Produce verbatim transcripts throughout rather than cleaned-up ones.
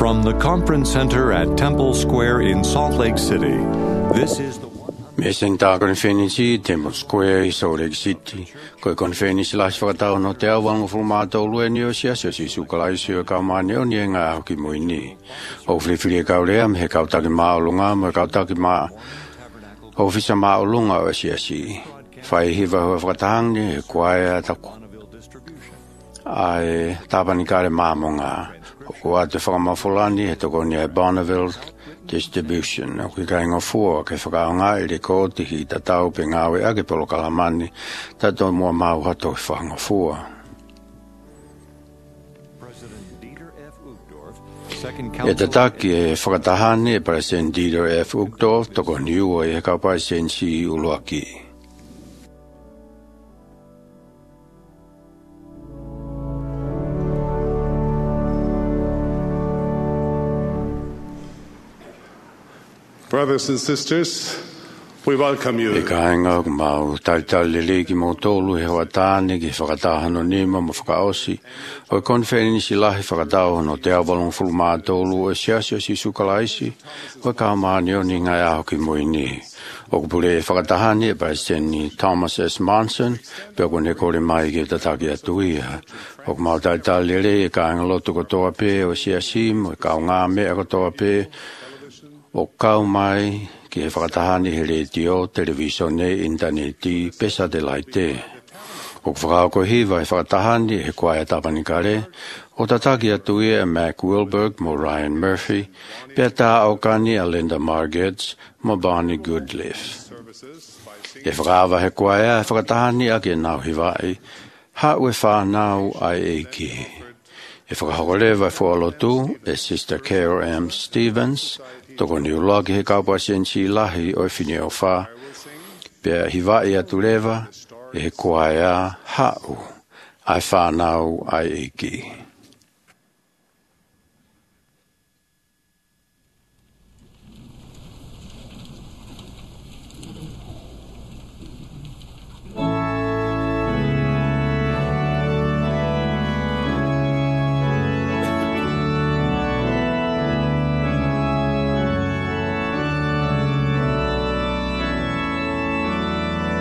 From the Conference Center at Temple Square in Salt Lake City, this is the Mesenta konferensi Temple Square i Salt Lake City. Ko konferensi la sfata no te awang formato luenio sia sia si sukalai sia ka mane o nga ki moini. O frifiri ka le am he ka ta ki ma lunga ma ka ta ki ma. O fisa ma lunga o sia si. Fai hiva ho fratang ni kwaia ta ku. Ai tabani ka le mamonga. O ate whakama fulani he toko ni e Bonneville Distribution. O ki kai ngā fua ke whakaonga i le kōtihi ta tau pe ngāwe ake polo kalamani tato mua mau hato i whanga fua. E te taki e whakatahani e President Dieter F. Uchtdorf toko niua i he kaupai sensi i Uluaki. Brothers and sisters, we welcome you. E kainga mau taitali leki mo tolu he watani ki whakatahano nima mo whakaosi. O konferensi lahi whakataho no te awalong fulma tolu e siasio si sukalaisi. O ka maani o ni ngai aho ki moini. O kupule e whakatahani e President Thomas S. Monson. Pea kone kore mai ki tataki atuia. O mau taitali le e kainga lotu kotoa pe o siasim. O ka o ngā mea kotoa pe. O kau mai ki he whakatahani he radio, televisione, interneti, pesa de laite. O whakao ko hiwa he whakatahani he kwaia tapanikare. O tataki atu e Mac Wilberg mo Ryan Murphy. Pea tā au kani a Linda Margetts mo Barney Goodliff. E whakawa he kwaia he whakatahani a ke nau hiwai. Ha ue whanau ai e ki. E whakahokolewa e whaalotu e Sister Carol M. Stevens. Toko ni ulogi he kaupua sensi lahi o fini o wha. Pea hiwai atu lewa e he kuaia hau ai whanau ai eki.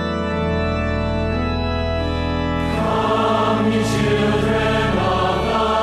Children of the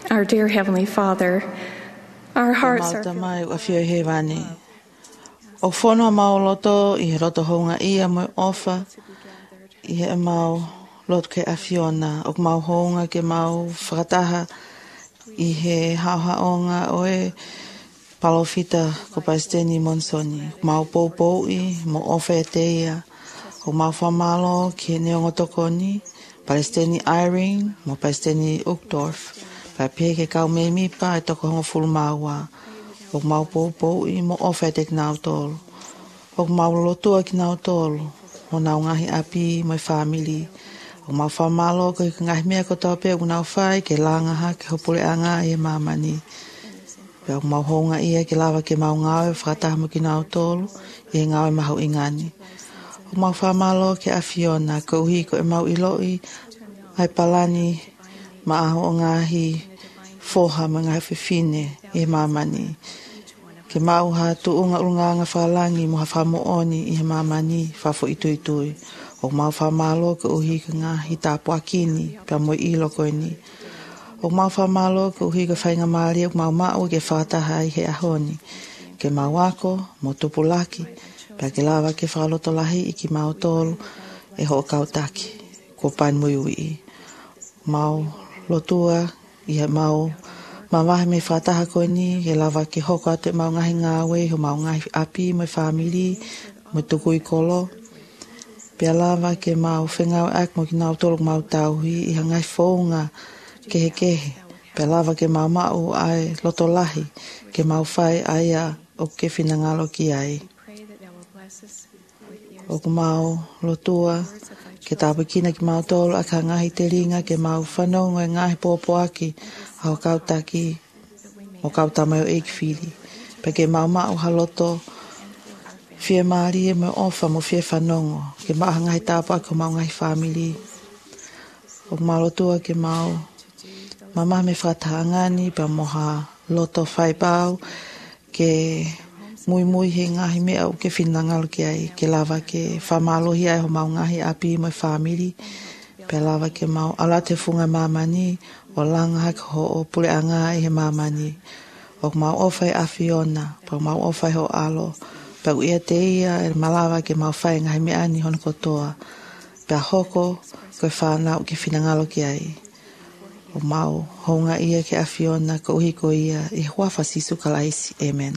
Our dear Heavenly Father, our hearts are mai wa fio he vani. O fono mau loto I roto honga ia mo ofa I he mau loto ke afiona o mau honga ke mau whakataha I he hauhaonga o e palofita ko Palestini monsoni. Mau poupou I mo ofa e teia o mau whamalo ki neongo tokoni Palestini Irene mo Palestini Uchtdorf. Pa peke kau me mipa e toko hongo fulmaua. O mau poupou I mo ofa e te kinau tolu. O mau lotua kinau tolu. O nau ngahi api mo family. O mau whamalo ko I ngahi mea ko tau pe o nau whai ke langaha ke hopule anga I e mamani. Pe o mau honga ia ke lava ke mau ngawe whakataha mo kinau tolu I e ngawe mahu ingani. O mau whamalo ke afiona ko uhi ko e mau iloi ai palani ma aho o ngahi foha ma ngahi whiwhine I e mamani. Ke mau ha tu unga unga nga whalangi mo ha whamooni I he mamani whafo itui tui. O mau whamalo ke uhi ka ngahi tāpuakini pia mo ilo koe ni. O mau whamalo ke uhi ka whainga maari o mau mau ke whataha I he ahoni. Ke mau ako mo tupulaki pia ke lava ke whaloto lahi I ki mau tolu e ho kautaki. Ko pain mui ui. Mau lotua I he mau mamahe me whataha koe ni ke lava ke hoko ate mau ngahi ngawe ho mau ngahi api mo family mo tuku I kolo. Pia lava ke mau whengau ak mo ki nau tolu mau tauhi I hangai whaunga kehe kehe. Pia lava ke mau mau ai loto lahi ke mau whai aia o ke whinangalo ki ai. O mau lotua ke tāpikina ki mau tolu a ka ngahi te ringa ke mau whanongo e ngahi pōpoaki au kautaki o kautamai o eikwhiri. Pe ke mau mau haloto fie maari e mo ofa mo fie whanongo ke mau ngahi tāpaki o mau ngahi family. O mau lotua ke mau mama me whatahangani pa moha loto whaipau ke mui mui he ngahi mea o ke whinangalo ki ai ke lava ke whamalohi ai ho mau ngahi api mo family pe lava ke mau ala te funga mamani o langa hake ho o pule anga I he mamani o mau ofa I afiona pa mau ofa I ho alo pa uia te ia e malava ke mau whai ngahi mea ni hono kotoa pe hoko koe whanau ke whinangalo ki ai o mau honga ia ke afiona ko uhi ko ia I huafa sisu kalaisi. Amen.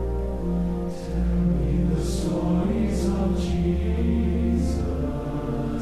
Stories of Jesus.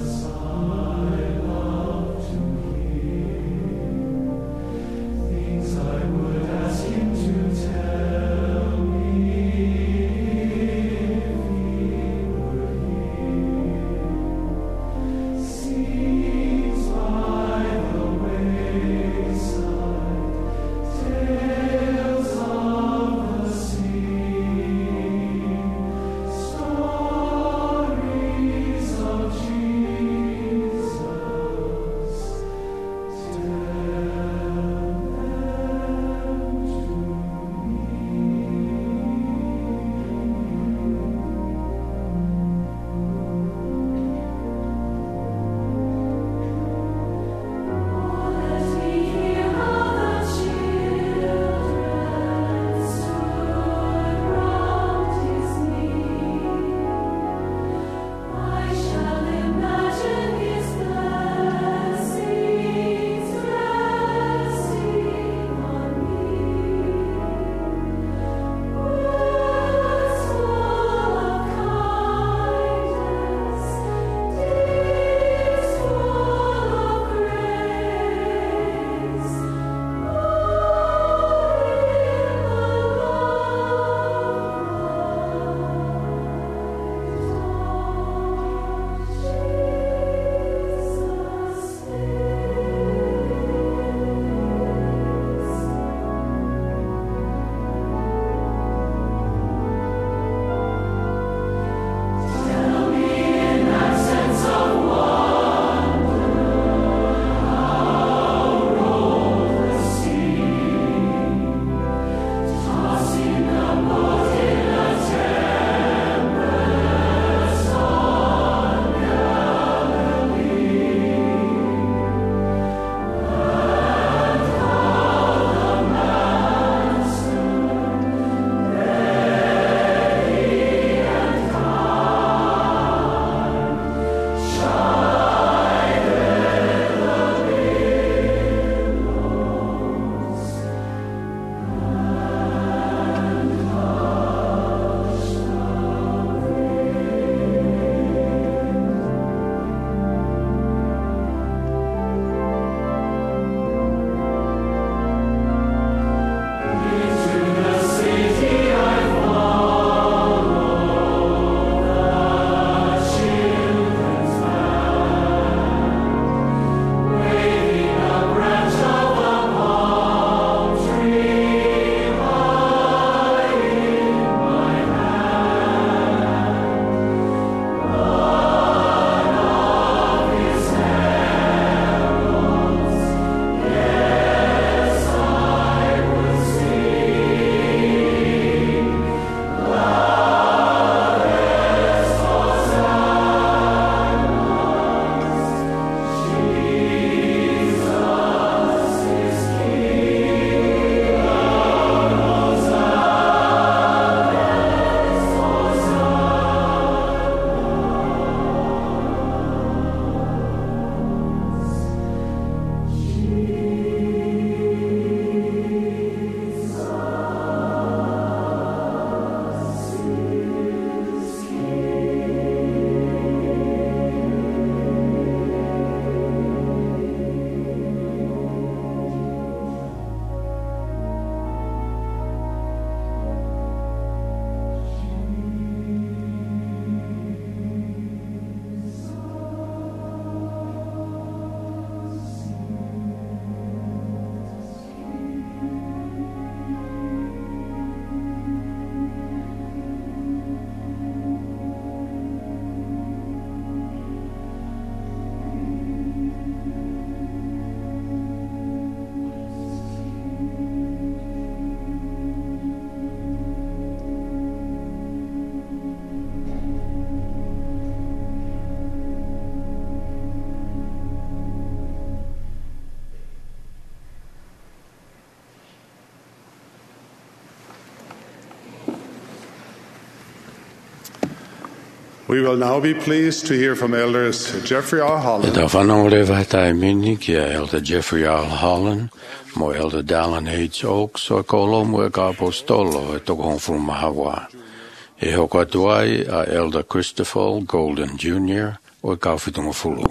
We will now be pleased to hear from Elders Jeffrey R. E Holland, tā whanau rewa tai mini ki a Elder Jeffrey R. Holland, mo Elder Dallin H. Oaks, o kolo mo e ka apostolo e toko honfuru mahawa. E hoko atu ai a Elder Christopher Golden Junior o e ka whitunga fulu.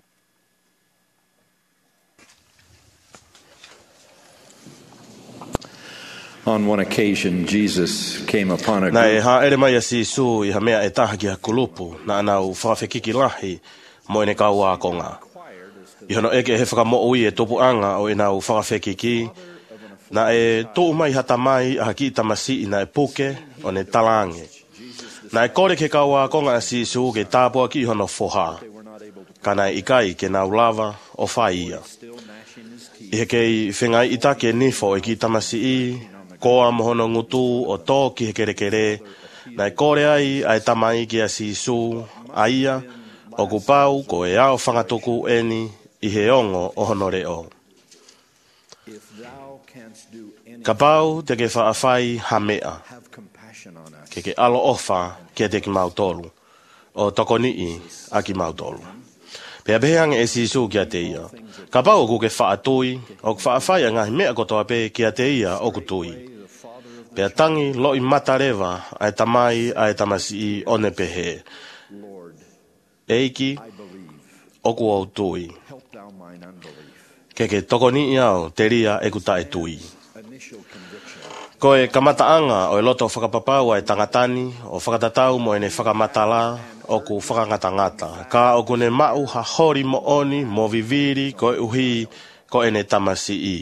On one occasion, Jesus came upon a Na e group ha ere mai a Sisu i ha mea e taha ki ha kulupu na anau whawhekiki lahi mo ene kau a konga. I hono eke he whakamo ui e topu anga o e nau whawhekiki na e tō mai hata mai a ki tamasi i na e puke o ne talange. Na e kore ke kau a konga a Sisu ke tāpua ki hono whoha. Kana e ikai ke nau lava o whaia. I he kei whengai ita ke nifo e ki tamasi i koa mohono ngutu o tō ki he kere kere, na e kore ai ai tamai ki a Sisu aia, o kupau ko e ao whangatuku eni i he ongo o honore o. Ka pau te ke whaafai ha mea, ke ke alo ofa ke te ki mautolu, o tokoni i a ki mautolu. Pea behange e Sisu ki a te ia. Ka pau ku ke whaatui, o ku whaafai a ngahi mea kotoa pe ki a te ia o kutui. Pea tangi lo i matarewa ai tamai ai tamasi i one pehe. Eiki, oku au tui. Ke ke tokoni i au te ria e kuta e tui. Ko e kamataanga o e loto whakapapau ai tangatani, o whakatatau mo e ne whakamatala, o ku whakangatangata. Ka o ku ne mau ha hori mo oni, mo viviri, ko e uhi, ko e ne tamasi i.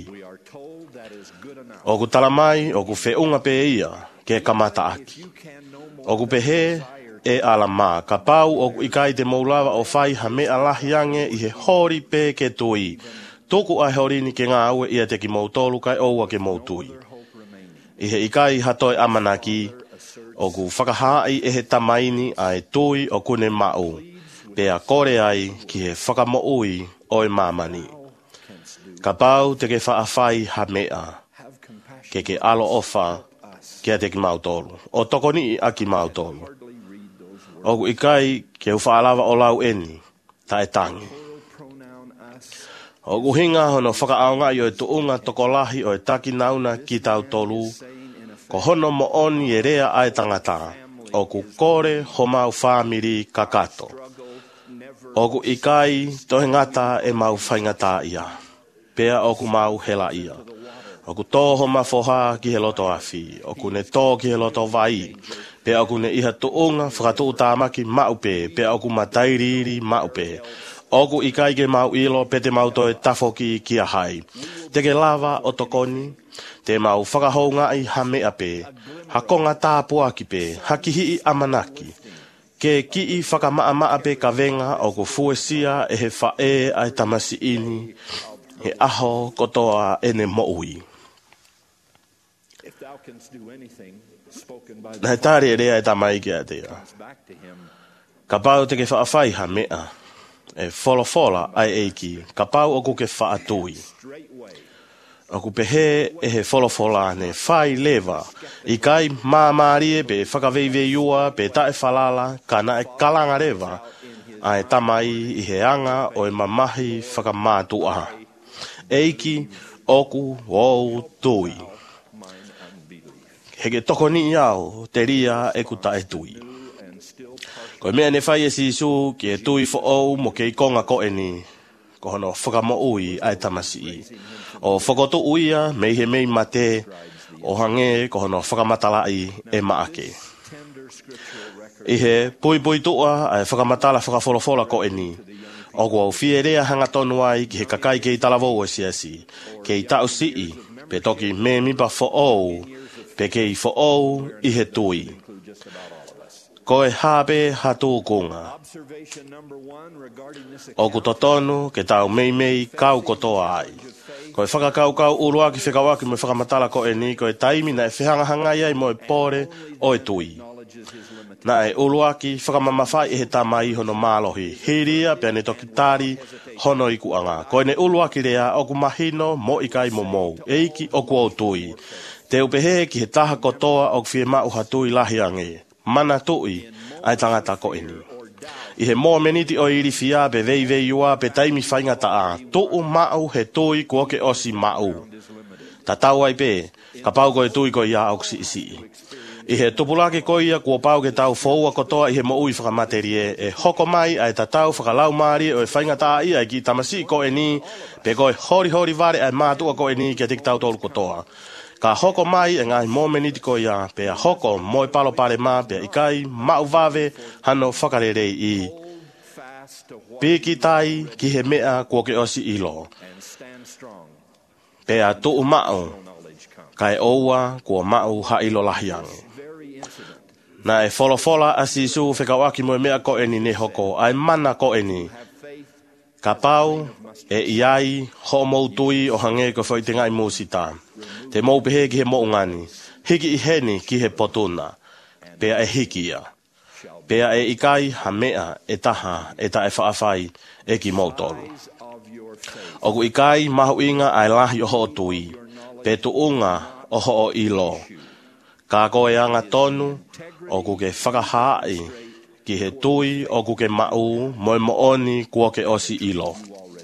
O ku talamai, o ku whiunga pe ia, ke kamata aki. O ku pehe, e ala mā. Ka pau o ku ikai te maulawa o whai ha mea lahiange i he hori pe ke tui. Tōku ai horini ke ngā aue ia te ki mautolu kai oua ke mautui. I he ikai hatoi amanaki, o ku whakahaai e he tamaini ai tui o kune mau, pea kore ai ki he whakamoui o e mamani. Ka pau te ke whaafai ha mea, ke ke alo ofa kia te ki mautolu, o tokoni i a ki mautolu. O ku ikai ke uwhaalawa o lau eni, ta e tangi. O ku hinga hono whakaaonga i o e tuunga tokolahi o e taki nauna ki tau tolu, ko hono mo oni e rea ai tangata, o ku kore ho mau whamiri kakato. O ku ikai tohe ngata e mau whaingata ia, pea o ku mau hela ia. O ku tōho mawhoha ki he loto afi, o ku ne tō ki he loto vai, pea o ku ne iha tuunga whakatu utamaki maupe, pea o ku matairiri maupe. O ku ikai ke mau ilo pe te mau toe tafoki ki a hai. Te ke lava o tokoni, te mau whakahounga i ha mea pe, ha konga tāpua ki pe, ha ki hii amanaki. Ke ki i whakamaa maa pe ka venga o ku fuesia e he whae ai tamasi ini, he aho kotoa ene moui. Na he tāre e rea e tamai ki a tea. Ka pau te ke whaafai ha mea. E wholofola ai eiki, ka pau o ku ke whaatui. O ku pehe e he wholofola ne whai lewa, i kai māmarie pe whakaveiveiua pe tae whalala, ka na e kalanga rewa, a e tamai i he anga o e mamahi whakamātua. Eiki o ku wou tui. He ke tokoni i au, te ria e ku tae tui. Ko mea ne whai e Sisu ki e tui who'ou mo ke i konga ko e ni, ko hono whakamo ui ai tamasi i. O whakoto uia mei he mei mate, o hange ko hono whakamatalai e maake. I he pui pui tua ai whakamatala whakawholofola ko e ni. O kua whie rea hanga tonu ai ki he kakai ke i talavou e siasi, ke i tau si i, pe toki me mipa who'ou, pe ke i who'ou i he tui. Ko e hape hatu kunga. O ku totonu ke tau mei mei kau kotoa ai. Ko e whakakau kau uruaki whikawaki mo whakamatala ko e ni, ko e taimi na e whihangahanga ai mo e pore o e tui. Na e uruaki whakamamawhai e he tamai hono mālohi. Hiria pia ne toki tari hono i kuanga. Ko e ne uruaki rea o ku mahino mo i kai mo mou. Eiki o ku o tui. Te upehe ki he taha kotoa o ku whie mau hatui lahi ange. Mana tui, ai tangata ko ini. I he moa meniti o iri fia pe vei vei ua pe taimi whainga taa. Tuu mau he tui kua ke osi mau. Ta tau ai pe, ka pau koe tui koe ia au si isi. I he tupulake koe ia kua pau ke tau foua kotoa i he mo ui whakamaterie e hoko mai ai ta tau whakalau maari o e whainga taa ia ki tamasi koe ni pe koe hori hori vare ai mātua koe ni ke tik tau tolu kotoa. Ka hoko mai e ngai mo meniti koe ia pe a hoko mo e palo pare ma pe ikai mau vave hano whakarerei i. Piki tai ki he mea kua ke osi ilo. Pe a tuu mau kai oua kua mau ha ilo lahiange. Na e fola fola asi su whekawaki mo e mea ko eni ne hoko ai mana ko eni. Ka pau e iai ho mou tui o hange ko whai te ngai mūsita. Te mou pehe ki he mo ungani. Hiki i heni ki he potuna. Pea e hiki ia. Pea e ikai ha mea e taha e ta e whaafai e ki mou tolu. Oku ikai mahu inga ai lahi o ho tui. Pe tu unga o ho o ilo. Ka koe anga tonu oku ke whakahai ki he tui oku ke mau moe mooni kua ke osi ilo.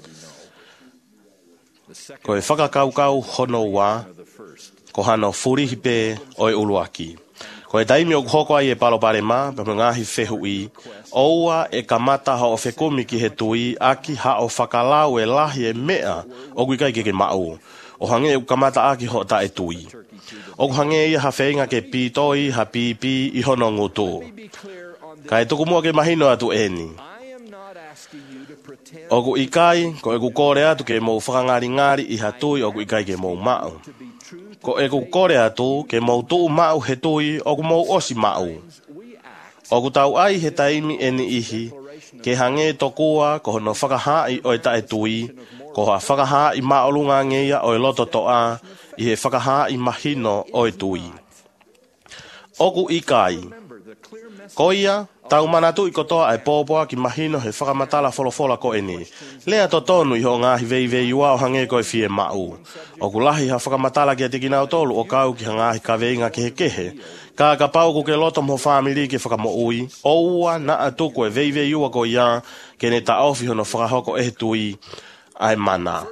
Ko e whakakaukau hono wa, ko hano furihi pe o e uluaki. Ko e taimi o hoko ai e palo pare ma, pe ngahi whehu i, oua e kamata ha o whekumi ki he tui, aki ha o whakalau e lahi e mea o kuikai ke ke mau. O hange e kamata aki ho ta e tui. O hange ia ha whenga ke pitoi ha pipi i hono ngutu. Ka e tuku mua ke mahino atu eni. Oku ikai, ko e ku kore atu ke mou whakangari ngari i ha tui oku ikai ke mou mau. Ko e ku kore atu ke mou tuu mau he tui oku mou osi mau. Oku tau ai he taimi eni ihi, ke hange tokua ko hono whakahai o e ta e tui, ko ha whakahai maolunga ngeia o e loto toa, i he whakahai mahino o e tui. Oku ikai, ko ia, tau manatu i kotoa ai pōpoa ki mahino he whakamatala wholofola ko eni. Lea to tonu i ho ngahi vei vei ua o hange koe fie mau. O ku lahi ha whakamatala ki a tiki nao tolu o kau ki hangahi ka veinga kehe kehe. Ka ka pau ku ke loto mo whamiri ke whakamo ui. O ua na atu koe vei vei ua ko ia ke ne ta ofi hono whakahoko e tui ai mana.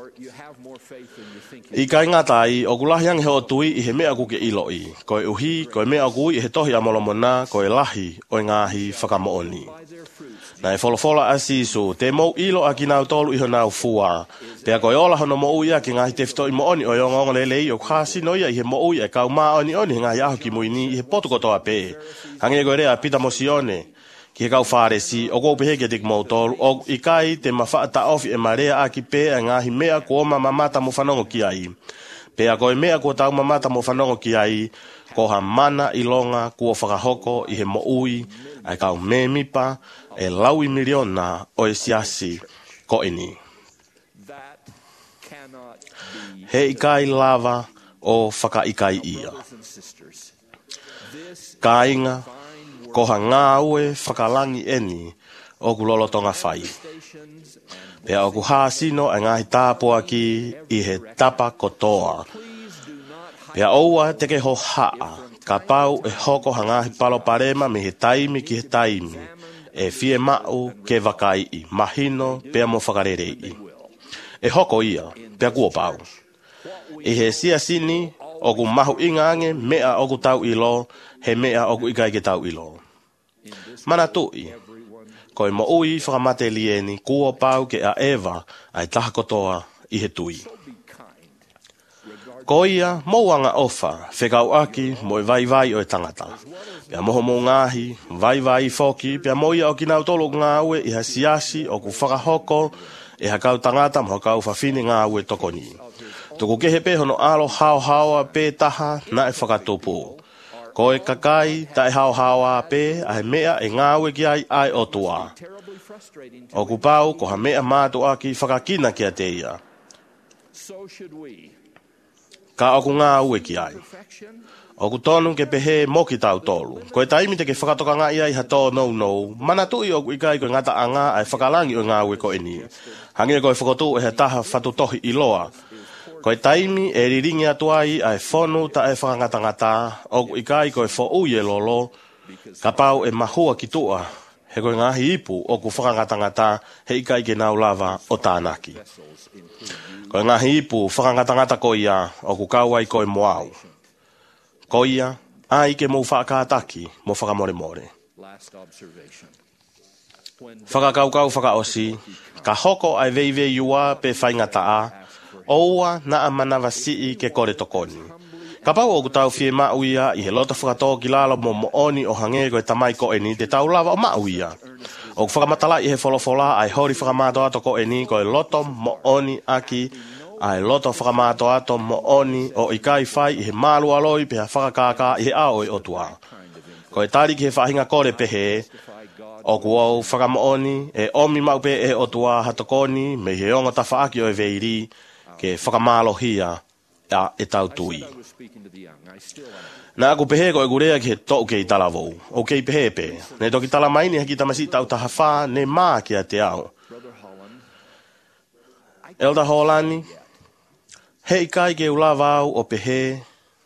I kai ngatai, o ku lahi ange he o tui i he mea ku ke iloi. Ko e uhi, ko e mea ku i he tohi amolomona, ko e lahi o e ngahi whakamooni. Na e wholofola asi isu, te mou ilo a ki nau tolu i ho nau fua. Pea ko e ola hono mo uia ki ngahi te whito i mooni o yongongo lelei o khasi no ia i he mo uia e kau maa oni oni ngahi aho ki muini i he potu kotoa pe. Hange ko e rea pita mosione. Ki he kau wharesi, o kou pehe ki tik mou tolu, o ikai te mawhaata ofi e marea a ki pe a ngahi mea ko ma mamata mo whanongo ki ai. Pea ko e mea ko tau mamata mo whanongo ki ai, ko ha mana i longa kua whakahoko i he mo ui, ai kau me mipa, e laui miliona o e siasi ko ini. He ikai lava o whakaikai ia. Ka inga, ko ha ngā ue whakalangi eni o ku lolotonga whai. Pea o ku hāsino a ngahi tāpua ki i he tapa kotoa. Pea oua teke ho haa, ka pau e hoko ha ngahi palo parema me he taimi ki he taimi, e fie mau ke wakai i, mahino pea mo whakarerei. E hoko ia, pea kua pau. I he sia sini, o ku mahu ingange mea o ku tau ilo, he mea o ku ikai ke tau ilo. Mana tui, ko e mo ui whakamate lieni kua pau ke a Eva ai taha kotoa i he tui. Ko ia, mouanga ofa, whekau aki mo e vai vai o e tangata. Pea moho mo ngahi, vai vai foki, pea mo ia o ki nau tolo ngā ue i ha siasi o ku whakahoko, e ha kau tangata mo kau whawhine ngā ue tokoni. Tuku kehe pe hono alo hao hawa pe taha na e whakatupu. Ko e kakai ta e hao hawa pe a he mea e ngā ue ki ai ai o tua. O ku pau ko ha mea mātu aki whakakina ki a te ia. Ka o ku ngā ue ki ai. O ku tonu ke pehe moki tau tolu. Ko e taimi te ke whakatoka ngā ia i ha tō nou nou. Mana tui o ku ikai ko ngata a ngā ai whakalangi o ngā ue ko eni. Hangi ko e whakatu e he taha whatutohi i loa. Ko e taimi e riringi atu ai ai whonu ta e whakangatangata. O ku ikai ko e who ui e lolo. Ka pau e mahua ki tua, he koe ngahi ipu o ku whakangatangata he ikai ke nau lava o tānaki. Koe ngahi ipu whakangatangata ko ia o ku kauai koe moau. Ko ia, a ike mou whakataki mo whakamore more. Whakakaukau whakaosi, ka hoko ai veive iua pe whaingata a, oua na a manawa sii ke kore tokoni. Ka pau o ku tau fie mauia i he lota whakatō ki lalo mo mooni o hange koe tamai ko eni te tau lava o mauia. O ku whakamatala i he wholofola ai hori whakamato ato ko eni koe loto mooni aki ai loto whakamato ato mooni o ikai whai i he malu aloi pe ha whakakaka i he aoi o tua. Koe tari ki he whahinga kore pehe, o ku au whakamooni e omi maupe e o tua hatokoni me he ongo ta whaaki o e veiri ke whakamallohia a e tau tui. Nā aku pehe ko e gurea ki he tau kei talavou, o kei pehe pe. Ne toki tala maini haki tamasi tau taha wha ne maa ki a te au. Elder Holani, hei kai ke ula vau o pehe,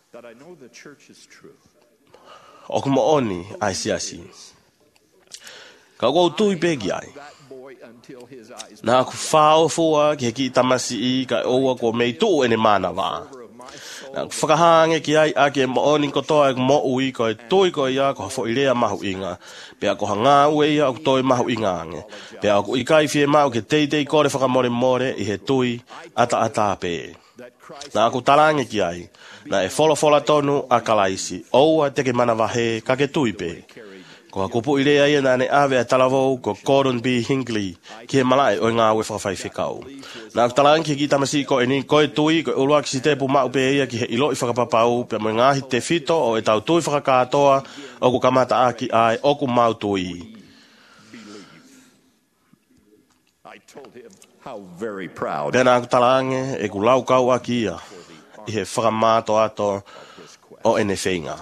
o ku mooni ai siasi. Ka kou tui pegi ai. Nā aku whao fua ki he ki tamasi i ka oua ko mei tuu ene mana wā. Nā aku whakahange ki ai a ke mooni kotoa e mo ui ko e tui ko ia ko hafo i rea mahu inga. Pea ko hanga ue ia o toi mahu inga ange. Pea aku ikai fie mau ke teitei kore whakamore more i he tui ata ata pe. Nā aku tarange ki ai. Nā e wholo whola tonu a kalaisi. Oua teke mana wahe ka ke tui pe. Ko ha kupu i rea ia nane awe a talavou ko Gordon B. Hinckley ki he malai o ngā ue whakawhai whikau. Nā aku talangi ki tamasi ko e ni koe tui ko e ulua ki si tepu mau pe ia ki he ilo i whakapapau pe mo ngāhi te whito o e tau tui whakakatoa o ku kamata aki ai o ku mau tui. Pena aku talangi e ku lau kau aki ia i he whakamato ato o ene whenga.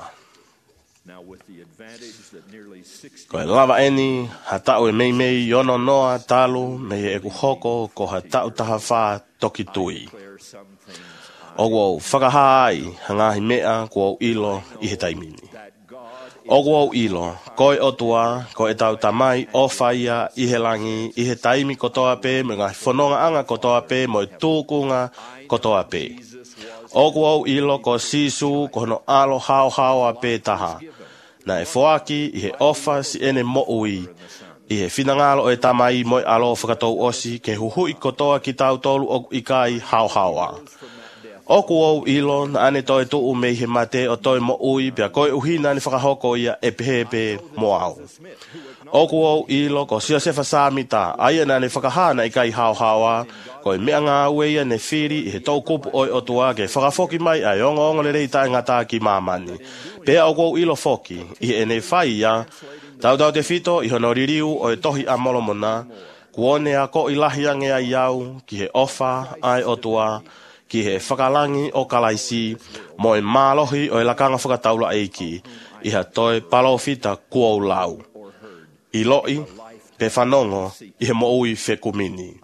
Ko e lava eni, ha tau e mei mei yono noa talu me e ku hoko ko ha tau taha wha toki tui. O wau whakahai hangahi mea ko au ilo i he taimini. O wau ilo, ko e otua, ko e tau tamai o whaia i he langi i he taimi kotoa pe me ngai whanonga anga kotoa pe mo e tūkunga kotoa pe. O wau ilo ko sisu ko no alo hao hao a pe taha. Na e whoaki i he ofa si ene mo ui. I he whinangalo e tamai moi alo whakatou osi ke huhui kotoa ki tau tolu o ikai hao haoa. Oku au ilo na ane toi tuu mei he mate o toi mo ui pia koe uhina ni whakahoko ia e pehepe mo au. Oku au ilo ko sia sefa samita aia na ne whakahana ikai hao haoa koe mea ngā ueia ne whiri i he tau kupu oi o tua ke whakafoki mai ai ongo ongo le reita ngata ki mamani. Pea o kou ilo foki, i e nei whai ia, tau tau te whito i hono ririu o e tohi a molomona, kuone a ko i lahi ange a iau, ki he ofa ai o tua, ki he whakalangi o kalaisi, mo e mālohi o e lakanga whakataula eiki, i ha toi palofita kuau lau. I loi, pe whanongo, i he mo ui whekumini.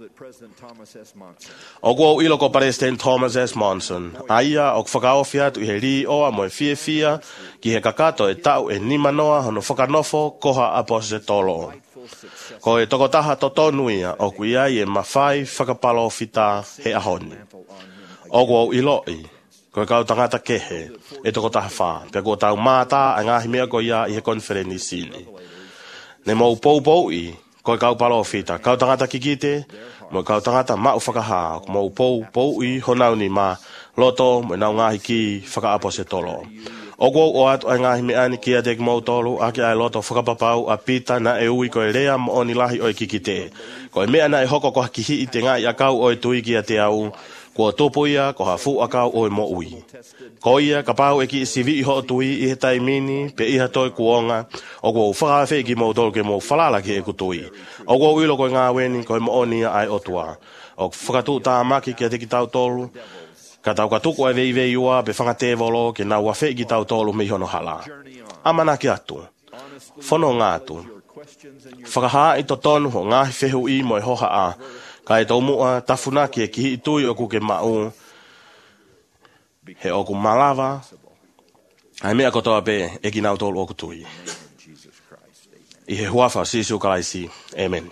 O kua ilo ko President Thomas S. Monson, aia o whakaofia tu i he ri oa mo e fie fia, ki he kakato e tau e nima noa hono whakanofo koha apose tolo. Ko e tokotaha to tonuia o kuia i e mawhai whakapalo fita he ahoni. O kua ilo i, ko e kau tangata kehe, e tokotaha wha, pe kua tau māta a ngahi mea ko ia i he konfereni sini. Ne mau pou pou i, ko e kau palo fita, kau tangata kikite, mo kau tangata mau whakaha, mo pou pou i honau ni ma, loto mo nau ngahi ki whakaapose tolo. O kou o atu ai ngahi me ani kia dek mau tolu, ake ai loto whakapapau a pita na e ui ko e rea mo oni lahi o e kikite. Ko e mea na e hoko ko hakihi i te ngai a kau o e tui ki a te au, ko tupu ia ko hafu a kau o e mo ui. Ko ia ka pau e ki sivi i ho tui i he taimini, pe iha toi kuonga, o kou whakawhi ki mau tolu ke mau whalala ki e kutui. O kou ilo ko e ngā weni ko e mo oni ai o tua. O whakatu tā maki ki a te ki tau tolu, ka tau katuku e vei vei ua pe whangatevolo ke nau whawhi ki tau tolu me hono hala. Amana ki atu, whono ngātu. Whakaha i to tonu ho ngāhi whehu i mo e hoha a, ka e tau mua tafunaki e ki hi tui o kuke mau, he oku malawa, ai mea kotoa pe e ki nau tolu o kutui. I he huafa sisu kalaisi. Amen.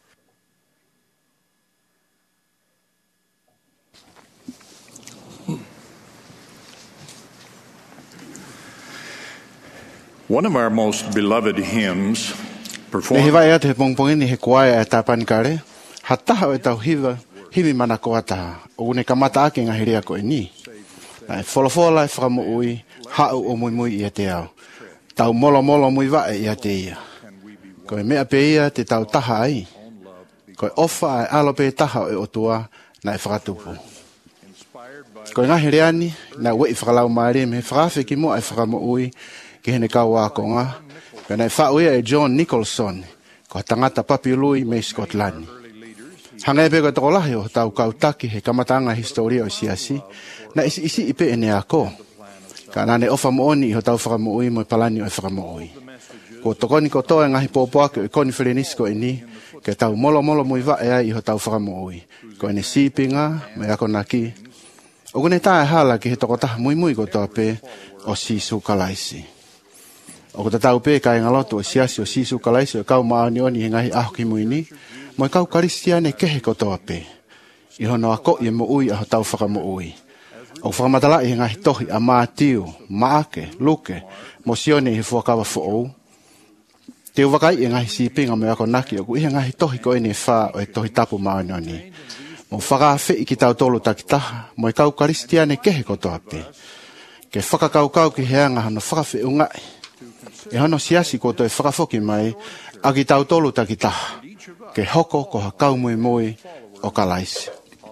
One of our most beloved hymns Me performed hiwa ea te pongpongini he kuaia e tāpani kare. Hataha o e tau hiwa, hiwi mana ko ataha. O une kamata ake ngā hirea ko e ni. Nai wholofola e whakamu ui, hau o mui mui ia te au. Tau molo molo mui wae ia te ia. Ko e mea pe ia te tau taha ai. Ko e ofa e alope taha o e otua na e whakatupu. Ko e ngahi reani, na wei whakalau maare me whakawhi ki mua e whakamu ui, ki hene kau wākonga. Ko e nei whauia e John Nicholson, ko tangata Papilui me Scotland. Hanga e peko toko lahi o tau kautaki he kamatanga historia o siasi, na isi isi ipe ene ako. Ka nane ofa mooni i ho tau whakamu ui mo palani o e whakamu ui. Ko tokoni ko toa ngahi pōpōake o e koni whirenisko e ni, ke tau molo molo mui wa e ai i ho tau whakamu ui. Ko ene sipinga, me ako naki. O kone tae hala ki he toko taha mui mui ko toa pe o sisu kalaisi. O ko tatau pe kai ngaloto o siasi o sisu kalaisi o kau maani oni he ngahi aho ki mui ni, mo e kau karistiane kehe ko toa pe. I hono ako i e mo ui a ho tau whakamu ui. O whakamatala i he ngahi tohi a mātiu, maake, luke, mo sione i he fuakawa fo'ou. Te uwakai i ngahi sipinga me ako naki o ku i he ngahi tohi ko ene wha o e tohi tapu maani oni. Mo whakawhi i ki tau tolu takitaha, mo e kau karistiane kehe ko toa pe. Ke whakakaukau ki heanga hano whakawhi ungai. E hano siasi ko to e whakafoki mai, a ki tau tolu takitaha. Ke hoko ko ha kau mui mui o kalaisi.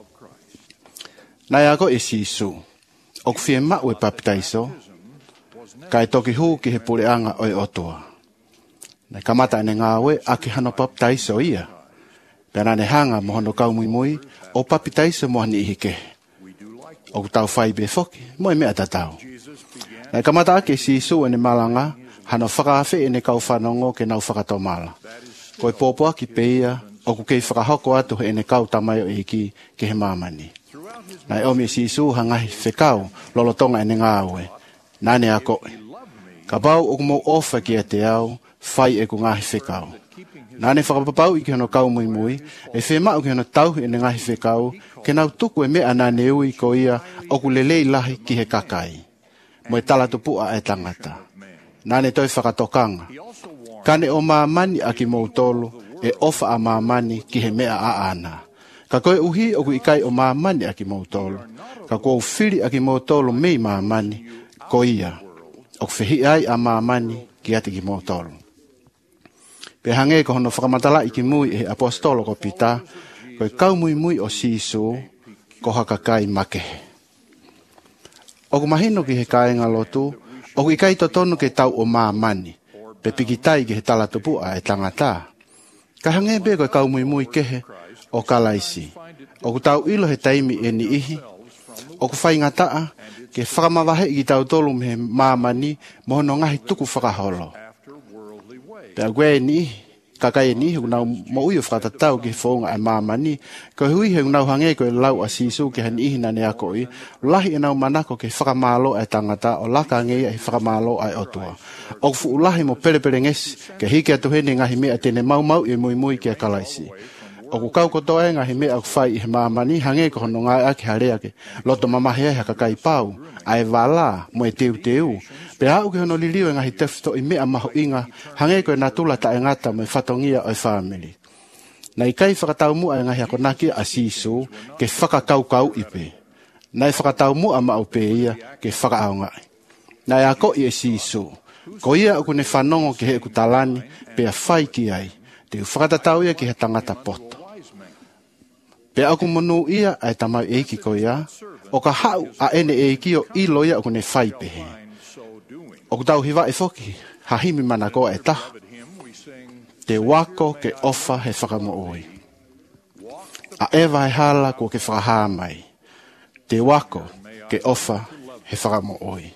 Nai ako e sisu, o kuwhie mau e papitaiso, kai toki huu ki he pureanga o e otua. Nai kamata ene ngāwe a ki hano papitaiso ia, pēnā ne hanga mo hano kau mui mui, o papitaiso mo hani ihike. O kutau whai be foki, mo e mea tatau. Nai kamata ake sisu ene malanga, hano whakawhi ene kau whanongo ke nau whakatomala. Ko e pōpua ki peia, o ku kei whakahoko atu he ene kau tamai o iki ke he mamani. Nai omi sisu hangahi whekau, lolotonga ene ngāwe. Nane a koe. Ka pau o kumo ofa ki a te au, whai e ku ngahi whekau. Nane whakapapau i ki hono kau mui mui, e whemau ki hono tau ene ngahi whekau, ke nau tuku e mea nane ui ko ia, o ku lelei lahi ki he kakai. Mo e tala tupua e tangata. Nane toi whakatokanga. Kane o mamani a ki moutolu, e ofa a mamani ki he mea a ana. Ka koe uhi o ku ikai o mamani a ki moutolu. Ka koe whiri a ki moutolu mei mamani, ko ia. O whihi ai a mamani ki ati ki moutolu. Pe hange ko hono whakamatala i ki mui e apostolo ko pita, koe kau mui mui o sisu, ko haka kai makehe. O ku mahino ki he kaenga lotu, o ku ikai to tonu ke tau o mamani, pe pikitai ki he talatupua e tangata. Ka hange be koe kau mui mui kehe, o kalaisi. O ku tau ilo he taimi e ni ihi. O ku whai ngataa, ke whakamawahe i tau tolu me mamani, mohono ngahi tuku whakaholo. Pea gue ni ihi, kakai ni ihi, unau mo uio whakatatau ki whaunga e mamani, ko hui he unau hange koe lau a sisu ke han ihi nane ako i, lahi e nau manako ke whakamalo e tangata, o laka ngei e whakamalo e otua. O ku ulahi mo pere pere ngesi, ke hike atu hene ngahi mea tene mau mau e mui mui ke a kalaisi. O ku kau koto e ngahi mea ku whai i he mamani, hange ko hono ngai ake harea ke, loto mamahe e haka kai pau, a e wala, mo e teu teu. Pe hau ke hono liliu e ngahi tefto i mea maho inga, hange ko e natula ta e ngata mo e whatongia o e family. Na i kai whakatau mua e ngahi ako naki a sisu, ke whakakau kau ipe. Na i whakatau mua ma upe ia, ke whakaau ngai. Na i ako i e sisu, ko ia o kune whanongo ke he kutalani, pe a whai ki ai, te whakatatau ia ki he tangata poto. Pe aku monu ia ai tamau eiki ko ia, o ka hau a ene eiki o ilo ia o kune whai pehe. O ku tau hiwa e foki, hahimi mana ko e taha. Te wako ke ofa he whakamu oi. A ewa he hala ko ke whakahaa mai. Te wako ke ofa he whakamu oi.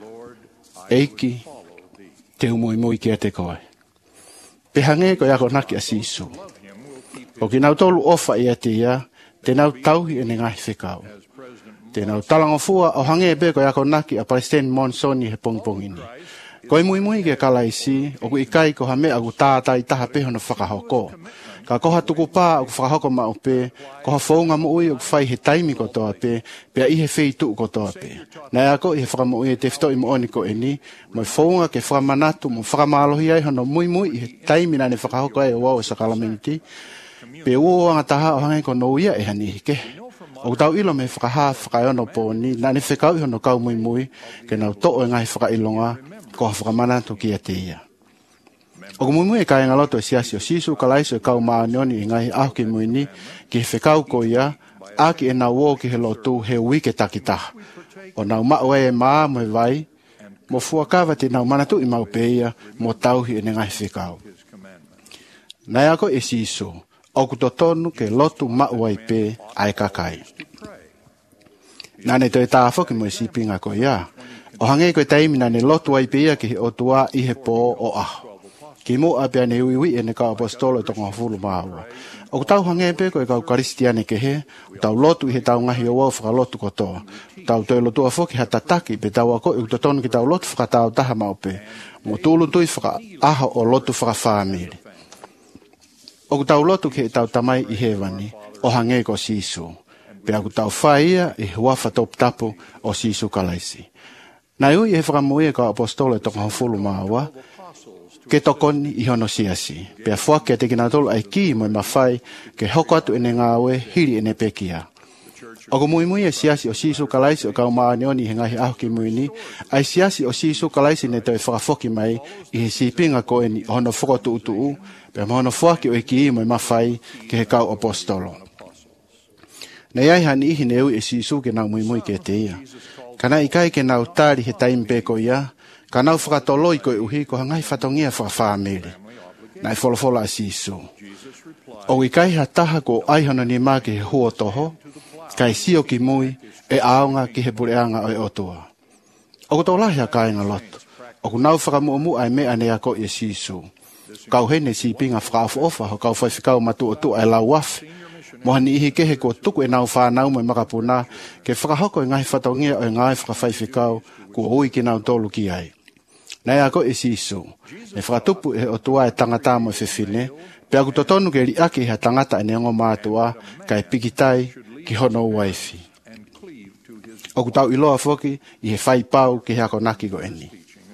Eiki, te umui mui ki a te koe. Pe hange ko iako naki a sisu. O ki nau tolu ofa i a te ia, te nau tauhi e ne ngahi whekau. Te nau talangofua o hange e beko iako naki a Palestine Monsoni he pongpongini. Koe mui mui ke kalaisi, o ku ikai ko ha mea ku tātai taha peho no whakahoko. Ka koha tuku pā o ku whakahoko ma o pe, koha whaunga mo ui o ku whai he taimi ko toa pe, pea ihe whei tuu ko toa pe. Nai ako i he whakamo ui e te whito i mo oni ko e ni, mo whaunga ke whakamanatu, mo whakamalohi ai hono mui mui i he taimi nane whakahoko ai o wau e sakalaminti, pe uoanga taha o hangai ko no ia e hani hike. O tau ilo me whakaha whakaiono po ni, nane whekau i hono kau mui mui, ke nau to'o e ngai whakailonga, ko ha whakamanatu ki a te ia. O kumui e kai ngaloto e siasi o sisu kalaiso e kau maanioni i ngai ahu ki muini ki he whekau ko ia a ki e nau o ki he lotu he wike takitaha. O nau mao e maa mo e vai mo fuakawa te nau manatu i mau peia mo tauhi e ne ngai whekau. Nai ako e sisu o kutotonu ke lotu mao ai pe ai kakai. Nane to e tāwho ki mo e sipinga ko ia. O hange koe taimina ne lotu ai peia ki he otua i he po o aho. Ki mo apea ne uiwi e ne ka apostolo e tonga hafulu maua. O tau hange pe koe kau karistiane ke he, o tau lotu i he tau ngahi o wau whakalotu kotoa. Tau toi lotu a foki hatataki pe tau ako i utotonu ki tau lotu whakatau taha mau pe. Mo tūlu tui whaka aha o lotu whakawhamiri. O tau lotu ki he tau tamai i hewani, o hange ko sisu. Pe aku tau whaia i huafa top tapu o sisu kalaisi. Nai ui e whakamui e ka apostolo e tonga hafulu maua, ke tokoni i hono siasi. Pea fuake te kina tolu ai ki mo i mawhai ke hoko atu ene ngāwe hiri ene pekia. O ko mui mui e siasi o sisu kalaisi o kau maanioni he ngahi ahu ki muini, ai siasi o sisu kalaisi ne toi whakafoki mai i he sipinga ko eni hono whoko tuu tuu, pea hono fuake o i ki mo i mawhai ke he kau apostolo. Nei ai hani ihi neu e sisu ke nau mui mui ke te ia. Kana ikai ke nau tari he taimpe ko ia, ka nau whakatoloi koe uhi ko hangai whatongia whakawhamere. Nai wholofola a sisu. O ikai ha taha ko aihana ni mā ke he hua toho, kai sio ki mui e aonga ki he pureanga o e otua. O ko tolahi a kai ngaloto. O ku nau whakamuamu ai mea ne ako i sisu. Kau hene si pinga whakaafu ofa ho kau whaifikau matu o tu ai lau wafi. Mohani ihi kehe ko tuku e nau whanau mo i makapuna ke whakahoko e ngai whatongia o e ngai whakawhaifikau kua ui ki nau tolu ki ai. Nei ako e sisu, e whakatupu e o tua e tangata mo e whiwhine, pe aku totonu ke ri ake ha tangata e neongo mātua ka e pikitai ki hono waifi. Oku tau iloa foki i he whai pau ki he ako naki ko eni.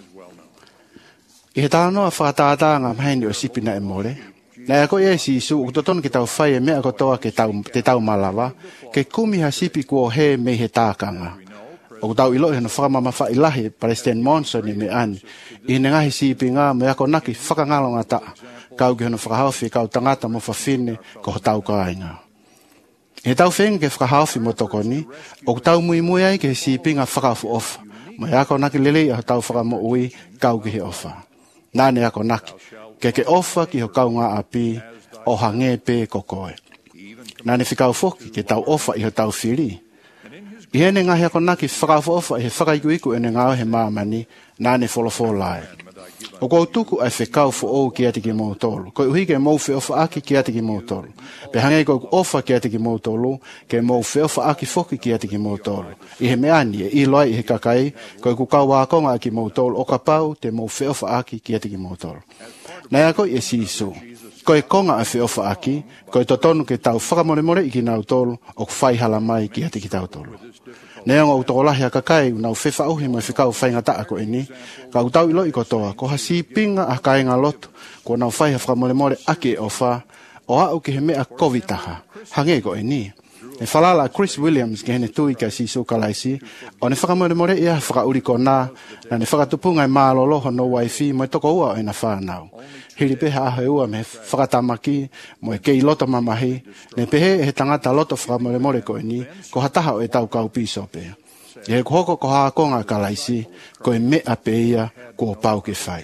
I he tānoa whakatātanga mhaini o sipina e more, nei ako e sisu, uku totonu ki tau whai e mea ko toa ke tau, te tau malawa, ke kumi ha sipi kua he me he tākanga. O tau ilo e no whakamama wha ilahi Palestine Monson i me ani. I ne ngahi sipi ngā me ako naki whakangalonga ta. Kau ki hono whakahauwhi kau tangata mo whawhine ko ho tau kāinga. E tau whenga ke whakahauwhi mo tokoni, o tau mui mui ai ke sipi ngā whakahauwhi ofa. Me ako naki lelei a tau whakamo ui kau ki he ofa. Nāne ako naki, ke ke ofa ki ho kau ngā api o hange pe kokoe. Nāne whikau foki ke tau ofa i ho tau whiri. I hene ngahi ako naki whakawhaofa e he whakaiku ene ngāo he māmani nāne wholofolae. O kou tuku ai whekau fo ou ki ati ki mautolu. Ko uhi ke mou whiofa aki ki ati ki mautolu. Pe hangei kou ofa ki ati ki mautolu, ke mou whiofa aki foki ki ati ki mautolu. I he meani e i loai i he kakai, ko ku kau wākonga ki mautolu o ka pau te mou whiofa aki ki ati ki mautolu. Nei ako i e sisu. Ko e konga a whiofa aki, ko e totonu ke tau whakamoremore i ki nau tolu o ku whai hala mai ki ati ki tau tolu. Neonga u tokolahi a kakai, nau whewa uhi mo e whikau whainga taa ko eni, ka u tau ilo i kotoa, ko ha si pinga a kainga lotu, ko nau whai ha whakamoremore aki e o wha, o au ki he mea kovitaha, hange ko eni. E whalala Chris Williams ke hene tui ka sisu kalaisi, o ne whakamoremore ia whakauri ko nā, na ne whakatupunga e māloloho no waifi mo e toko ua o ena whanau. Hiri peha ahe ua me whakatamaki mo e kei loto mamahi, ne pehe e he tangata loto whakamoremore ko eni, ko hataha o e tau kau piso pea. E he kohoko ko haa konga kalaisi, ko e mea peia ko pau ke whai.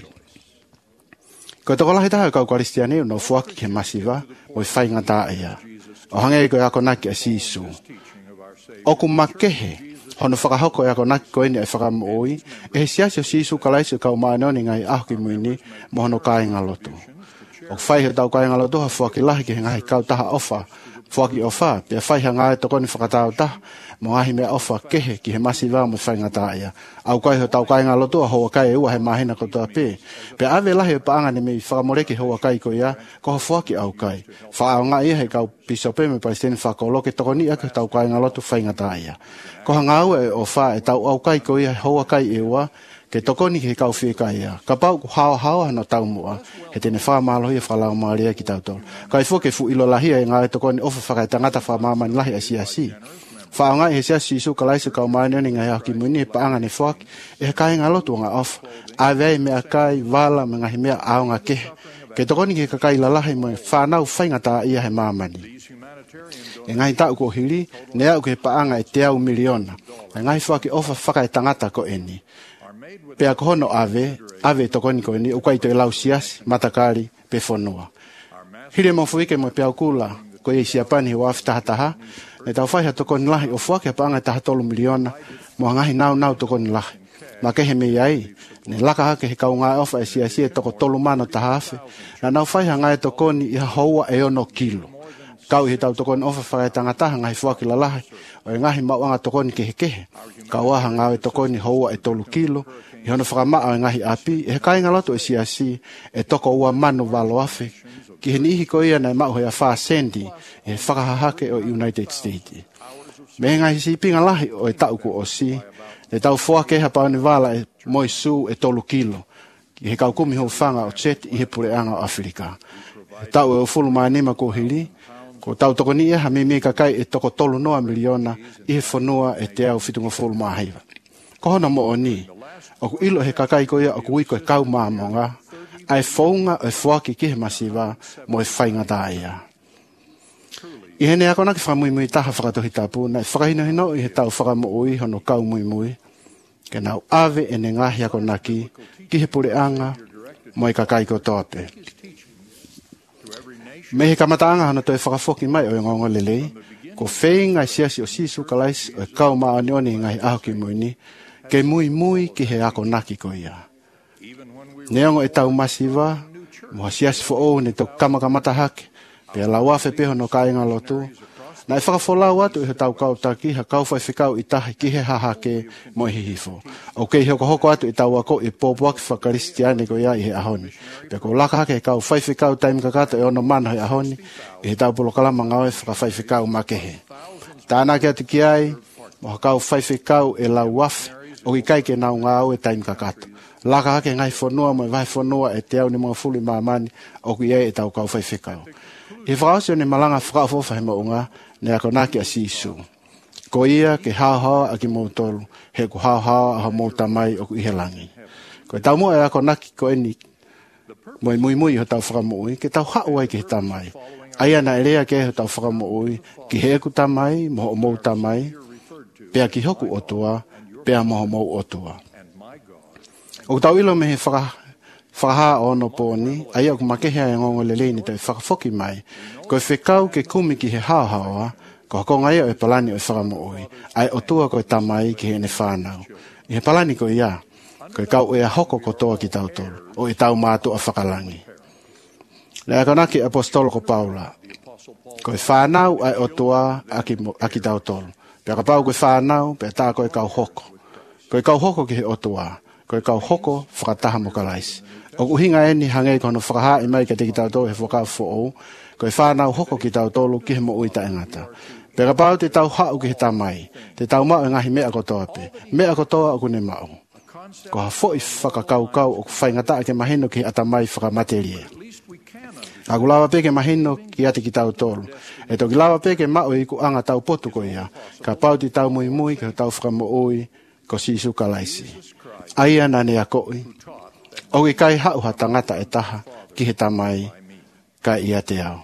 Ko e tokolahi taha kau karistiani no fuaki ke masiva, o e whai ngata ea. O hangei ko e ako naki a sisu. Oku makehe, hono whakahoko e ako naki ko eni e whakamooi, e he siasi o sisu kalaisi kau maanoni ngai ahu ki muini, mo hono kāinga loto. O whai he tau kāinga loto ha fuaki lahi ki he ngahi kau taha ofa, Fuaki ofa, pe fai hanga e tokoni whakatau ta, mo ngahi mea ofa kehe ki he masi wā mo whai ngata ia. Au kai ho tau kai ngā lotua hoa kai e ua he mahina kotoa pe. Pe ave lahi o paanga ni mei whakamoreke hoa kai ko ia, ko ho fuaki au kai. Wha au ngā ia he kau piso pe me palestini whakoloke tokoni ia ke tau kai ngā lotu whai ngata ia. Ko hanga au e ofa e tau au kai ko ia hoa kai e ua, ke tokoni ke kau whika ia. Ka pau ku hao hao hano tau mua, he tene wha malo ia whalau maaria ki tau tolu. Ka i fuke fu ilo lahia e ngā e tokoni ofa whakai tangata wha mamani lahi a si a si. Wha au ngai he sia si su ka laisa kau maani ni ngai haki muni e paanga ni whaki, e he kai ngā lotu ngā ofa. A vei mea kai, vala me ngahi mea ao ngā kehe. Ke tokoni ke kakai lalahi mo e whanau whaingata ia he mamani. E ngai tau ko hili, ne au ke paanga e te au miliona. E ngai whaki ofa whakai tangata ko eni. Pea kohono ave, ave tokoni ko ni ukai to lau siasi, matakari, pe whanua. Hire mo fuike mo pea kula, ko e siapani he wafi tahataha, ne tau whaiha tokoni lahi o fuake paanga taha tolu miliona, mo hangahi nau nau tokoni lahi. Ma kehe me iai, ne laka hake he kau ngai ofa e siasi e toko tolu mano taha afe, na nau whaiha ngai tokoni iha houa e ono kilo. Kau he tau tokoni ofa whakai tangataha ngai fuake lalahi, o e ngahi mauanga tokoni kehe kehe, kau aha ngawe tokoni houa e tolu kilo, i hono whakamaa o ngahi api, e he kai ngaloto e siasi, e toko ua manu walo afe, ki he nihi ko ia na mau hea wha sendi, e he whakahahake o United States. Me ngahi si pinga lahi o e tauku o si, e tau fuake ha pauni wala e moi su e tolu kilo, ki he kau kumi ho whanga o Chet i he pureanga o Afrika. E tau e o fulu maa nima ko hili, ko tau toko ni e ha mimi kakai e toko tolu noa miliona, i he whanua e te au fitunga fulu maa haiva. Ko hona mo o ni, o ku ilo he kakai ko ia o ku wiko e kau maamonga, ai whaunga e whuaki ki he masiwa mo e whaingata ia. I hene ako naki whamui mui taha whakatohi tapu, na e whakahino hino i he tau whakamo ui hono kau mui mui, ke nau ave e ne ngahi ako naki, ki he pureanga mo e kakai ko tope. Me he kamataanga hana toi whakafoki mai o e ngongo lelei, ko whenga i siasi o sisu kalais o e kau maa ni oni ngahi aho ki mui ni, ke mui mui ki he ako naki ko ia. Neongo e tau masiwa, moha siasi fo ou ne tau kamakamata hake, pea lauafe peho no kainga lotu, na e whakafolau atu i he tau kautaki, ha kauwhai whikau i tahi ki he hahake mo i hihifo. O kei hoko hoko atu i tau ako i pōpuaki whakaristiane ko ia i he ahoni. Pea ko laka hake he kau whai whikau taimi kakata e ono mana he ahoni, i he tau polokalama ngawe whakawhai whikau makehe. Tāna ke atu ki ai, moha kau whai whikau e lau wafe, o i kai ke nau ngau e taimi kakata. Laka hake ngai whanua mo i vai whanua e te au ni mga fuli maamani, o ki ei e tau kau whai whikau. I whakaosio ni malanga whakaofofa he maunga, ne ako naki a sisu. Ko ia ke hao a ki mautolu, he ku hao hao a ho mauta mai o ku ihelangi. Ko e tau mua e ako naki ko eni, moi mui mui ho tau whakamui, ke tau hao ai ki he tamai. Aia na elea ke ho tau whakamui, ki he ku tamai, moho o mauta mai, pea ki hoku otua, pea moho mau otua. O tau ilo me he whaka, whakaha o no pōni, ai au kumakehea e ngongo lelei ni tau whakafoki mai, ko e whekau ke kumi ki he hao haoa, ko hako ngai o e palani o e whakamooi, ai o tua ko e tamai ki he ne whanau. I he palani ko ia, ko e kau e a hoko ko toa ki tau tolu, o e tau mātu a whakalangi. Le ako naki apostolo ko Paula, ko e whanau ai o tua a ki, a ki tau tolu. Pea ka pau ko e whanau, pea tā ko e kau hoko. Ko e kau hoko ki he o tua, ko e kau hoko whakataha mo kalaisi. O uhinga eni hangei kono whakaha i mai ka te ki tau tolu he whakau fōou, ko e whanau hoko ki tau tolu ki he mo ui ta engata. Pera pau te tau hau ki he tamai, te tau mau e ngahi mea kotoa pe, mea kotoa o kune mau. Ko ha fo i whakakau kau o whaingata ke mahino ki atamai whakamaterie. Aku lawa pe ke mahino ki ate ki tau tolu, e toki lawa pe ke mau i ku anga tau potu ko ia, ka pau ti tau mui mui ka tau whakamo ui ko sisu kalaisi. Aia nane a koi, o i kai hau ha tangata e taha ki he tamai ka ia te au.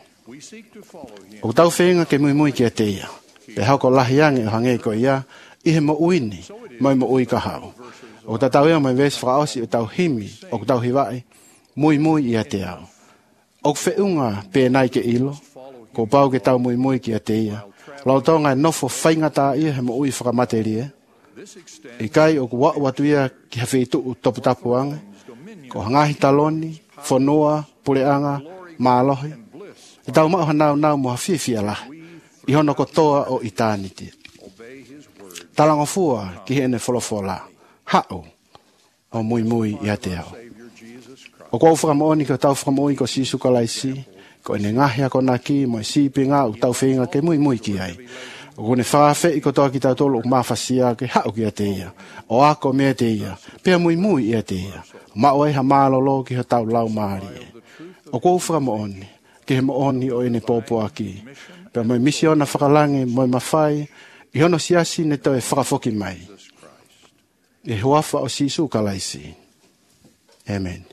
O tau whenga ke mui mui ki a te ia, pe hau ko lahi ange o hangei ko ia, i he mo uini, mai mo ui ka hau. O ta tau ea mai vesi whakaosi o tau himi, o tau hiwai, mui mui i a te au. O wheunga pe nai ke ilo, ko pau ke tau mui mui ki a te ia, lau tonga e nofo whaingata ia he mo ui whakamaterie, i kai o ku watu ia ki ha wheitu topu tapuanga, ko hangahi taloni, whanua, pureanga, mālohi. E tau mau hanau nau moha whiwhia lahi. I hono kotoa o eternity. Talango fua ki hene folofola. Hao. O mui mui i ate au. O kou whakamooni ko tau whakamooni ko sisu kalaisi. Ko ene ngahi ako naki mo e sipi ngā u tau whenga ke mui mui ki ai. O kone whawhe i kotoa ki tau tolu o mawhasia ke hao ki ate ia. O ako me ate ia. Pea mui mui i ate ia. Ma o e ha mālolo ki ha tau lau maari e. O kou whakamooni. Ke he mooni o ene pōpua ki. Pea mo e misi ona whakalange mo e mawhai. I hono siasi ne tau e whakafoki mai. E huafa o sisu kalaisi. Amen.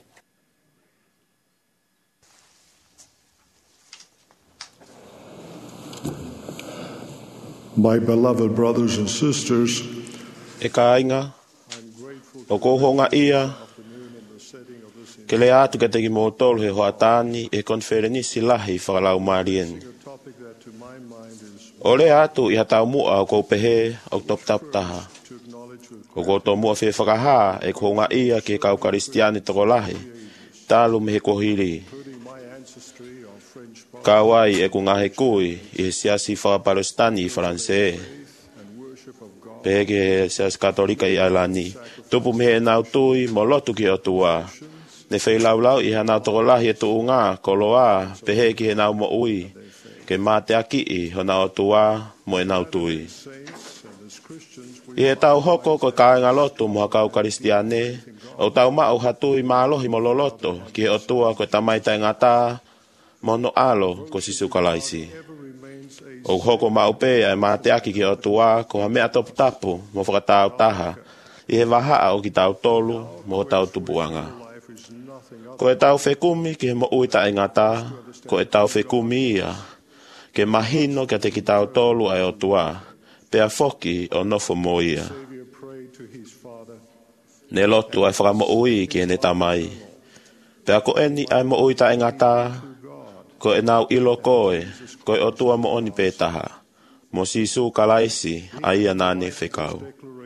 My beloved brothers and sisters, e ka inga, o kohonga ia, ke le atu ka teki mō tolu he hoatani e konferenisi lahi whakalau marien. O le atu i hatau mua o kou pehe o top tap taha. O koto mua whi whakaha e kohonga ia ke kau karistiani toko lahi, talu me he kohiri. Kawai e ku ngahe kui i he siasi whakapalestani i Fransē. Pehe ke he siasi katolika i Ailani. Tupu me he nau tui mo lotu ki o tua. Ne whai lau lau i hanau toko lahi e tu unga koloa pehe ki he nau mo ui. Ke mate aki i hona o tua mo e nau tui. I he tau hoko ko kāinga lotu mo hakau karistiane. O tau mao hatui mālohi mo loloto ki he o tua ko tamaita ngata mono alo ko sisu kalaisi. O hoko maupe ai mate aki ki o tua ko ha mea topu tapu mo whakatau taha. I he wahaa o ki tau tolu mo tau tupuanga. Ko e tau whekumi ki he mo uita e ngata, ko e tau whekumi ia. Ke mahino ki te ki tau tolu ai o tua, pea foki o nofo mo ia. Ne lotu ai whakamo ui ki he ne tamai. Pea ko eni ai mo uita e ngata, ko e nau ilo koe, ko e o tua mo oni pētaha. Mo sisu kalaisi, a ia nane whekau.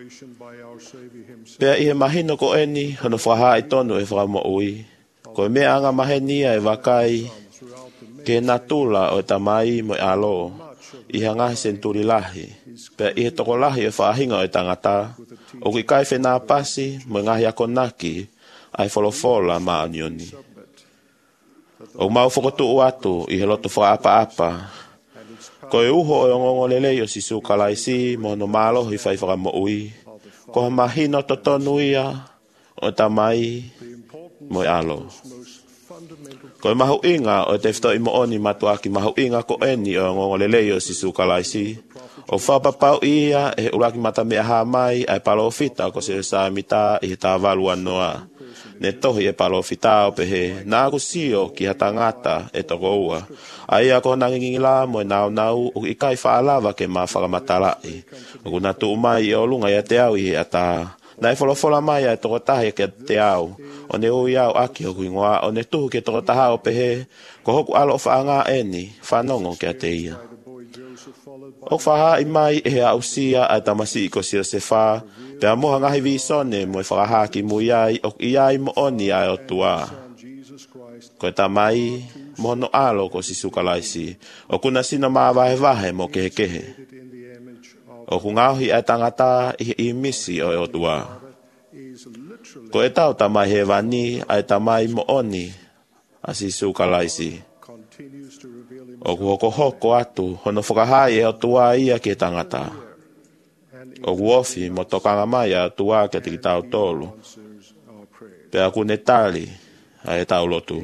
Pea i he mahino ko eni, hono whaha i tonu e whakamo ui. Ko e mea anga mahenia e wakai, ke natula o e tamai mo e alo, i hangahi senturi lahi. Pea i he toko lahi e whaahinga o e tangata, o ki kai whenā pasi, mo e ngahi ako naki, ai wholofola maa anioni. O mau whakotu atu i he loto whaapa-apa. Ko e uho o ngongo lelei o sisu kalaisi mo no malo i whai whakamo ui. Ko ha mahino to tonu ia o tamai mo e alo. Ko e mahu inga o te whito i mo oni matuaki mahu inga ko eni o ngongo lelei o sisu kalaisi. O whapapau ia e uraki mata mea ha mai ai palo fita ko se sa mita i he tāwalu anoa. Ne tohi e palo fitao pehe, nā ku sio ki hata ngata e toko ua. Ai ako nangingi la mo e nau nau o i kai whaalawa ke maa whakamatalai. O ku natu umai e olunga i a te au i he ata. Nā e wholofola mai e toko tahi ke te au. O ne ui au aki o kuingoa, o ne tuhu ke toko taha o pehe, ko hoku alo o whaanga eni, whanongo ke a te ia. O whaha i mai e he au sia ai tamasi i ko sia se wha, pea moha ngahi visone mo e whakahaki mo iai o iai mo oni ai o tua. Ko e tamai, mo no alo ko sisu kalaisi, o kuna sina maa vahe vahe mo kehe kehe. O ku ngauhi ai tangata i i misi o e o tua. Ko e tau tamai he vani ai tamai mo oni a sisu kalaisi. O ku hoko hoko atu, hono whakahai e o tua ia ke tangata. O ku ofi mo tokanga mai a tua ke tiki tau tolu. Pea ku ne tali a e tau lotu.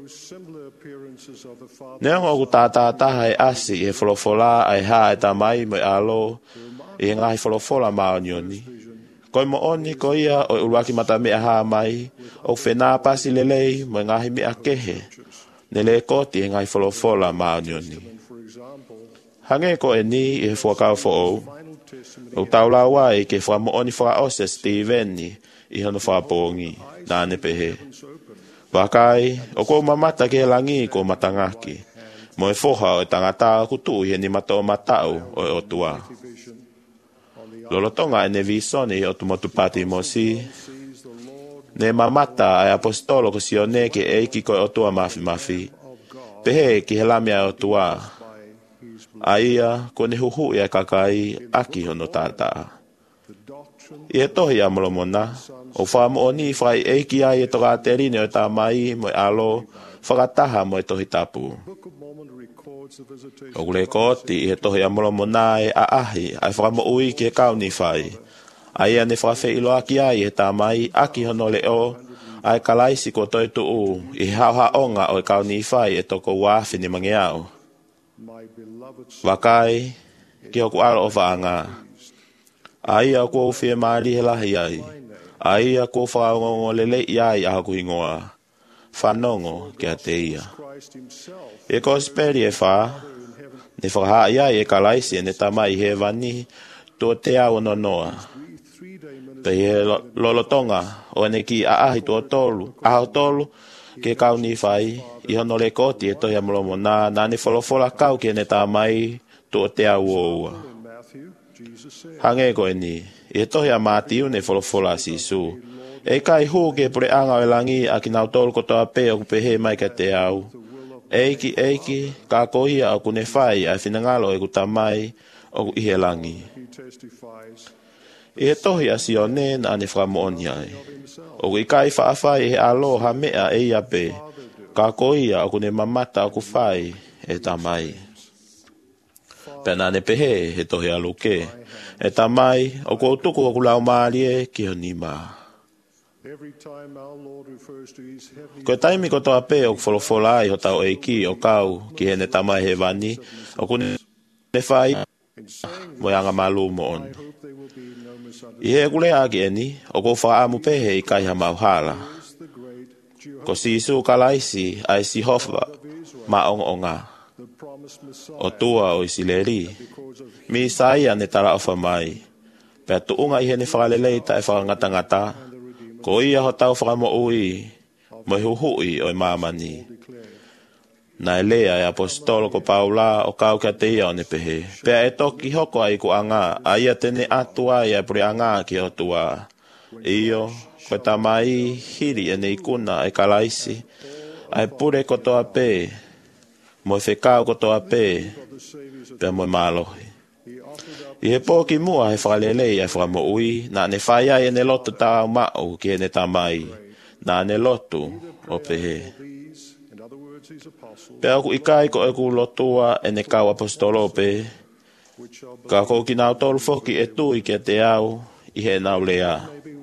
Neongo o ku tātā taha e asi e wholofola ai ha e tamai mo e alo e ngahi wholofola mao nioni. Ko mo oni ko ia o uruaki mata mea ha mai o whenā pasi lelei mo e ngahi mea kehe. Nele koti e ngai wholofola maa nioni. Hange ko e ni e whakau who'o. O taula wai ke whamo oni whakaose Steveni i hono whapongi. Nāne pehe. Wakai, o ko mamata ke langi ko matangaki. Mo e whoha o e tangata kutu i he ni mato o matau o e otua. Lolotonga e ne visone i otu motu pati mosi. Ne mamata ai apostolo ko sione ke eiki ko otua mafi mafi. Pehe ki he lamia otua. Aia ko ne huhu ia kakai aki hono tata. Ia tohi amolomona. O whaamo o ni whai eiki ai e toka terine o tā mai mo alo whakataha mo e tohi tapu. O kule koti e tohi amolomona e aahi ai whakamo ui ki e kauni whai. Aia ne whawhi ilo aki ai e tā mai aki hono le o ai kalaisi ko toi tuu i hauha onga o e kauni whai e toko wafi ni mangiao. Wakai ki oku alo o whaanga. Aia ko uwhia maari he lahi ai. Aia ko whaongo lele iai a haku ingoa. Whanongo ki a te ia. E ko speri e wha. Ne whakaha iai e kalaisi e ne tamai he vani. Tua te au no noa. Pe he lolotonga. O ene ki a ahi tua tolu. Aho tolu. Ke kau ni whai. I hono le koti e tohi amolomo. Nā nā ne wholofola kau ki e ne tamai. Tua te au oua. Hange ko e ni. E tohi a mātiu ne wholofola si su. E kai hū ke pure anga o langi a ki nau tolu kotoa pe o kupehe mai ka te au. Eiki eiki ka kohia o kune whai a whinangalo e kutamai o ku ihe langi. E tohi a si o ne na ane whakamooni ai. O ku i kai whaafai e alo ha mea e ia pe. Ka kohia o kune mamata o ku whai e tamai. Pena ne pehe he tohi a luke. E tamai o ko tuku o ku lau maarie ki ho ni maa. Ko taimi ko toa pe o wholofola ai ho tau eiki o kau ki he ne tamai he vani. O ku ne whai mo anga malu mo on. I he kule agi eni o ko wha amu pehe i kai ha mauhala. Ko si isu kalaisi ai si hofa ma ong onga. O tua o isileri. Mi saia ne tara ofa mai. Pea tuunga i he ne whakalelei ta e whakangatangata. Ko ia ho tau whakamo ui. Mo i huhui o i mamani. Na e lea e apostolo ko Paula o kau kia te ia o ne pehe. Pea e toki hoko ai ku anga. A ia tene atua ia puri anga ki o tua. Iyo, ko tamai hiri e nei kuna e kalaisi. Ai pure ko toa pe. Mo i whekau ko toa pe. Pea mo i malohi. I he pōki mua he whakalelei ai whakamo ui. Nā ne whaia e ne lotu tā mau ki e ne tamai. Nā ne lotu o pehe. Pea ku ikai ko e ku lotua e ne kau apostolo pe. Ka ko ki nau tolu foki e tui ki te au i he nau lea.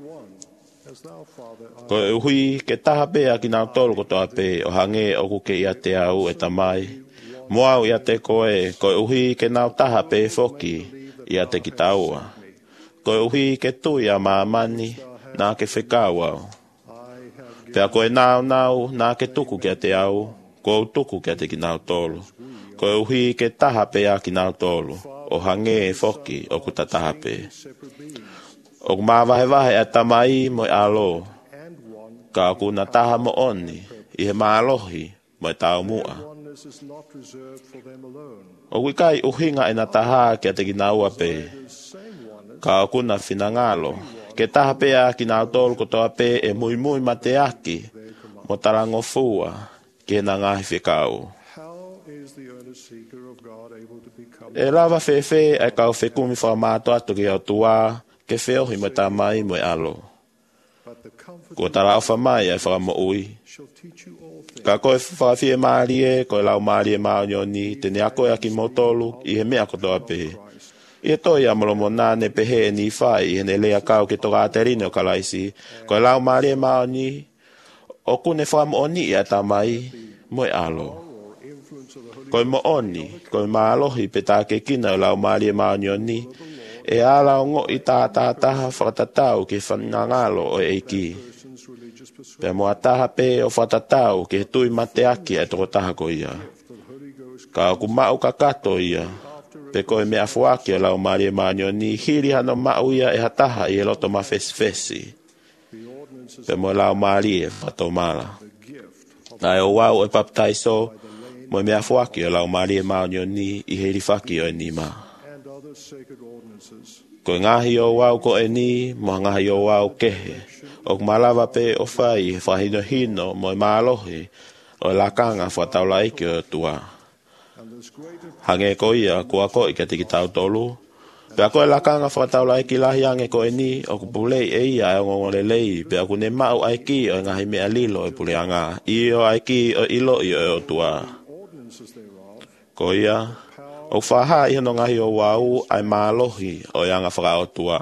Ko e hui ke taha pea ki nau tolu ko toa pe o hange o ku ke ia te au e tamai. Moau ia te koe ko e hui ke nau taha pe foki ia te ki taua. Ko e hui ke tui a maamani nā ke whekau au. Pea ko e nau nau nā ke tuku ki te au. Ko tuku kia te ki nau tolu. Ko e uhi ke taha pe a ki nau tolu. O hange e foki o kuta taha pe. O ku maa wahe wahe a tamai mo e alo. Ka ku na taha mo oni. I he maa alohi mo e tau mua. O ku kai uhinga e na taha kia te ki nau pe. Ka ku na finangalo. Ke taha pe a ki nau tolu ko toa pe e mui mui ma te aki. Mo tarango fua. Ke na ngahi whekau. E lava whewhe e kau whekumi whamātua atu ki au tua, ke wheohi mo tā mai mo e alo. Ko tara au whamai e whakamo ui. Ka koe whawhie maarie, koe lau maarie maonyoni, tene a koe aki motolu, i he mea kotoa pehe. I e toi amalomo nā ne pehe e ni whai, i ne lea kau ki toka aterine o kalaisi, koe lau maarie maoni, o kune whamo oni i a tamai, mo e alo. Koe mo oni, koe maalohi pe tā ke kina o lau maarie maonioni, e ala o ngo i tā tā taha whakatatau ke whanangalo o eiki. Pea mo a taha pe o whatatau ke tui mate aki e toko taha ko ia. Ka ku mau ka kato ia, pe koe mea fuaki o lau maarie maonioni, hiri hano mau ia e hataha i e loto ma fesi fesi. Pe mo lau maarie whatomala. Ai o wau e paptaiso, mo mea fuaki o lau maarie maonioni i heri whaki o e ni ma. Ko ngahi o wau ko e ni, mo ngahi o wau kehe. O kumalawa pe o whai, whahino hino, mo e maalohi, o e lakanga whataula ike o tua. Hange ko ia ko ako i ke te ki tau tolu. Pe ako e lakanga whakatau lai ki lahi ange ko e ni o ku pulei e ia e ngongo le lei. Pe aku ne mau ai ki o ngahi mea lilo e pule anga. I o ai ki o ilo i o tua. Ko ia, o whaha i hano ngahi o wau ai mālohi o ianga whaka o tua.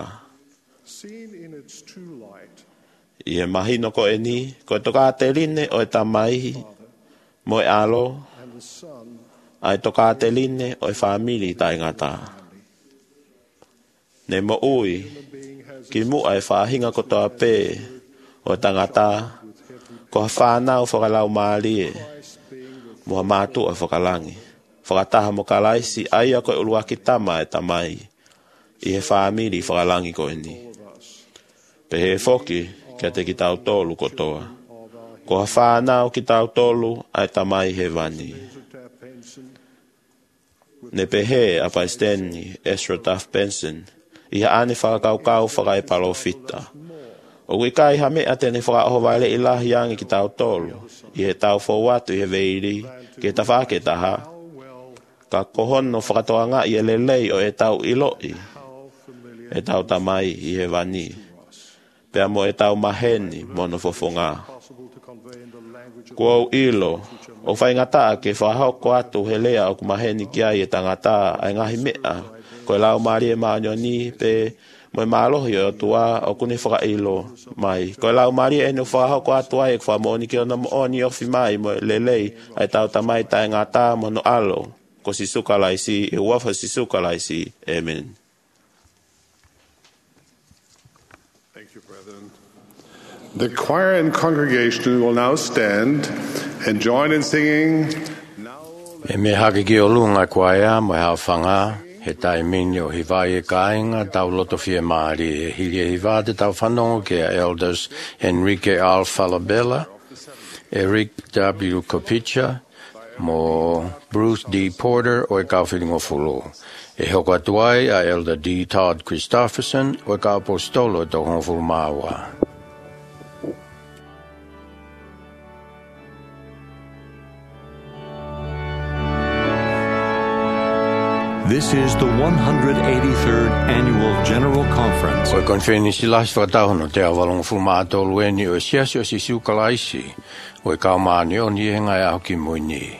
I he mahi no ko e ni, ko e toka te line o e tamai, mo e alo, ai toka te line o e whamili tai ngata. Ne mo ui, ki mu ai whahinga ko toa pē, o e tangata, ko ha whanau whakalau maalie, mo ha mātu o whakalangi. Whakataha mo kalaisi, ai a ko e ulua ki tama e tamai, i he whamili whakalangi ko e ni. Pe he foki, kia te ki tau tolu kotoa. Ko ha whanau ki tau tolu, ai tamai he vani. Ne pehe a paisteni, Ezra Duff Benson, i ha ane whakakaukau whakai palo fita. O kui kai ha mea tene whakaoho waile i lahi angi ki tau tolu, i he tau fōwatu i he veiri, ke ta whake taha. Ka kohono whakatoanga i e lelei o e tau iloi, e tau tamai i he vani. Pea mo e tau maheni mono fofonga. Kua ilo, o whai ngata ke whahoko atu he lea o ku maheni ki ai e tangata ai ngahi mea. Ko e lau maari e maanyo ni pe mo e maalohi o tua o kuni whaka ilo mai. Ko e lau maari e no whahoko atu ai e kwa mooni ki o na mooni ofi mai mo e lelei ai tau tamai tai ngata mono alo. Ko si suka laisi, e wafa si suka laisi. Amen. The choir and congregation will now stand and join in singing. E me hake ki o lunga kwaia mo e hao whanga, he tai mini o hiwai e kāinga, tau loto fie maari, e hiri e hiwa te tau whanongo ke a elders Enrique Al Falabella, Eric W. Kopicha, mo Bruce D. Porter o e kauwhiringo fulu. E hoko atuai a elder D. Todd Christofferson o e ka apostolo e tohongo fulu maawa. This is the one hundred eighty-third Annual General Conference. O kon feni si lahi whakatahono te awalong fumato lueni o e siasi o si siukalaisi o e kaumani o ni e ngai aho ki moini.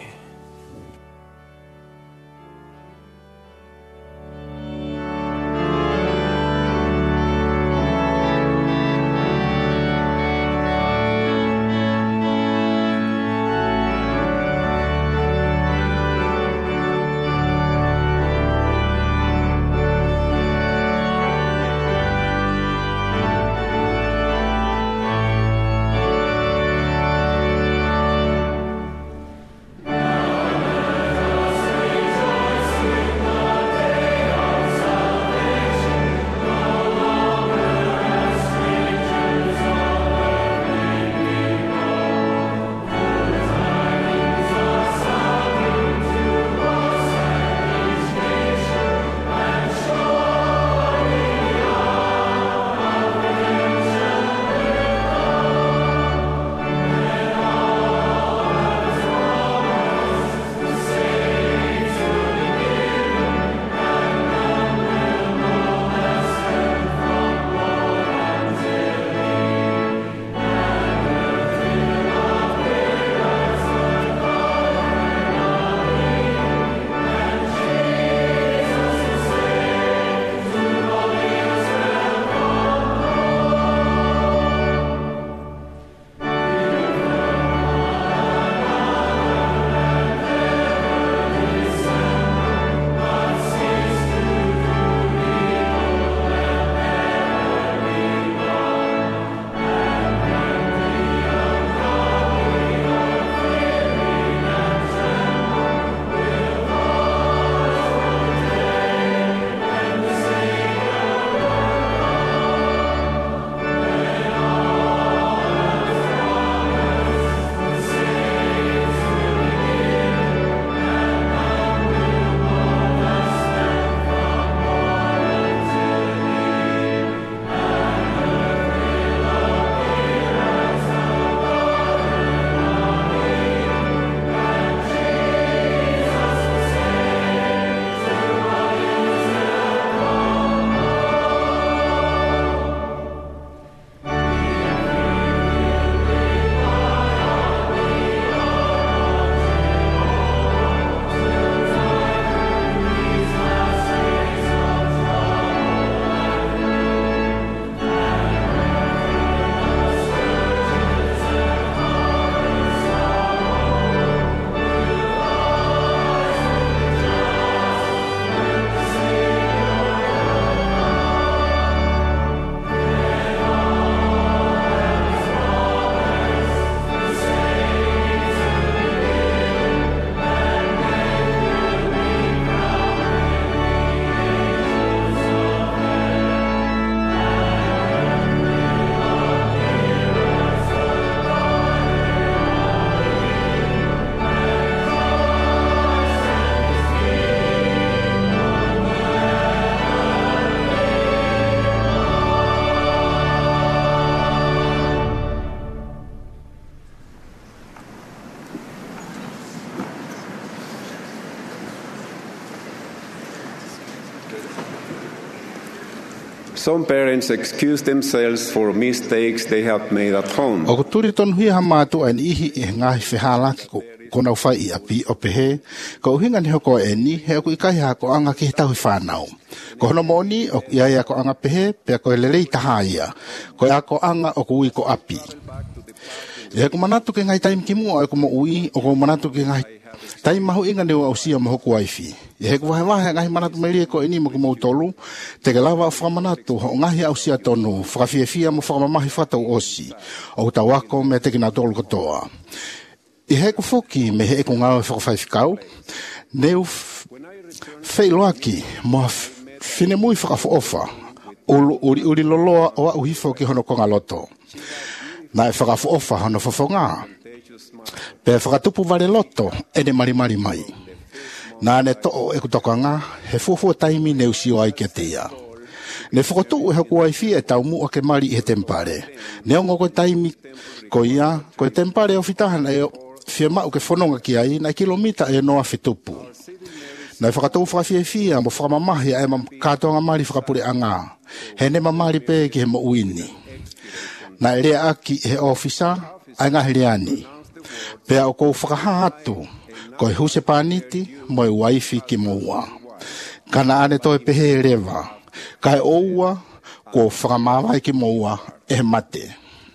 Some parents excuse themselves for mistakes they have made at home. O turi ton hui ha matu an ihi e ngahi fehala ko kona fai i api o pehe ko hinga ni hoko eni he ko ikai ha ko anga ki tau whanau ko no moni o ia ia ko anga pehe pe ko lelei tahaia ko ia ko anga o ko ui ko api e ko manatu ke ngai taim kimu o ko mo ui o ko manatu ke ngai taim mahu inga ne o sia mo ko wifi e ko wa wa ngai manatu meli ko eni mo ko mo tolu te ke lava fa manatu ho ngai au sia tonu fa fia fia mo fa mahi fa tau osi o tawako me te kina tolu ko toa I he ko foki me he ko ngā whakawhaifikau, neu whailoaki mo whine mui whakawhaofa, uri uri loloa o a uhifo ki hono konga loto. Nā e whakawhaofa hono whawhonga. Pe whakatupu vare loto, ene mari mari mai. Nā ne to'o e kutokanga, he fufu taimi neu sio ai ke teia. Ne whakotu e haku ai fia e tau mua ke mari i he tempare. Ne ongo ko taimi ko ia, ko e tempare o fitahana e o fia mau ke whanonga ki ai, na kilomita e noa whitupu. Nai whakatou whakawhia fia, mo whakamamahi e mam kātonga mari whakapure anga. He ne mamari pē ki he mo uini. Na e rea aki he ofisa, ai ngahi reani. Pea o kou whakahatu, ko e huse pāniti, mo e waifi ki moua. Kana ane toi pehe e rewa, kai oua, ko whakamawai ki moua, e mate.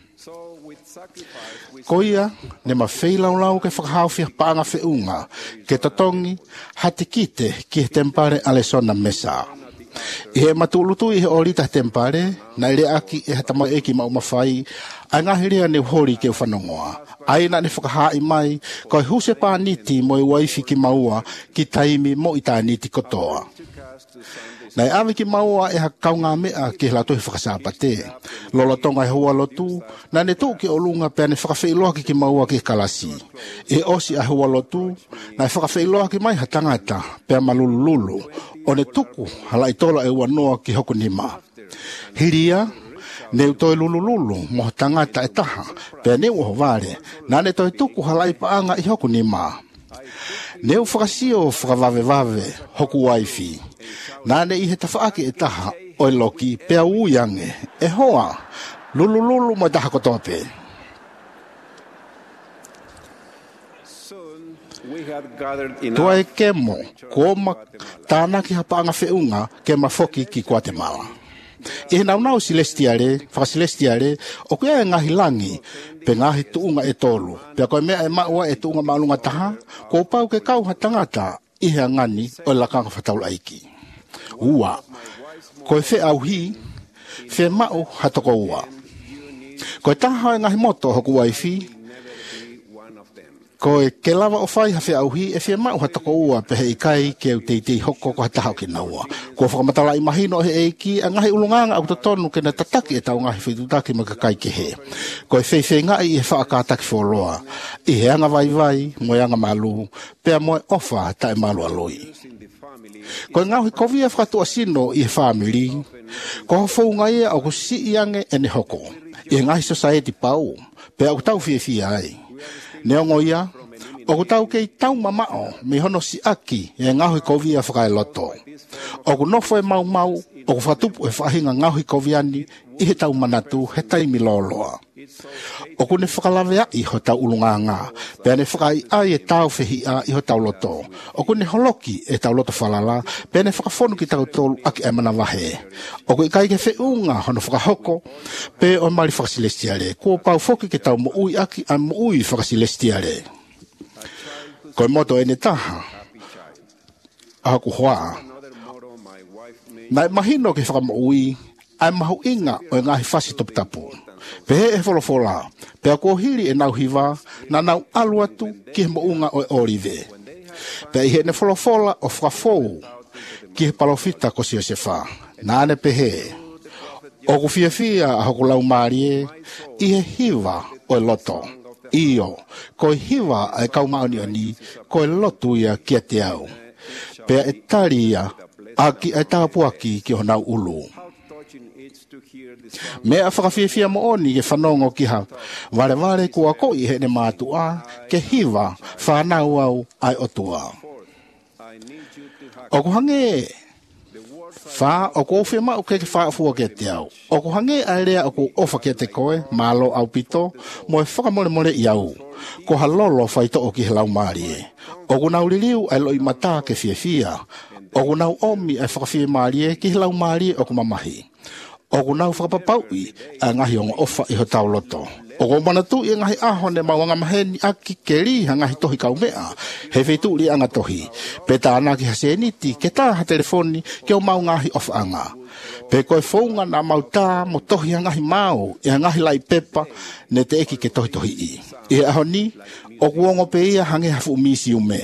Ko ia, ne ma whailau lau ke whakahauwhia paanga whiunga, ke totongi, hati kite ki he tempare alesona mesa. I he matulutu i he orita tempare, na ere aki e hatama eki mau mawhai, a ngahirea ne hori ke whanongoa. Aina ne whakahai mai, ko e huse pā niti mo i waifi ki maua, ki taimi mo i tā niti kotoa. Nai awe ki maua e ha kaunga mea ki he lato he whakasapate. Lolo tonga he hua lotu, na ne tū ki olunga pia ne whakawhailoa ki ki maua ki kalasi. E osi a hua lotu, na e whakawhailoa ki mai ha tangata pia malululu, o ne tuku hala i tola e wanoa ki hoku nima. Hiria, ne utoi lulululu mo tangata e taha, pia ne uho vare, na ne toi tuku hala i paanga i hoku nima. Ne u whakasio whakavave vave hoku waifi. Nane i he tawhaake e taha o e loki pea uiange. E hoa, lulu lulu mo taha kotope. Tua e kemo, koma tāna ki hapaanga whiunga ke mafoki ki Guatemala. I he naunau silestiare, whakasilestiare, o kia e ngahi langi, pe ngahi tuunga e tolu. Pea koe mea e maua e tuunga maalunga taha, ko pau ke kau ha tangata i he ngani o e lakanga whataula aiki. Ua, ko e whe au hi, whe mau hatoko ua. Ko e taha e ngahi moto hoku waifi, ko e ke lava o whai ha whe au hi, e whe mau hatoko ua pe he ikai ke au teitei hoko ko hataha o ke naua. Ko whakamatala i mahino he eiki, a ngahi ulunganga au totonu ke na tataki e tau ngahi whitutaki makakai ke he. Ko e whei whei ngai i he whaakataki wholoa, i he anga vai vai, mo e anga malu, pea mo e ofa ta e malu aloi. Ko ngau hi kovia whakatua sino i he whamiri, ko hawhaunga ia au kusi iange e ne hoko, i he ngahi society pau, pe au tau fie fie ai. Neongo ia, o ku tau kei tau mamao, me hono si aki, e ngau hi kovia whakai loto. O ku nofo e mau mau, o ku whatupu e whahinga ngau hi koviani, i he tau manatu, he taimi loloa. O ku ne whakalavea i ho tau ulunganga, pea ne whakai ai e tau whihi a i ho tau loto. O ku ne holoki e tau loto whalala, pea ne whakafonu ki tau tolu aki e mana wahe. O ku i kai ke whiunga hono whakahoko, pe o mari whakasilestiare, kua pau foki ke tau mo ui aki a mo ui whakasilestiare. Ko e moto e ne taha, a ku hoa. Nai mahino ke whakamo ui, ai mahu inga o e ngahi whasi topu tapu. Pehe e wholofola, pea ko hiri e nau hiva, na nau alu atu ki he mounga o e orive. Pea ihe ne wholofola o whakafou, ki he palofita ko si o se wha. Nāne pehe, o ku fia fia a hoku lau marie, i he hiva o e loto. Iyo, ko e hiva a e kau maoni oni, ko e lotu ia kia te au. Pea e tari ia, a ki e tāpuaki ki ho nau ulu. Mea whakawhiawhia mo oni ke whanongo ki ha. Vare vare kua ko i he ne mātua, ke hiva whanau au ai otua. O ku hange, Fa o ko fe ma o ke fa fu ke te au. O ko hange alea o ko ofa ke te koe malo au pito mo e whaka mole mole i au. Ko halolo fai to o ki helau maari e. O ko nau liliu ai loi mata ke fia fia. O ko nau omi ai whakawhia maari e ki helau maari e o ko mamahi. O ko nau whakapapaui a ngahi o ofa i ho tau loto. O ko manatu i ngahi aho ne mawanga maheni aki ke ri ha ngahi tohi kau mea. He whetu li anga tohi. Peta ana ki hase niti ke tā ha telefoni ke o mau ngahi ofa anga. Pe koe whaunga na mau tā mo tohi ha ngahi mau i ha ngahi lai pepa ne te eki ke tohi tohi i. I he aho ni, o kuongo pe ia hange hafu umisi ume.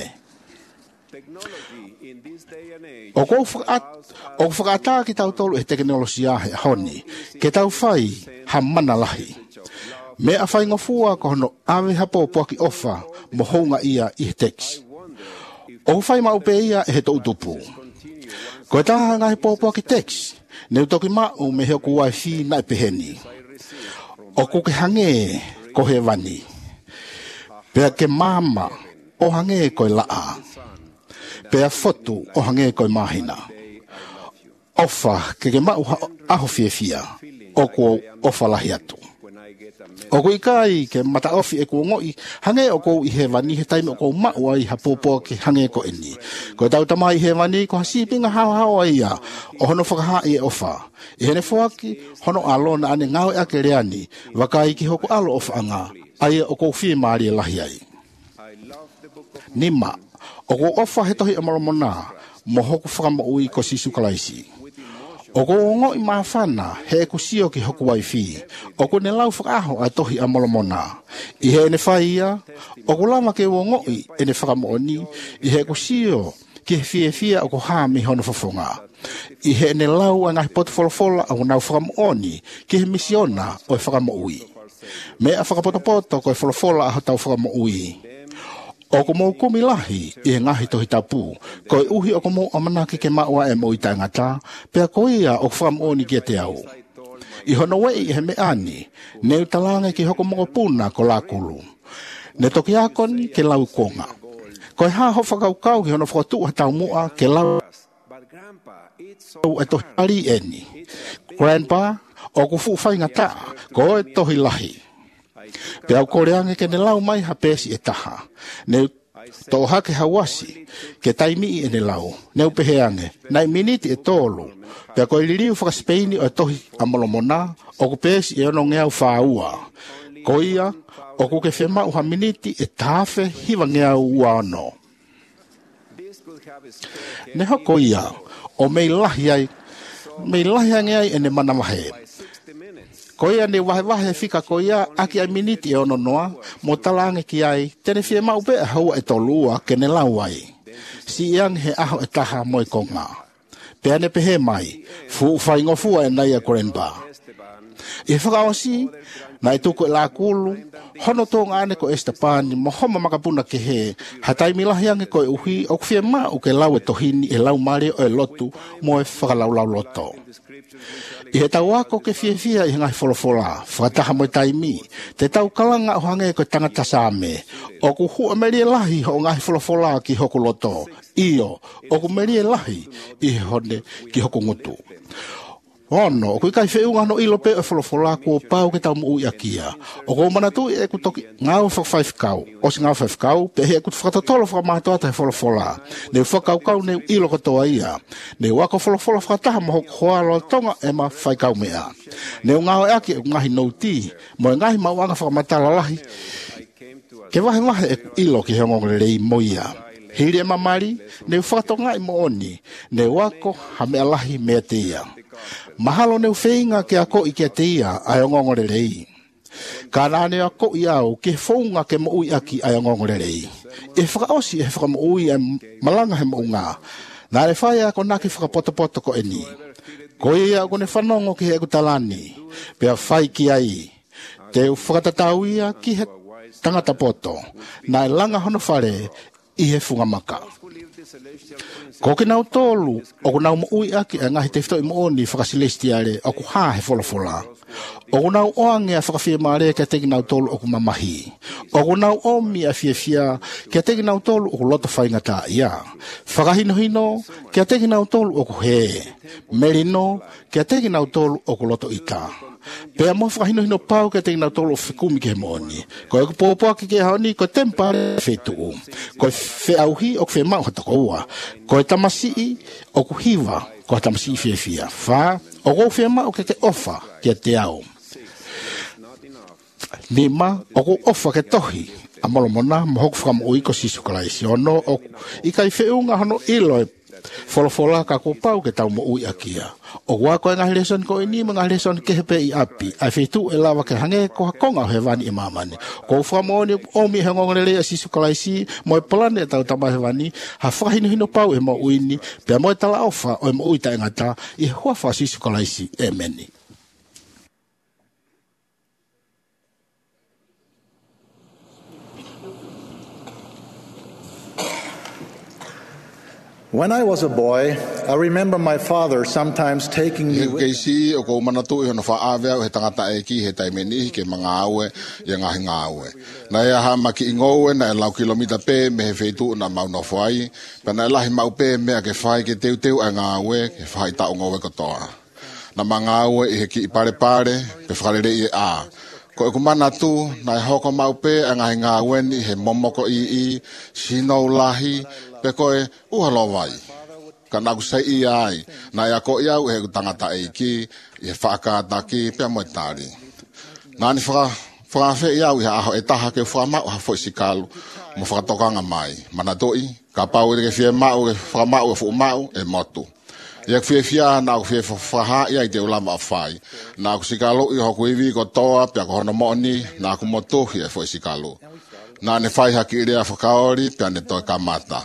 O ko o whakata ki tau tolu e teknolosia he honi, ke tau whai ha mana lahi. Me a whai ngofua ko hono awe hapo po ki ofa mo hounga ia i he text. O whai maupe ia e he tau tupu. Ko e taha ngai po po ki text, ne utoki mau me heo ku wifi na e peheni. O ku ke hange ko he wani. Pea ke mama o hange ko e laa. Pea fotu o hange ko e mahina. Ofa ke ke mau aho fie fia. O ko ofa lahi atu. O ko ikai ke mata ofi e ko ngoi hange o ko i he wani he taime o ko mau ai hapopo ke hange ko eni. Ko tau tamai he wani ko hasipinga hao hao ia o hono whakaha i e ofa. I hene whaki hono alona ane ngau e ake reani wakai ki hoko alo ofa anga ai o ko fie maari e lahi ai. Nima, o ko ofa he tohi amaromona mo hoku whakama ui ko sisu kalaisi. O ko ngo i mawhana he ku sio ki hoku waifi. O ko ne lau whakaho a tohi amaromona. I he ene whaia, o ko lama ke wo ngoi ene whakamooni i he ku sio ki he fie fie o ko hami hono whafonga. I he ene lau a ngahi potu wholofola au nau whakamooni ki he misiona o e whakamo ui. Me a whakapotopoto ko e wholofola a ho tau whakamo ui. O ko mou kumi lahi i he ngahi tohi tapu, ko e uhi o ko mou amanaki ke maua e mo i tangata, pea ko ia o whakamooni ki te au. I hono wei i he me ani, neu talanga ki hoko moko puna ko lakulu. Ne toki akoni ke lau konga. Ko e haho whakaukau ki hono whakatu ha tau mua ke lau e tohi ali eni. Grandpa, o ko fu whai ngata, ko e tohi lahi. Pea koreange ke ne lau mai ha pesi e taha. Ne tō hake hawasi ke taimi i e ne lau. Neu peheange, nai miniti e tōlu. Pea koe liriu whakaspeini o e tohi amolomona o ku pesi e ono ngeau whaua. Ko ia, o ku ke whema uha miniti e tāwhe hiwa ngeau uano. Ne hoko ia, o mei lahi ai, mei lahi ai e ne mana mahe. Ko ia ne wahe wahe fika ko ia aki ai miniti e ono noa, mo talange ki ai, tene fie mau pe haua e tolua ke ne lau ai. Si iang he aho e taha moi konga. Pea ne pehe mai, fu whai ngofua e nai a korenba. I whakaosi, na e tuku e la kulu, hono tō ngāne ko Estepani, mo homa makapuna ke he, hatai milahiange ko e uhi, o kufie mau ke lau e tohini e lau mare o e lotu, mo e whakalau lau loto. I he tau ako ke fie fia i ngai wholofola, whakataha mo taimi, te tau kalanga o hange ko tangata same, o ku hu amerie lahi ho ngai wholofola ki hoku loto, iyo, o ku merie lahi i hone ki hoku ngutu. Ono, o kui kai whiunga no ilo pe e wholofola ko pau ke tau mo ui akia. O ko manatu e ku toki ngau whakawhaifikau. O si ngau whaifikau, pe he e ku whakatotolo whakamatoa te wholofola. Neu whakaukau neu ilo katoa ia. Neu wako wholofola whakataha mo hoku hoa loa tonga e ma whaikau mea. Neu ngau e aki e ku ngahi nouti, mo e ngahi mauanga whakamatala lahi. Ke wahe wahe e ku ilo ki heongongre rei moia. Hiri e mamari, neu whakatonga i mo oni, neu wako ha mea lahi mea te ia. Mahalo neu whenga ke a koi ke te ia ai ngongore rei. Ka nane a koi au ke whaunga ke mo ui aki ai ngongore rei. E whakaosi e whaka mo ui e malanga he mo ngā. Nā re whai a ko naki whakapotopoto ko eni. Ko ia ko ne whanongo ki he eku talani. Pea whai ki ai. Te whakatatau ia ki he tangata poto. Nā e langa hono whare i he whungamaka. Ko ke nau tolu, o ku nau mo ui aki a ngahi te whito i mo oni whakasilestiare o ku hā he wholofola. O ku nau oange a whakawhia maare ka teki nau tolu o ku mamahi. O kunau omi a fia fia, kia teki nau tolu o kuloto whainga tā ia. Whakahino hino, kia teki nau tolu o kuhe. Merino, kia teki nau tolu o kuloto ita. Pea mo whakahino hino pau kia teki nau tolu o whikumi ke moni. Ko e kupopoa ki ke haoni, ko tempa whetu. Ko e wheauhi o kwe mau hata koua. Ko e tamasii o kuhiva, ko e tamasii fia fia. Wha, o kou whea mau ke ke ofa kia te au. Lima, o kou ofa ke tohi. Amolo mona, mohok whakamu ko sisu kalaisi. Ono, o ikai whiunga hano ilo e wholofola ka ko pau ke tau mo ui akia. O wako e ngahi leson ko ini, mga leson ke hepe i api. Ai whetu e lawa ke hange ko hakonga he wani i mamani. Ko whamoni omi he ngongorele a sisu kalaisi, mo e polane tau tama he wani, ha whakahino hino pau e mo uini, pia mo e tala ofa o e mo ui ta engata, i huafa sisu kalaisi e meni. When I was a boy, I remember my father sometimes taking me with him. Keisi o ko manatu i hono whaawea o he tangata e ki he taimeni ke mga aue i ngahi ngā aue. Na ea ha maki ingoue na e lau kilomita pe me he wheitu na mauna whai, pa na e lahi mau pe mea ke whai ke teu teu a ngā aue ke whai tau ngowe katoa. Na mga aue i he ki i pare pare pe whakarere i e a. Ko e kumana tu na e hoko mau pe a ngahi ngā aue ni he momoko i i, sinou lahi, pe koe uhalo vai. Ka nagu sai i ai, na ia ko iau he tangata e ki, i he whaakata ki, pia moe tari. Nani whaka, whakawhe iau i ha aho e taha ke whakamau ha fo isikalu, mo whakatokanga mai. Mana doi, ka pau e ke fie mau, e whakamau e whakamau e motu. Ia fie fia, na ku fie whaha ia i te ulama a whai. Na ku sikalu i hoku iwi ko toa, pia ko hono moni, na ku motu i e fo isikalu. Na ne whai haki irea whakaori, pia ne toi kamata.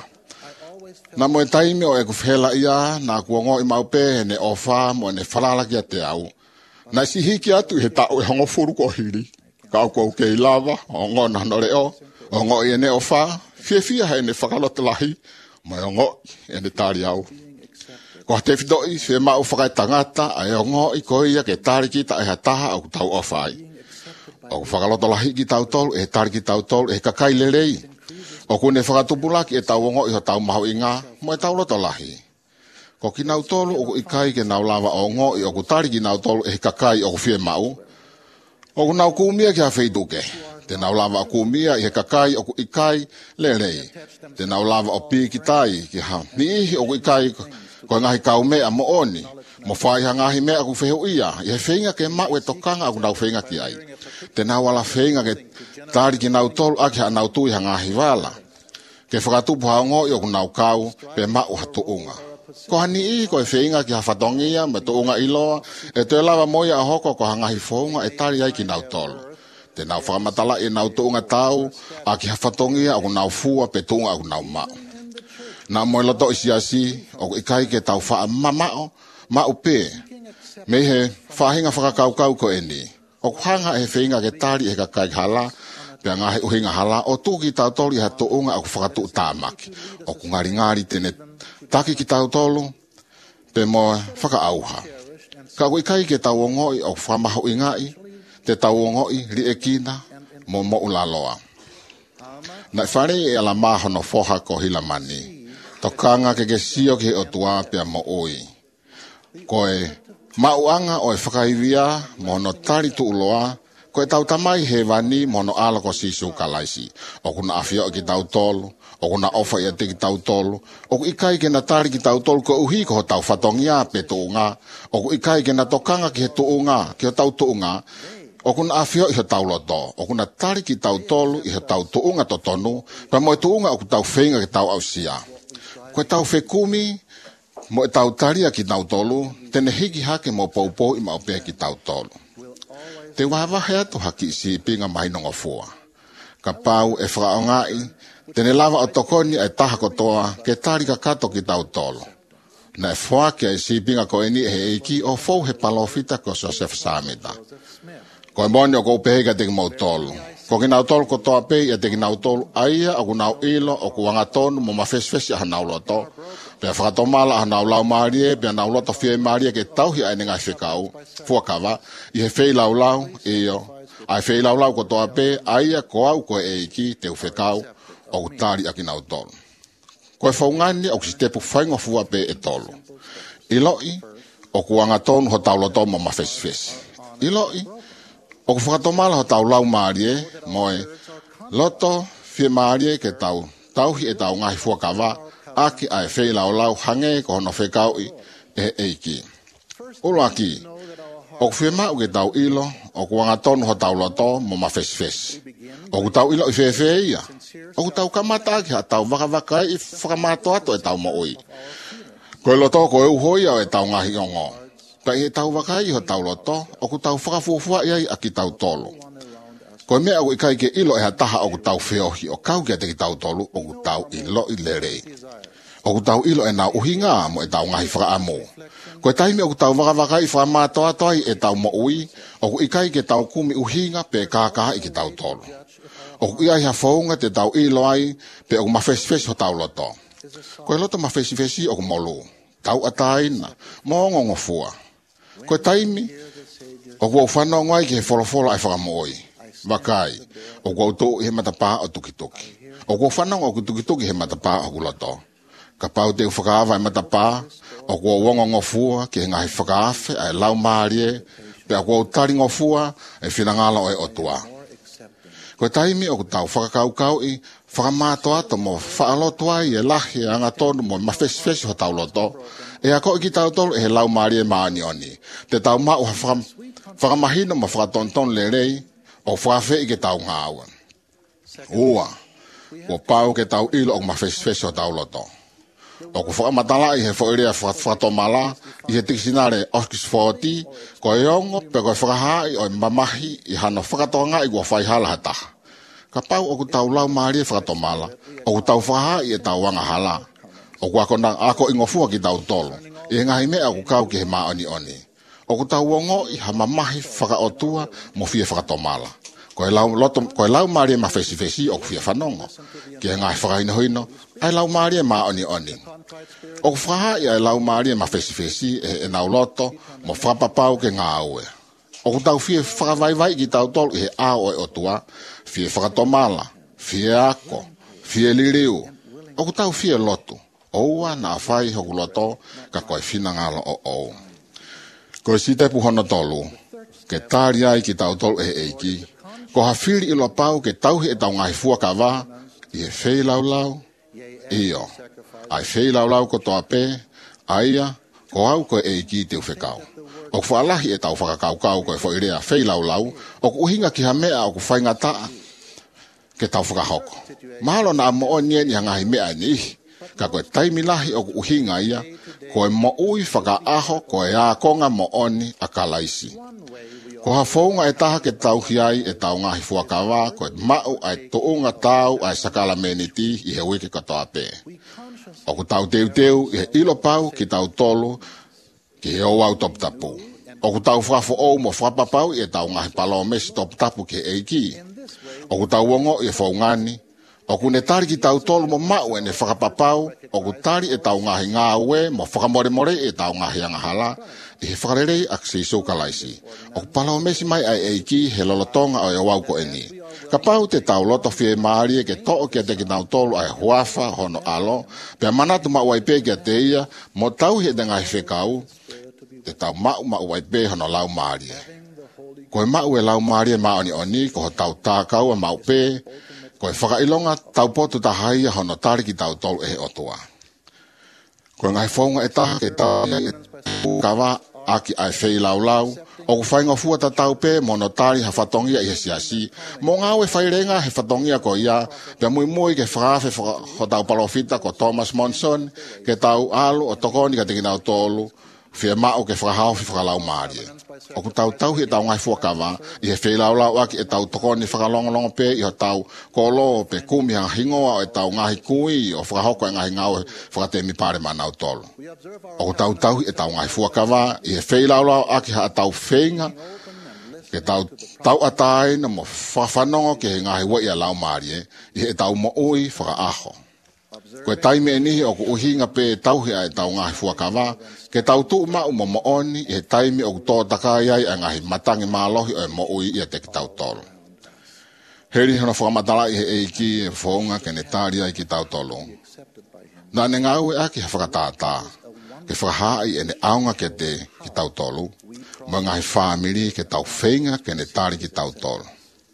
Na moe taimi o e kufela ia, na kuongo i maupe ne ofa mo ne whalala kia te au. Na si hiki atu he tau e hongo furu ko hiri. Ka au kou kei lava, o ngo na nore o, o ngo i ne ofa, fie fia he ne whakalote lahi, mo e ngo e ne tari au. Ko te whidoi, fie mau whakai tangata, a e o ngo i koia ke tari ki ta e ha taha au tau ofai. O whakalote lahi ki tau tolu, e tari ki tau tolu, e kakai lerei. O kune whakatupulaki e tau ongo i ho tau maho inga, mo e tau loto lahi. Ko ki nau tolu o ku ikai ke nau lava o ngo i o ku tari ki nau tolu e kakai o ku fie mau. O ku nau kumia ki ha wheituke. Te nau lava o kumia i he kakai o ku ikai le rei. Te nau lava o pi ki tai ki ha. Ni ihi o ku ikai ko ngahi kau mea mo oni. Mo whai ha ngahi mea ku whehu ia. I he whenga ke mau e tokanga o ku nau whenga ki ai. Te nau ala whenga ke tari ki nau tolu aki ha nau tui ha ngahi wala. Ke whakatupu haongo i o ku nau kau pe mau ha tuunga. Ko hani i ko e whenga ki ha whatongia me tuunga iloa e te lawa moia a hoko ko ha ngahi whaunga e tari ai ki nau tolu. Te nau whakamatala e nau tuunga tau a ki ha whatongia o ku nau fua pe tuunga o ku nau mau. Na moe loto i siasi o ku ikai ke tau wha mamao mau pe. Me he whahinga whakakaukau ko eni. O ku hanga e whenga ke tari e kakai hala, pia ngahe uhinga hala, o tū ki tau tolu i ha tuunga o ku whakatu tāmaki. O ku ngari ngari tene taki ki tau tolu, pe mo whakaauha. Ka ku ikai ke tau ongoi o ku whamaho i ngai, te tau ongoi ri e kina, mo mo ulaloa. Na whare e ala mahono foha ko hila mani, tokanga ke ke sio ki o tua pia mo oi. Koe, mauanga o e whakaivia mono tari tu uloa, ko e tau tamai he wani mono ala ko sisu kalaisi. O kuna awhia o ki tau tolu, o kuna ofa i ate ki tau tolu, o ku ikai ke na tari ki tau tolu ko uhi ko tau whatongia pe tuunga, o ku ikai ke na tokanga ki he tuunga, ki he tau tuunga, o kuna awhia i he tau loto, o kuna tari ki tau tolu i he tau tuunga to tonu, pa mo e tuunga o ku tau whenga ki tau ausia. Ko e tau whekumi, mo e tau taria ki tau tolu, tene hiki hake mo poupou i maupea ki tau tolu. Te wawahe atu haki si pinga mai nonga fua. Ka pau e whakaongai, tene lava o tokoni e taha kotoa, ke tari ka kato ki tau tolu. Na e whaake e si pinga ko eni e eiki o fau he palofita ko Joseph Samita. Ko e moni o ko upehega te ki mau tolu. Ko ki nau tolu kotoa pei e te ki nau tolu aia o ku nau ilo o ku wangatonu mo mawheswesi a nau loto. Pea whakatomala a nau lau maarie, pea nau loto fie maarie ke tauhi a nengai whikau, fuakawa, i he whei lau lau, i o, ai fei lau lau ko toa pe, aia ko au ko e iki te ufekau o utari aki nau tolu. Ko e whaungani o kisi tepu whaingo fua pe e tolu. I loi, o kuanga tonu ho tau loto mo mawhesi fesi. I loi, o ku whakatomala ho tau lau maarie, moe, loto fie maarie ke tau, tauhi e tau ngahi fua kawa, aki ai fei lau lau hange ko hono whekau i e eiki. Ulu aki, o ku whima uke tau ilo, o ku wanga tonu ho tau loto mo mawhesi fesi. O ku tau ilo i whewhe ia. O ku tau kamata aki ha tau waka waka i whakamato ato e tau mo ui. Koe loto ko e uhoi au e tau ngahi ongo. Ta i e tau waka i ho tau loto, o ku tau whakafuafua iai aki tau tolu. Koe mea au i kai ke ilo e ha taha o ku tau whiohi o kau kia te ki tau tolu, o ku tau ilo i lerei. O ku tau ilo e nau uhinga mo e tau ngahi whaka amo. Koe taimi o ku tau waka waka i whakamato ato ai e tau mo ui, o ku i kai ke tau kumi uhinga pe kākaha i ki tau tolu. O ku iai ha whaunga te tau ilo ai pe o ku mawhesi fesi ho tau loto. Koe loto mawhesi fesi o ku molu. Tau ataina, mo ngongo fua. Koe taimi, o ku au whanau ngai ki he wholofolo ai whakamooi. Wakai, o ku au tō he matapā o tukituki. O ku au whanau o ku tukituki he matapā o ku loto. Ka pau te whakaawa e matapā, o ku au wongongo fua ki he ngahi whakaafe ai lau maarie, pe o ku au taringo fua e whinangala o e otua. Koe taimi o ku tau whakakaukau i whakamato ato mo whaaloto ai e lahi e anga tonu mo mawhesi fesi ho tau loto. E a ko i ki tau tolu e he lau maari e maani oni. Te tau mau ha whakamahino mo whakatonton le rei o whawhe i ke tau ngāua. Ua, o pau ke tau ilo o mawhesi fesi ho tau loto. O ku whakamatala i he whoerea whakatomala i he tikisinare Oxford ko e ongo pe ko e whakahai o e mamahi i hano whakatonga i kua whaihala hataha. Ka pau o ku tau lau maari e whakatomala, o ku tau whahai e tau wanga hala. O ku ako nang ako ingofua ki tau tolo, i ngahi mea ku kau ki he maoni oni. O ku tau wongo i ha mamahi whakaotua mo fie whakatomala. Ko e lau, loto, ko e lau maari e ma fesi fesi o ku fie whanongo. Ki e ngahi whakaino hoino, ai lau maari e maoni oni. O ku whahai ai lau maari e ma fesi fesi e, e nau loto mo whapapau ke ngā aue. O ku tau fie whakavaivai ki tau tolo i he ao e otua, fie whakatomala, fie ako, fie liriu, o ku tau fie lotu, oua na awhai hoku loto, ka koe whinangalo o ou. Koe si te puhono tolu, ke tāri ai ki tau tolu e eiki, ko ha whiri ilo pau ke tauhi e tau ngahi fua ka wā, i e whei lau lau, iyo, ai whei lau lau ko toa pē, aia, ko au koe eiki te uwhekau. O ku whaalahi e tau whakakaukau koe whoirea whei lau lau, o ku uhinga ki ha mea o ku whainga taa ke tau whakahoko. Mahalo na mo o nien i hangahi mea ni, ka koe taimilahi o ku uhinga ia, koe mo ui whakaaho koe a konga mo oni a kalaisi. Ko ha whaunga e taha ke tau hiai e tau ngahi fuakawa, koe mau ai tounga tau ai sakala meniti i he wiki katoa pē. O ku tau teu teu i he ilo pau ki tau tolu, ki he o au top tapu. O ku tau whafo ou mo whapapau i e tau ngahi palomesi top tapu ki eiki. O ku tau wongo i e whaungani. O ku ne tari ki tau tolu mo mau e ne whakapapau. O ku tari e tau ngahi ngā ue mo whakamore more e tau ngahi angahala. I he whakarerei ak se iso kalaisi. O ku palomesi mai ai eiki he lolotonga o e wau ko eni. Ka pau te tau loto fie maari e ke to'o kia te ki tau tolu ai huafa hono alo. Pea manatu ma uai pē kia te ia mo tau he te ngahi whekau. Te tau mau ma uai pē hono lau maari e. Koe mau e lau maari e maoni oni ko ho tau tākau e mau pē. Koe whakailonga tau potu ta haia hono tari ki tau tolu e he otua. Koe ngai whaunga e taha ke tau e kawa aki ai whei lau lau. O ku whainga fua ta tau pē mono tari ha whatongia i he siasi. Mo ngau e whairenga he whatongia ko ia. Pea mui mui ke whakawhe ho tau palofita ko Thomas Monson. Ke tau alu o tokoni ka te kinau tolu. Fia mao ke whakahau fi whakalau maari. O ku tau tau he tau ngai fuakawa, i he whei lau lau aki e tau tokoni whakalongolongo pe, i ho tau kolo pe kumi hang hingoa o e tau ngahi kui, o whakahoko e ngahi ngau e whakatemi pare manau tolu. O ku tau tau he tau ngai fuakawa, i he whei lau lau aki ha tau whenga, ke tau tau atai na mo whawhanongo ke he ngahi wa i a lau maari e, i he tau mo ui whakaaho. Koe taime ni o ku uhinga pe tau he ai tau ngahi fuakawa, ke tau tu ma umo mo oni e taime o to takai ai ngahi matangi malohi o mo ui ia te ki tau tolu. Heri hana whakamatala i he eiki e whaunga ke ne tāri ai ki tau tolu. Nā ne ngau e aki ha whakatātā, ke whakahai e ne aunga ke te ki tau tolu, mo ngahi whamiri ke tau whenga ke ne tāri ki tau tolu.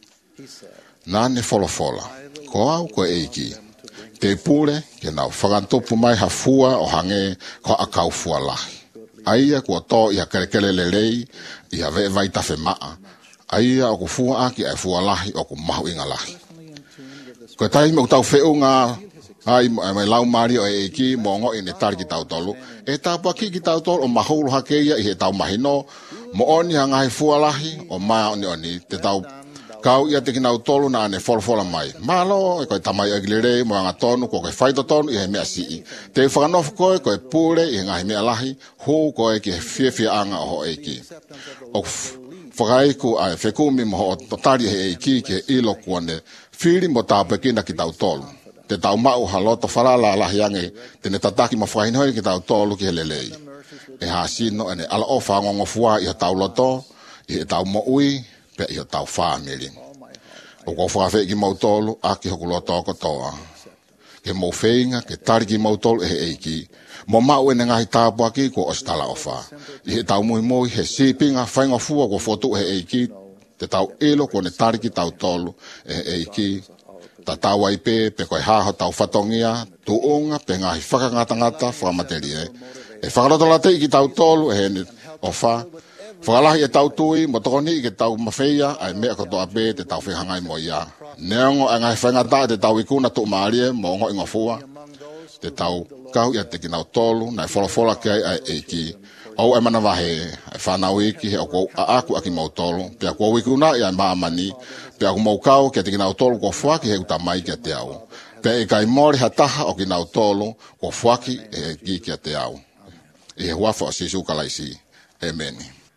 Nā ne wholofola, ko au ko eiki, te pule ke nau whakantopu mai ha fua o hange ko a kau fua lahi. Aia kua tō i ha kerekele le rei, i ha ve vai tawhe maa. Aia o ku fua aki ai fua lahi o ku mahu inga lahi. Koe tai me utau wheu ngā, ai mai lau mari o e eki mo ngo i ne tari ki tau tolu. E tau paki ki tau tolu o mahulu hakeia i he tau mahino, mo oni ha ngai fua lahi o maa oni oni te tau kau ia te kinau tolu na ane wholofola mai. Malo, e koe tamai o gilere, mo anga tonu, ko koe whaito tonu i he mea sii. Te whakanofu koe, koe pūre i he ngahi mea lahi, hou koe ki he fia fia anga o ho eiki. O whakaiku ai whekumi mo ho tari he eiki ki he ilo kuane, whiri mo tāpekina ki tau tolu. Te tau mau haloto wharala lahi ange, te ne tataki mo whahinhoi ki tau tolu ki he lelei. E hasino, ene ala o whangongo fua i he tau loto, i he tau mo ui, pe i ho tau whamiri. O ko whawhe ki mautolu, a ki hoku loa tōko toa. Ke mou whenga, ke tari ki mautolu e he eiki. Mo mau ene ngahi tāpua ki ko ostala ofa. I he tau mui mui, he sipinga, whainga fua ko fotu e he eiki. Te tau ilo ko ne tari ki tau tolu e he eiki. Ta tau ai pe, pe koe haho tau whatongia, tu unga, pe ngahi whakangata-ngata, whakamateri e. E whakarotolate ki tau tolu e he ofa. Whakalahi e tau tui, mo tokoni i ke tau mawhia, ai mea kotoa pē te tau whihangai mo ia. Neongo ai ngai whaingata te tau ikuna tu maarie, mo ngo ingo fua. Te tau kau ia te kinau tolu, nai wholofola ke ai ai eiki. Au e mana wahe, ai whanau iki he oko a aku aki mau tolu. Pea kua wikuna i ai maamani, pea ku mau kau ke te kinau tolu ko whaki he utamai ke te au. Pea e kai mori hataha o kinau tolu, ko whaki he ki ke te au. I he huafa o sisu kalaisi. Amen.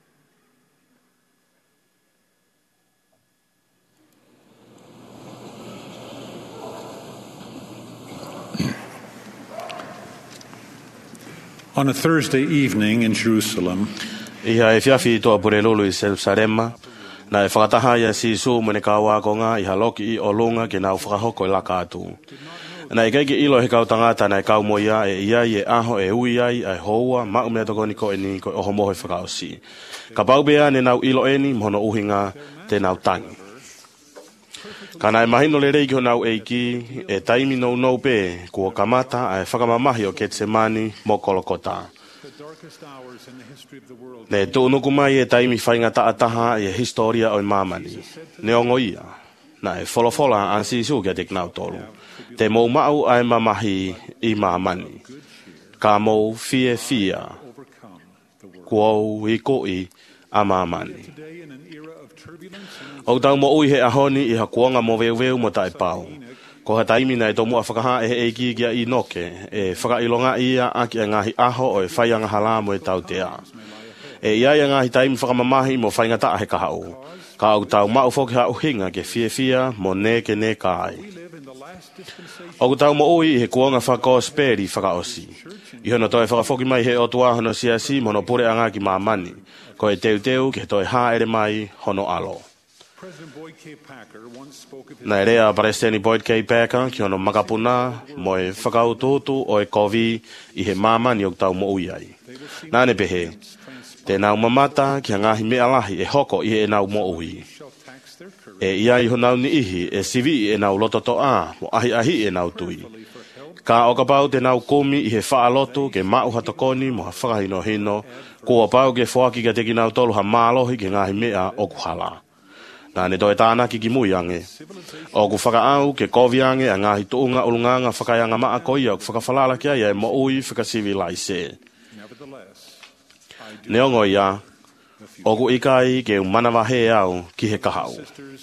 On a Thursday evening in Jerusalem, Ia e fiafi toa pure lulu i Jerusalema, na e whakataha ia si su mene kawa konga i haloki i olunga ke nau whakahoko i laka atu. Na e keiki ilo he kau tangata na e kau mo ia e ia i e aho e ui ai ai houa ma umea toko ni ko e ni ko oho moho i whakaosi. Ka paubea ne nau ilo eni mohono uhinga te nau tangi. Kana e mahino le reiki ho nau eiki e taimi nou nou pe kua kamata a e whakamamahi o Getsemani mo kolokota. Ne tō nuku mai e taimi whainga taataha e historia o i mamani. Ne ongo ia. Na e wholofola an sisu kia te knau tolu. Te mou mau a e mamahi i mamani. Ka mou fie fia. Kuou i koi a mamani. O tau mo ui he ahoni i ha kuonga mo veu veu mo tai pau. Ko ha taimi na e tō mua whakaha e he eiki kia i noke, e whakailonga ia aki a ngahi aho o e whaianga hala mo e tau te a. E ia ia ngahi taimi whakamamahi mo whainga taa he kahau. Ka au tau mau whoki hau hinga ke fia fia mo ne ke ne kai. O tau mo ui i he kuonga whako speri whakaosi. I hono toi whakafoki mai he o tua hono siasi mono pure anga ki mamani. Ko e teu teu ke toi ha ere mai hono alo. Na e rea Presidenti Boyd K. Packer ki ono makapuna mo e whakaututu o e kovi i he mamani o tau mo ui ai. Nāne pehe, te nau mamata ki a ngahi mea lahi e hoko i he nau mo ui. E ia i ho nau ni ihi e sivi e nau loto to a mo ahi ahi e nau tui. Ka oka pau te nau komi i he whaalotu ke mau hatokoni mo ha whakahino hino kua pau ke whaki ka te ki nau tolu ha mālohi ke ngahi mea o kuhala. Nā ne toi tāna ki ki mui ange. O ku whakaau ke kovi ange a ngahi tuunga ulunganga whakaianga maa koia o ku whakawhalala kia ia e mo ui whakasivilaise. Ne ongo ia, o ku ikai ke umanawa he au ki he kahau.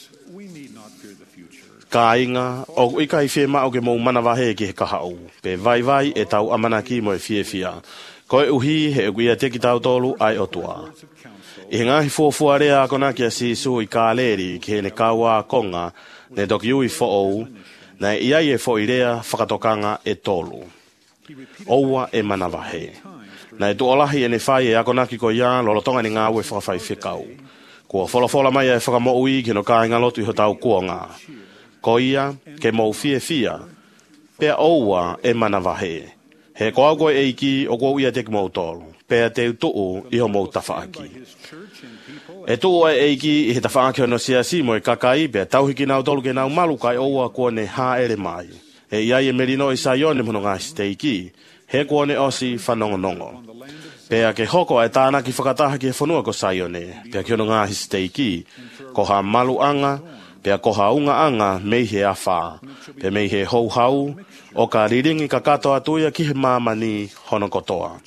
Ka inga, o ku ikai fie mao ke mo umanawa he ki he kahau. Pe vai vai e tau amanaki mo e fie fia. Koe uhi he uia teki tau tolu ai otua. I he ngahi fuafua rea kona kia si su i ka leri ki he ne kaua konga ne toki ui fo'ou Na ia e fo irea whakatokanga e tolu. Oua e manavahe. Na e tuolahi e ne whai e akonaki ko ia lolotonga ni ngā ue whakawhai whikau. Kua wholafola mai e whakamoui ki no ka inga lotu iho tau kuonga. Ko ia ke mou fie fia. Pea oua e manavahe. He koa koe e iki o kua uia te ki mou tolu. Pea te utuu iho mou tawhaaki. E tuu e iki i he tawhaaki ono siasi mo e kakai pea tauhiki nau tolu ke nau malu kai oua kua ne ha ere mai. E iai e merino i sa ione mono ngā si te iki. He kua ne osi whanongonongo. Pea ke hoko e tāna ki whakataha ki he whanua ko sa ione. Pea ki ono ngā si te iki. Ko ha malu anga. Pea ko ha unga anga mei he awha. Pea mei he hou hau. O ka riringi ka katoa tuia ki he mamani hono kotoa.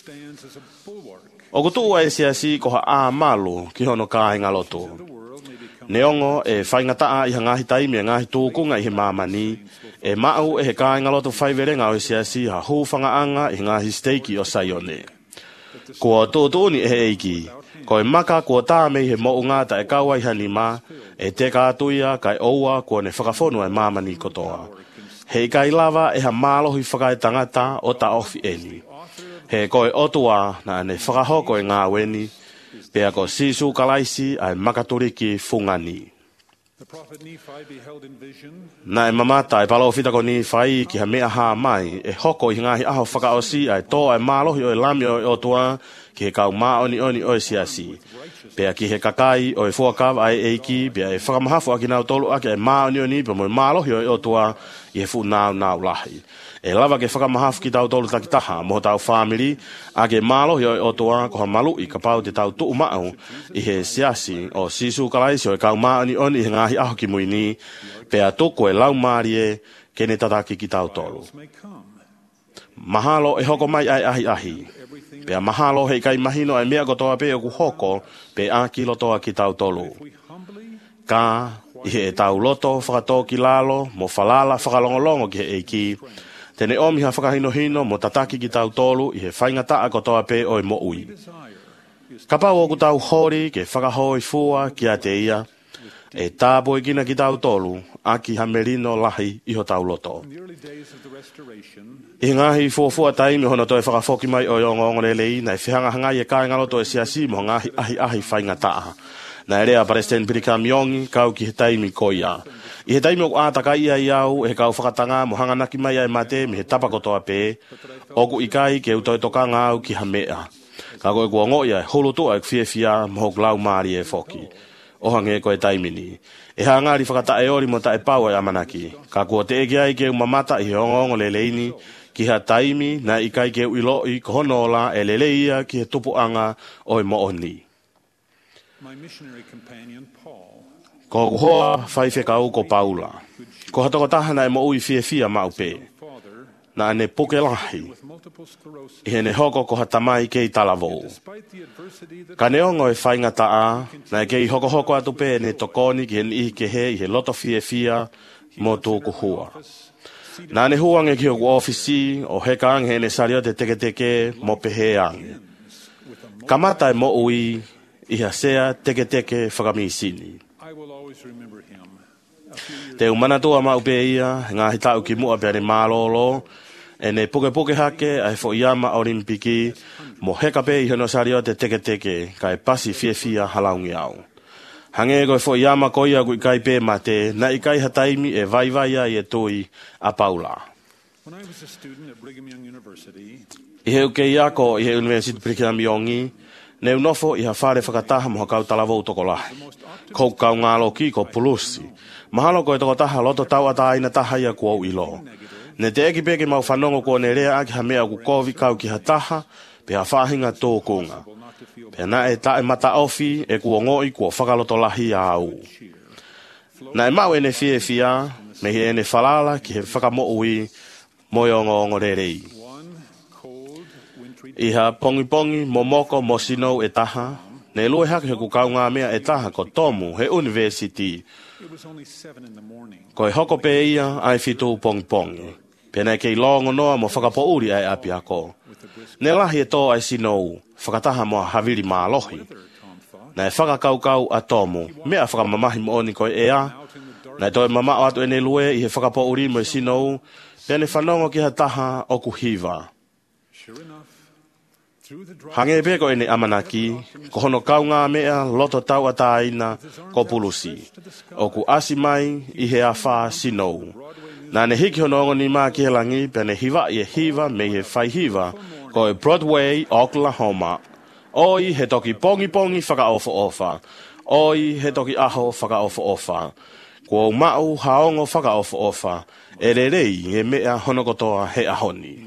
O kutua e siasi ko ha a malu ki hono ka inga lotu. Neongo e whaingataa i ha ngahi taimi e ngahi tūkunga i he mamani. E mau e he ka inga lotu whaiverenga o e siasi ha hūwhanga anga i ngahi steiki o Saione. Kua tūtuni e he eiki. Ko e maka kua tāmei he mo ngata e kaua i hani ma. E te kātuia kai oua kua ne whakawhonua e mamani kotoa. Hei kai lava e ha mālohi whakai tangata o ta ofi eni. He koe otua na ne whakahoko e ngā weni, pea ko sisu kalaisi ai makaturiki fungani. Na e mamata e palo fita ko ni whai ki ha mea ha mai, e hoko i ngahi aho whakaosi ai tō ai mālohi o e lami o e otua ki he kau mā oni oni o e siasi. Pea ki he kakai o e fuakawa ai eiki, pea e whakamahafu aki nau tolu aki ai mā oni oni, pea mo e mālohi o e otua i he fu nau nau lahi. E lava ke whakamahafu ki tau tolu takitaha, moho tau whamiri, a ke mālohi o e otua ko ha malu i ka pau te tau tuu mau i he siasi o sisu kalaisi o e kau mā oni oni i he ngahi aho ki muini, pea tuku e lau mārie ke ne tataki ki tau tolu. Mahalo e hoko mai ai ahi ahi. Pea mahalo hei kai mahino ai mea kotoa pe o ku hoko pe a ki lotoa ki tau tolu. Ka i he tau loto whakatō ki lalo mo whalala whakalongolongo ki he eiki. Tene omi ha whakahino hino mo tataki ki tau tolu i he whaingata a kotoa pe o e mo ui. Kapau o ku tau hori ke whakahoi fua ki a te ia. E tāpo i kina ki tau tolu a ki ha merino lahi i ho tau loto. I ngahi fuafua taimi hono toi whakafoki mai o yongo lelei na i whihanga hangai e kāinga loto e siasi mo ngahi ahi ahi whaingataa. Na ere a President Pirika Miongi kau ki he taimi koia. I he taimi o ātaka ia i au e kau whakatanga mo hanganaki mai ai mate mi he tapakotoa pē. Oku ikai ke utoi toka ngau ki ha mea. Ka koe kua ngoia e hulutua e kwhiawhia mo hok lau maari e foki. Ohange koe taimini. E ha ngāri whakata e ori mo ta e pau e amanaki. Ka kua te ege ai ke umamata i he ongongo leleini ki ha taimi na ikai ke uiloi ko honola e leleia ki he tupu anga o e mooni. Ko hoa whaiwhekau ko Paula. Ko hatoko tahana e mo ui fia fia maupe. Na ne poke lahi. I he ne hoko ko hatamai kei talavou. Ka neongo e whaingata a, na e kei hoko hoko atu pe ne tokoni ki he ni ke he i he loto fia fia mo tōku hua. Na ne huange ki hoku ofisi o hekang he ne sario te teke teke mo pehe ange. Kamata e mo ui i ha sea teke teke whakamisini. Te umanatua maupe ia, ngā hitau ki mua pere mālolo, e ne puke puke hake ai fo iama olimpiki, mo heka pe i hono sario te teke teke, kai pasi fie fia halaungi au. Hange koe fo iama koia kui kai pe mate, na i kai hataimi e vai vai ai e tui a Paula. I heu ke iako i he University Brigham Young, ne unofo i ha whare whakataha mo kau talavou toko lahi. Kou kau ngalo ki ko pulusi. Mahalo koe toko taha loto tau ata aina taha ia kua uilo. Ne te eki peke mau whanongo kua ne rea aki ha mea ku kovi kau ki ha taha, pe ha whahinga tōkunga. Pe na e tae mata ofi e kua ngoi kua whakaloto lahi a au. Na e mau ene fie fia, me he ene whalala ki he whakamo ui moiongo ongo rerei. I ha pongi pongi mo moko mo sinou e taha, ne lue hake he kukau ngā mea e taha ko tomu he university. Ko e hoko pe ia ai fitu pongi pongi. Pena kei longo noa mo whakapo uri ai api ako. Ne lahi e tō ai sinou, whakataha mo haviri mālohi. Na e whakakaukau a tomu, mea whakamamahi mo oni koe ea, Nai toi mama o atu ene lue i he whakapo uri mo sinou, pene whanongo ki ha taha o kuhiva. Hange pe ko ene amanaki, ko hono kau ngā mea loto tau a tāina ko pulusi. O ku asi mai i he a wha sinou. Nā ne hiki honongo ni mā ki he langi, pene hiva i he hiva me he whai hiva, ko e Broadway, Oklahoma. Oi he toki pongi pongi whakaofa ofa. Oi he toki aho whakaofa ofa. Ko mau haongo whakaofa ofa. E re rei e mea honokotoa he ahoni.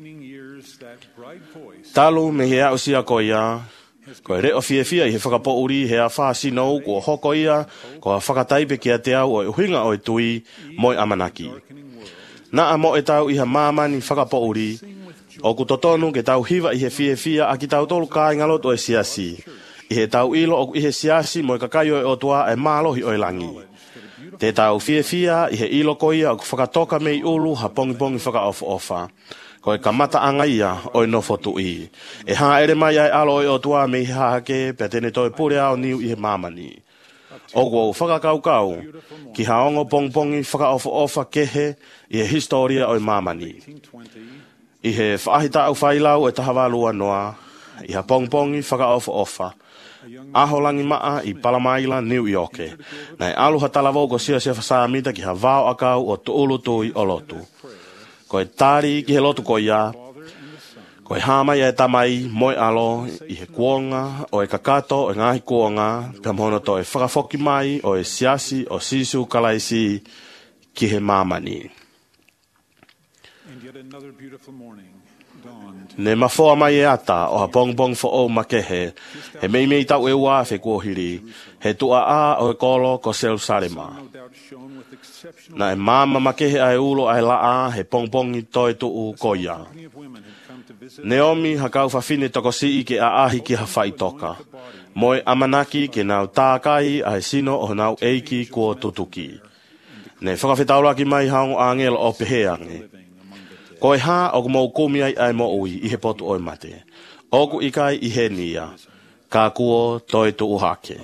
Talu me he au sia ko ia. Ko e reo fia fia i he whakapo uri he a wha sinou ko hoko ia. Ko a whakataipe ki a te au o e huinga o e tui moi amanaki. Na a mo e tau i ha mamani whakapo uri. O ku totonu ke tau hiva i he fie fia a ki tau tolu kai ngalot o e siasi. I he tau ilo o i he siasi mo e kakaio e o tua e mālohi o e langi. Te tau fie fia i he ilo koia o ku whakatoka mei ulu ha pongi pongi whaka ofa ofa. Ko e kamata anga ia o e nofo tui. E ha ere mai ai alo e o tua mei hahake pe tene toi pure ao niu i he mamani. O ku au whakakau kau ki haongo pongi pongi whaka ofa ofa kehe i he historia o e mamani. I he whaahita au whailau e tahawalu anoa, i ha pongpongi whakaofa ofa. Aho langi maa i Palamaila, New York. Nei aluha talavo ko sia sia whasamita ki ha vau akau o tuulu tui o lotu. Ko e tari ki he lotu ko ia, ko e hamai e tamai moi alo i he kuonga o e kakato o e ngahi kuonga, pia mohono to e whakafoki mai o e siasi o sisu kalaisi ki he mamani. Ne mafoa mai e ata o ha pong pong fo o makehe, he mei mei tau e ua fe kuohiri, he tua a o e kolo ko Jerusalema. Na e mama makehe ai ulo ai la a he pong pongi toi tuu koia. Naomi hakau whawhine toko si i ke a ahi ki ha whai toka. Moi amanaki ke nau tākai ai sino o nau eiki kua tutuki. Ne whakawhetaula ki mai haungo angelo o peheange. Ko e ha o mo komi ai ai mo ui i he potu oi mate. O ku ikai i he nia. Ka kuo toi tu uhake.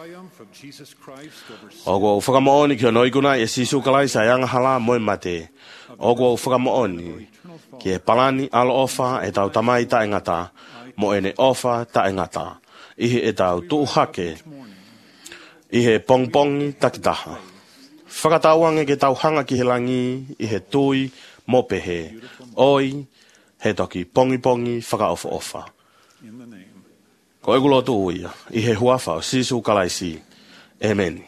O ku whakamooni ki o noikuna e sisu kalai sa yanga hala moi mate. O ku whakamooni ki e palani alo ofa e tau tamai ta engata. Mo ene ofa ta engata. Ihe e tau tu uhake. Ihe pongpongi takitaha. Whakatauange ke tau hanga ki he langi i he tui mo pehe, oi, he toki pongi pongi whakaofa ofa. Ko e gulotu uia, i he huafa o sisu kalaisi. Amen.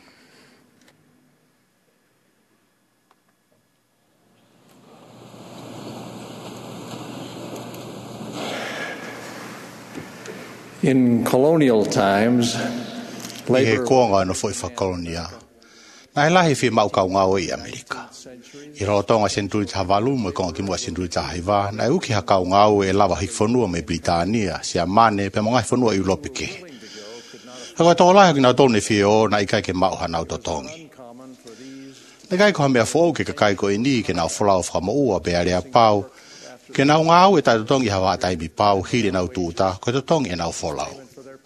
In colonial times, I he kuonga no foi whakolonia. Nai lahi fi mau kau ngau i Amerika. I rotonga senturi tawhalu mo i konga ki mua senturi tahaiwa, nai uki ha kau ngau e lawa hikfonua me Britania, sia mane, pe monga hikfonua i ulopike. Haka tō lahi ki nau tōne fi o, na i kai ke mau hanau totongi. Ne kai ko hamea fōu ke kai ko i ni ke nau wholau whakamo ua pe area pau, ke nau ngau e tai totongi hawa taimi pau, hiri nau tūta, ko totongi e nau wholau.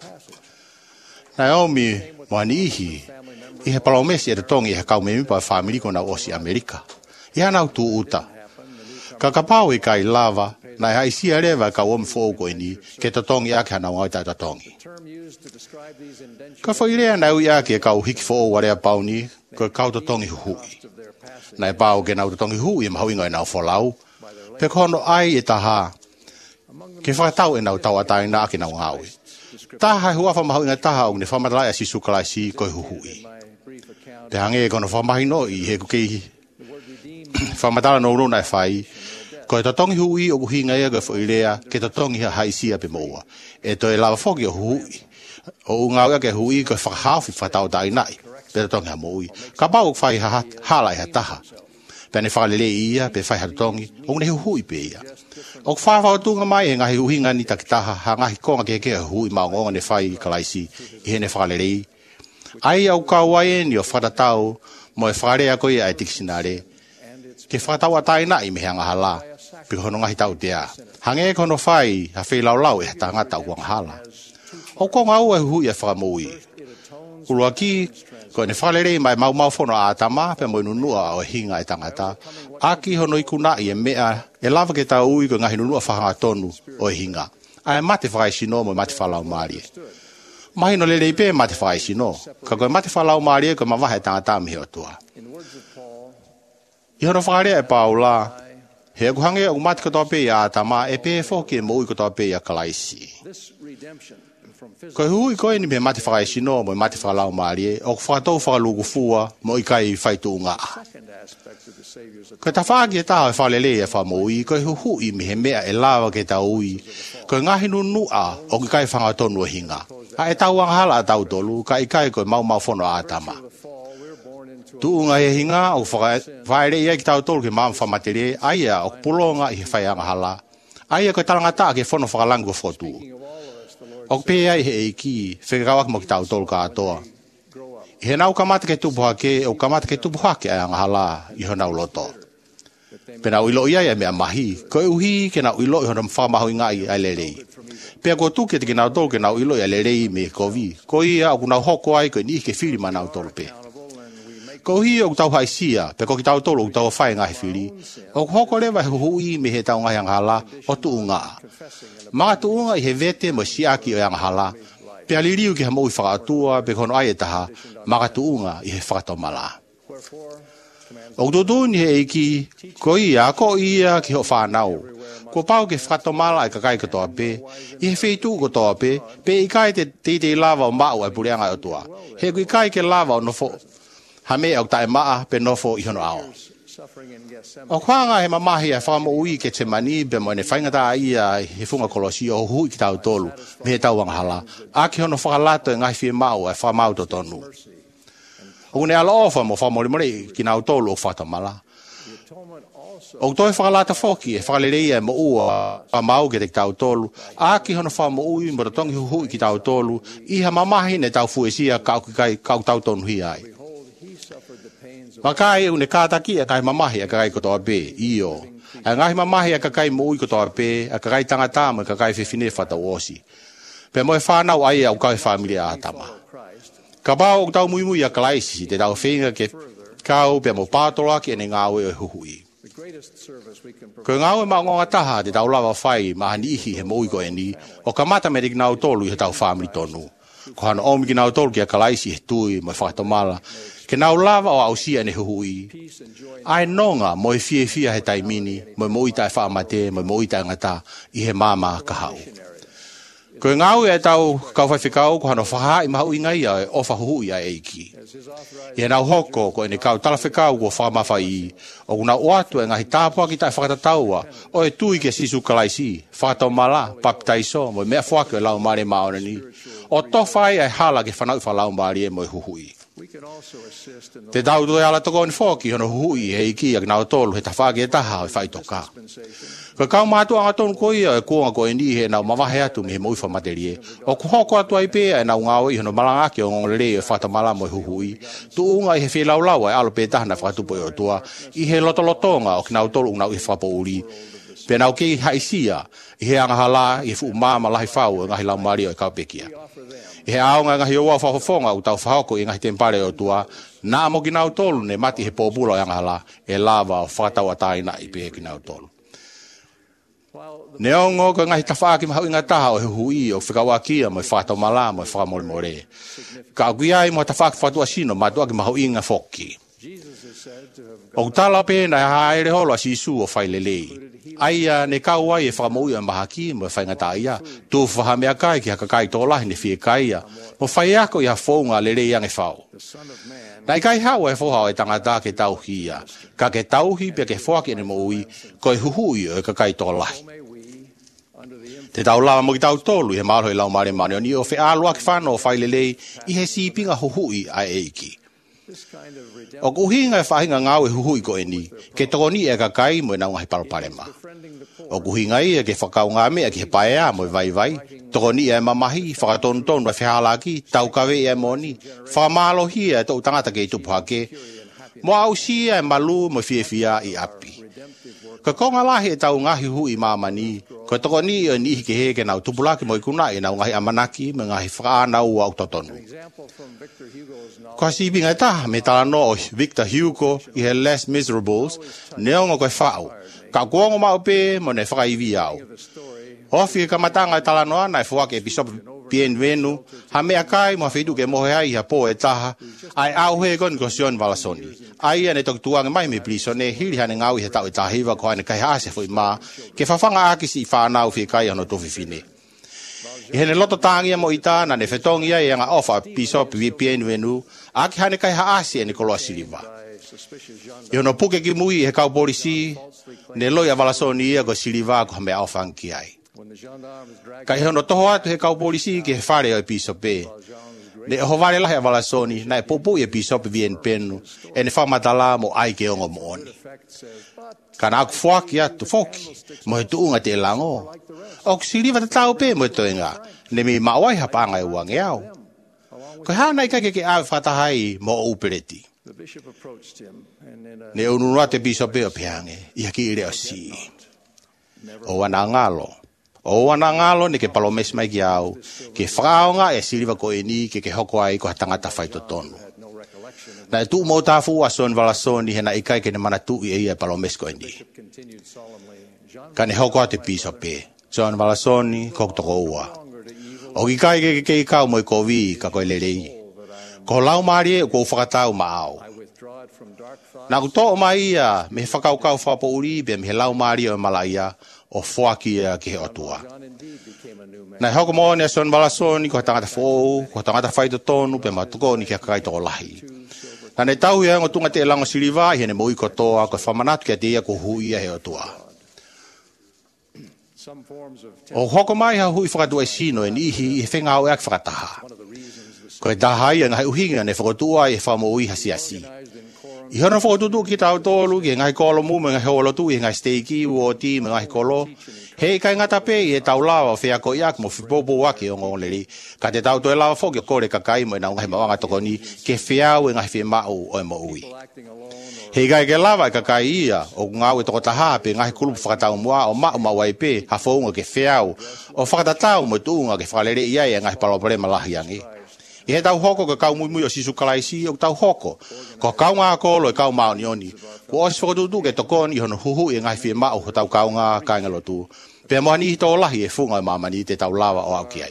Naomi, moani ihi, i he palomesi e te tongi e he kau memi pa whamiri ko nau osi Amerika. I hanau tu uta. Ka kapau i kai lava, na hai sia rewa ka omi fōu ko ini, ke te tongi ake hanau ngau tai ta tongi. Ka whairea nau i ake e kau hiki fōu warea pauni, ko kau te tongi huhui. Na e pau ke nau te tongi hui e mahau ingo e nau wholau, pe kono ai e taha, ke whakatau e nau tau atai na ake nau ngaui. Taha e huafa mahau inga taha o ne whamatalai a sisu kalaisi ko huhui. Te hange e kono whamahi no i he kukei whamatala no rona e whai. Ko e tatongi hui o kuhinga ea koe whairea ke tatongi ha haisia pe moua. E to e lawa whoki o hui. O ungau ea ke hui koe whakahawhi whatau tai nai. Pe tatongi ha moui. Ka pau whai ha hala i ha taha. Pe ne whakalele ia pe whai ha tatongi. O ne hui pe ia. O whawhau tunga mai e ngahi uhinga ni takitaha ha ngahi konga ke ke hui maongonga ne whai kalaisi i he ne whakalele. Ai au kauai ni o whatatau mo e wharea koe ai tikisinare. Ke whatau a taina i meheanga hala, piko hono ngahi tau tea. Hange kono whai, ha whi lau lau e hata ngata uang hala. O konga au e hui e whakamui. Urua ki, Ko ne whalere mai mau mau whono a tama, pe mo nunua o hinga e tangata. Aki hono i kuna i e mea, e lava ke tau ui ko ngahi nunua whahanga tonu o hinga. Ai mate whakai sino mo mate whalau maari. Mahi no lele i pe mate whakai sino. Ka koe mate whalau maari e ko mawahe tangata mihi o tua. I hono whakarea e paula, he akuhange o mate katoa pe i a tama, e pe whoki e mo ui katoa pe i a kalaisi. Ko hui koe ni me mate whakai sino mo mate whalau maari e, o whakatou whakalugu fua mo i kai whaitu unga. Ko ta whaaki e taha e whalele e whamoi, ko hu hui me he mea e lawa ke ta ui, ko ngahi nunua o ki kai whangatonu o hinga. Ha e tau anghala a tau tolu, ka i kai koe mau mau whono a tama. Tu unga e hinga o whaere ia ki tau tolu ke maam whamatere, aia o pulonga i he whai anghala. Aia koe talangata ke whono whakalangu whotu. O pēa i he eiki, whekawak mo ki tau tolu ka atoa. I he nau kamata ke tupu hake, o kamata ke tupu hake ai angahala i ho nau loto. Pena uilo ia ia mea mahi, ko e uhi ke nau ilo i ho nam whamahu ingai ai lerei. Pea ko tu ke te ki nau tolu ke nau ilo i ai lerei me kovi, ko ia o ku nau hoko ai ko ni ke whiri ma nau tolu pe. Ko hi o tau haisia, pe ko ki tau tolu o tau whai ngai whiri, o hoko lewa he hui me he tau ngai angahala o tu unga. Mga tu unga i he vete mo siaki o angahala, pe aliriu ki ha mo i whakaatua, pe kono ai e taha, mga tu unga i he whakatomala. O tutu ni he eiki, ko ia, ko ia ki ho whanau. Ko pau ke whakatomala ai kakai katoa pe, i he wheitu katoa pe, pe i kai te te te lava o mau ai pureanga o tua. He kui kai ke lava o nofo, ha me au tae maa pe nofo i hono ao. O kwanga he mamahi a whakamo ui ke te mani pe mo ne whaingata ia he funga kolosi o hui ki tau tolu me he tau anghala. A ki hono whakalato e ngai whie mau e whamau to tonu. O ne ala ofa mo whamori more ki nau tolu o whatamala. O toi whakalata whoki e whakalereia e mo ua a mau ke te tau tolu. A ki hono whamo ui mo tongi hui ki tau tolu. Iha mamahi ne tau fuesia kau kau tau tonu hi ai. Wakai e une kātaki e kai mamahi a kai kotoa pe, iyo. A ngai mamahi a kai mo ui kotoa pe, a kai tangata mo a kai whiwhine whata osi. Pe mo e whanau ai au kai whamilia atama. Ka pao o tau mui mui a kalaisi, te tau whenga ke kau pe mo pātola ki ene ngāwe o huhui. Ko ngāwe ma ngonga taha te tau lawa whai mahani ihi he mo ui ko eni, o ka mata me rik nau tolu i he tau whamili tonu. Ko hana omi ki nau tolu ki a kalaisi he tui mo e whakatomala, ke nau lava o ausia ne hui. Ai nonga mo e fie fia he taimini, mo mo i tai whaamate, mo mo i tai ngata, i he mama ka hau. Ko ngau e tau kau whaiwhikau, ko hano whaha i mahu ingai a e ofa hui a eiki. I he nau hoko, ko ene kau talawhikau ko whaamawhai, o kuna oatu e ngahi tāpua ki tai whakatataua, o e tui ke sisu kalaisi, whakatau mala, papitaiso, mo mea whake o lau mare maonani, o towhai ai hala ke whanau whalau mare e mo e huhui. Te tau tui ala toko ni whoki hono hui he iki ak nao tolu he tawhaki e taha o whai toka. Ko kau mātua anga tonu ko ia e kuonga ko e ni he nau mawahe atu mi he moifa materie. O ku hoko atu ai pēa e nau ngāo i hono malangaki o ngongole e whata malamo e huhui. Tu unga i he whi laulau e alo pē tahana whakatupo e o tua. I he lotolotonga o ki nau tolu unau i whapo uri. Pē nau kei haisia i he anga hala i he fu māma lahi whau e ngahi lau mario e kaupekia. I he aonga ngahi oa whafofonga u tau whahoko i ngahi tempare o tua, nā mo ki nau tolu ne mati he pōpula o anghala e lava o whakatau ataina i pehe ki nau tolu. Ne ongo ko ngahi tawhaaki mahau inga taha o he hui o whikawakia mo i whakatau mala mo i whakamori more. Ka agui ai mo tawhaaki whatua sino matua ki mahau inga whoki. O tala pēna e haere holo a sisu o whailelei. Aia ne kau ai e whakamui a mahaki mo e whaingata ia. Tu whahamea kai ki haka kai tōlahi ne whie kai ia. Mo whai ako i ha whaunga le rei ange whau. Nai kai hau e whohau e tangata ke tauhi ia. Ka ke tauhi pe ke whoaki ene mo ui, ko e huhui o e ka kai tōlahi. Te tau lava mo ki tau tolu i he maaro i lau mare mare o ni o whi aloa ki whano o whailelei i he sipinga huhui a eiki. O kuhinga e whahinga ngau e huhui ko eni, ke toko ni e ka kai mo e nau ngahi paroparema. O kuhinga i e ke whakau ngā mea ki he paea mo e vai vai, toko ni e mamahi, whakatonu tonu e whihalaki, tau kawe e moni, whamalo hi e tau tangata ke i tupu hake, mo au sia e malu mo fie fia i api. Ka konga lahi e tau ngahi hui mamani, Ko toko ni o ni ke he ke na tupula ke mo ikuna e na ngai amanaki me ngai fra na u au totonu. Ko si binga ta me tala no Victor Hugo i he Les Miserables neongo ko fa'u. Ka kuongo ma ope mo ne fra i vi au. Ofi ka matanga tala no ana fo ke episode bienvenu ha me akai mo fitu ke mo hai ha po e taha ai au he kon ko sion valasoni ai ane tok tuang mai me plisone hili hane ngau he tau tahi va ko ane kai ha se foi ma ke fafanga aki si fa na fi kai ano to fifine i hene loto tangi mo ita na ne fetongi ia nga ofa episode bienvenu aki hane kai ha asi ane kolo siliva yo no puke ki mui he kau polisi ne loia valasoni ia ko siliva ko me ofa ki ai kai hono toho atu he kau polisi ke fare o episope ne ho vale la he valasoni na popu episope vien penu ene fa matala mo ai ke ongo mo oni kana ku foki atu foki mo tu unga te lango ok siliva ta tau pe mo to nga ne mi mawai ha panga e wang yao ko ha na ka ke ke a fata hai mo upereti ne unu no te episope o peange ia ki ire o si o wana ngalo o wana ngalo ni ke palomes mai ki au ke fraunga e siliva ko eni ke ke hoko ai ko tangata fai to tonu na tu mo ta fu ason valasoni hena ikai ke ne mana tu e ia palomes ko eni kan hoko te piso pe son valasoni ko to wa o ikai ke ke ka mo ko vi ka ko lelei ko lau mari ko fakata ma au na ko to mai ia me fakau ka fa po uri be me lau mari o malaia o foaki ke otua na hoko mo ne son valasoni ko tangata fo ko tangata fai to tonu pe matuko ni ke kai to lahi na ne tau ia ngo tunga te lango siliva hene mo iko toa ko famanatu ke te ia ko huia he otua o hoko mai ha hui fakatu e sino e nihi e whenga au eak fakataha ko e dahai ngai uhinga ne fakotua e whamo ui hasi asi i hono fotutu ki tau tolu ki ngai kolo mu me ngai holo tu i ngai steiki wo ti me ngai kolo hei kai ngata pe i e tau lawa fea ko iak mo fipopo waki o ngonleri ka te tau to e lawa fo ki kore kakai mo e na ngai mawanga toko ni ke feau e ngai fe mau o e mo ui hei kai ke lawa e kakai ia o ngau e toko taha pe ngai kulupu whakatau mua o mau mawai pe ha founga ke feau o whakatatau mo tuunga ke whakalere ia e ngai palopare malahi angi i he tau hoko ka kau mui mui o sisu kalaisi o tau hoko ko kau ngā kolo e kau mao ni oni ko osi whakatutu ke tokon i hono huhu i ngai fie mao ho tau kau ngā kaingalo tu pe moani i to lahi e funga e mamani te tau lawa o au ki ai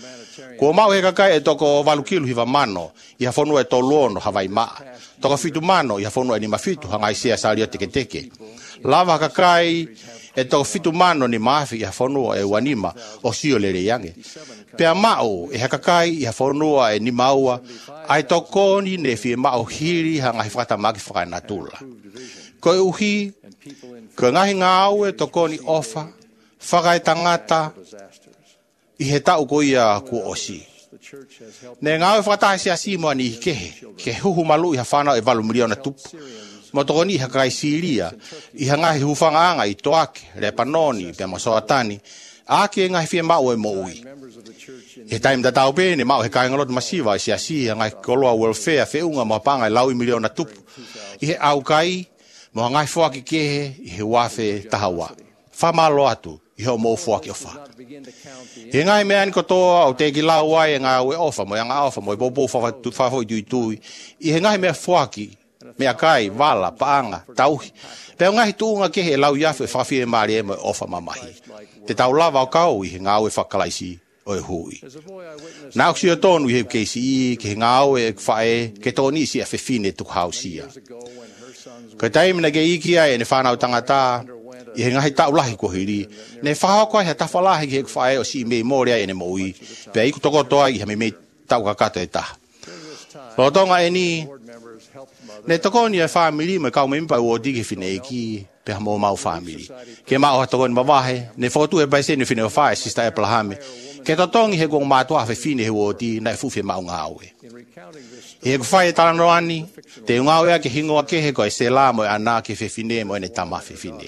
ko mao he kakai e toko valukilu hiva mano i hafonu e to luono hawai maa toko fitu mano i hafonu e ni mafitu hangai sea saria teke teke lava kakai e toko fitu mano ni maafi i hafonu e wanima o sio lere yange pea mao e hakakai i hawhanua e ni maua ai toko ni ne fie mao hiri hanga hifata maki whakainatula. Ko e uhi, ko ngahi ngāu e toko ni ofa, whakai tangata i he tau ko ia ku osi. Ne ngāu e whakatahi se asimo ani i kehe, ke huhu malu i hawhanau e walu miliona na tupu. Mo toko ni hakai siria, i hangahi hufanga anga i toake, re panoni, pea masoatani, ake ngahi fie mao e mo ui. He taim da tau pe ne mau he kai ngalot masiva sia sia ngai koloa welfare fe unga mo panga lau i miliona tupu i he au kai mo ngai foaki ke i he wafe tahawa fa malo atu i ho mo foaki ofa he ngai me an ko to au te ki lau ai nga we ofa mo nga ofa mo bobo fa tu fa ho tu tu i he ngai me foaki me akai vala panga tau pe ngai tu nga ke he lau ya fe fa fi mari mo ofa mamahi te tau lava kau i he nga we fa kalaisi o hui. Na o sia tonu i he keisi ke ngau e whae ke toni si a whewhine tuk hausia. Ka taimina ke ikia e ne whanau tangata i he ngahi tau lahi ko hiri. Ne whahako he tawhalahi ke whae o si mei morea e ne moui. Pea iku toko toa i he me mei tau kakata e taha. Lo tonga e ni ne toko ni e whamiri me kau mempa ua dike whine eki pe mo mau family. Ke mau ha toko ni mawahe ne fotu e baise ni whine o whae sista e plahame. Ke totongi he gong mātua fe fine he woti na e fuwhi mau ngāwe. He ku whae talano ani, te ngāwe a ke hingoa ke he ko e se la mo e ana ke fe fine mo e ne tama fe fine.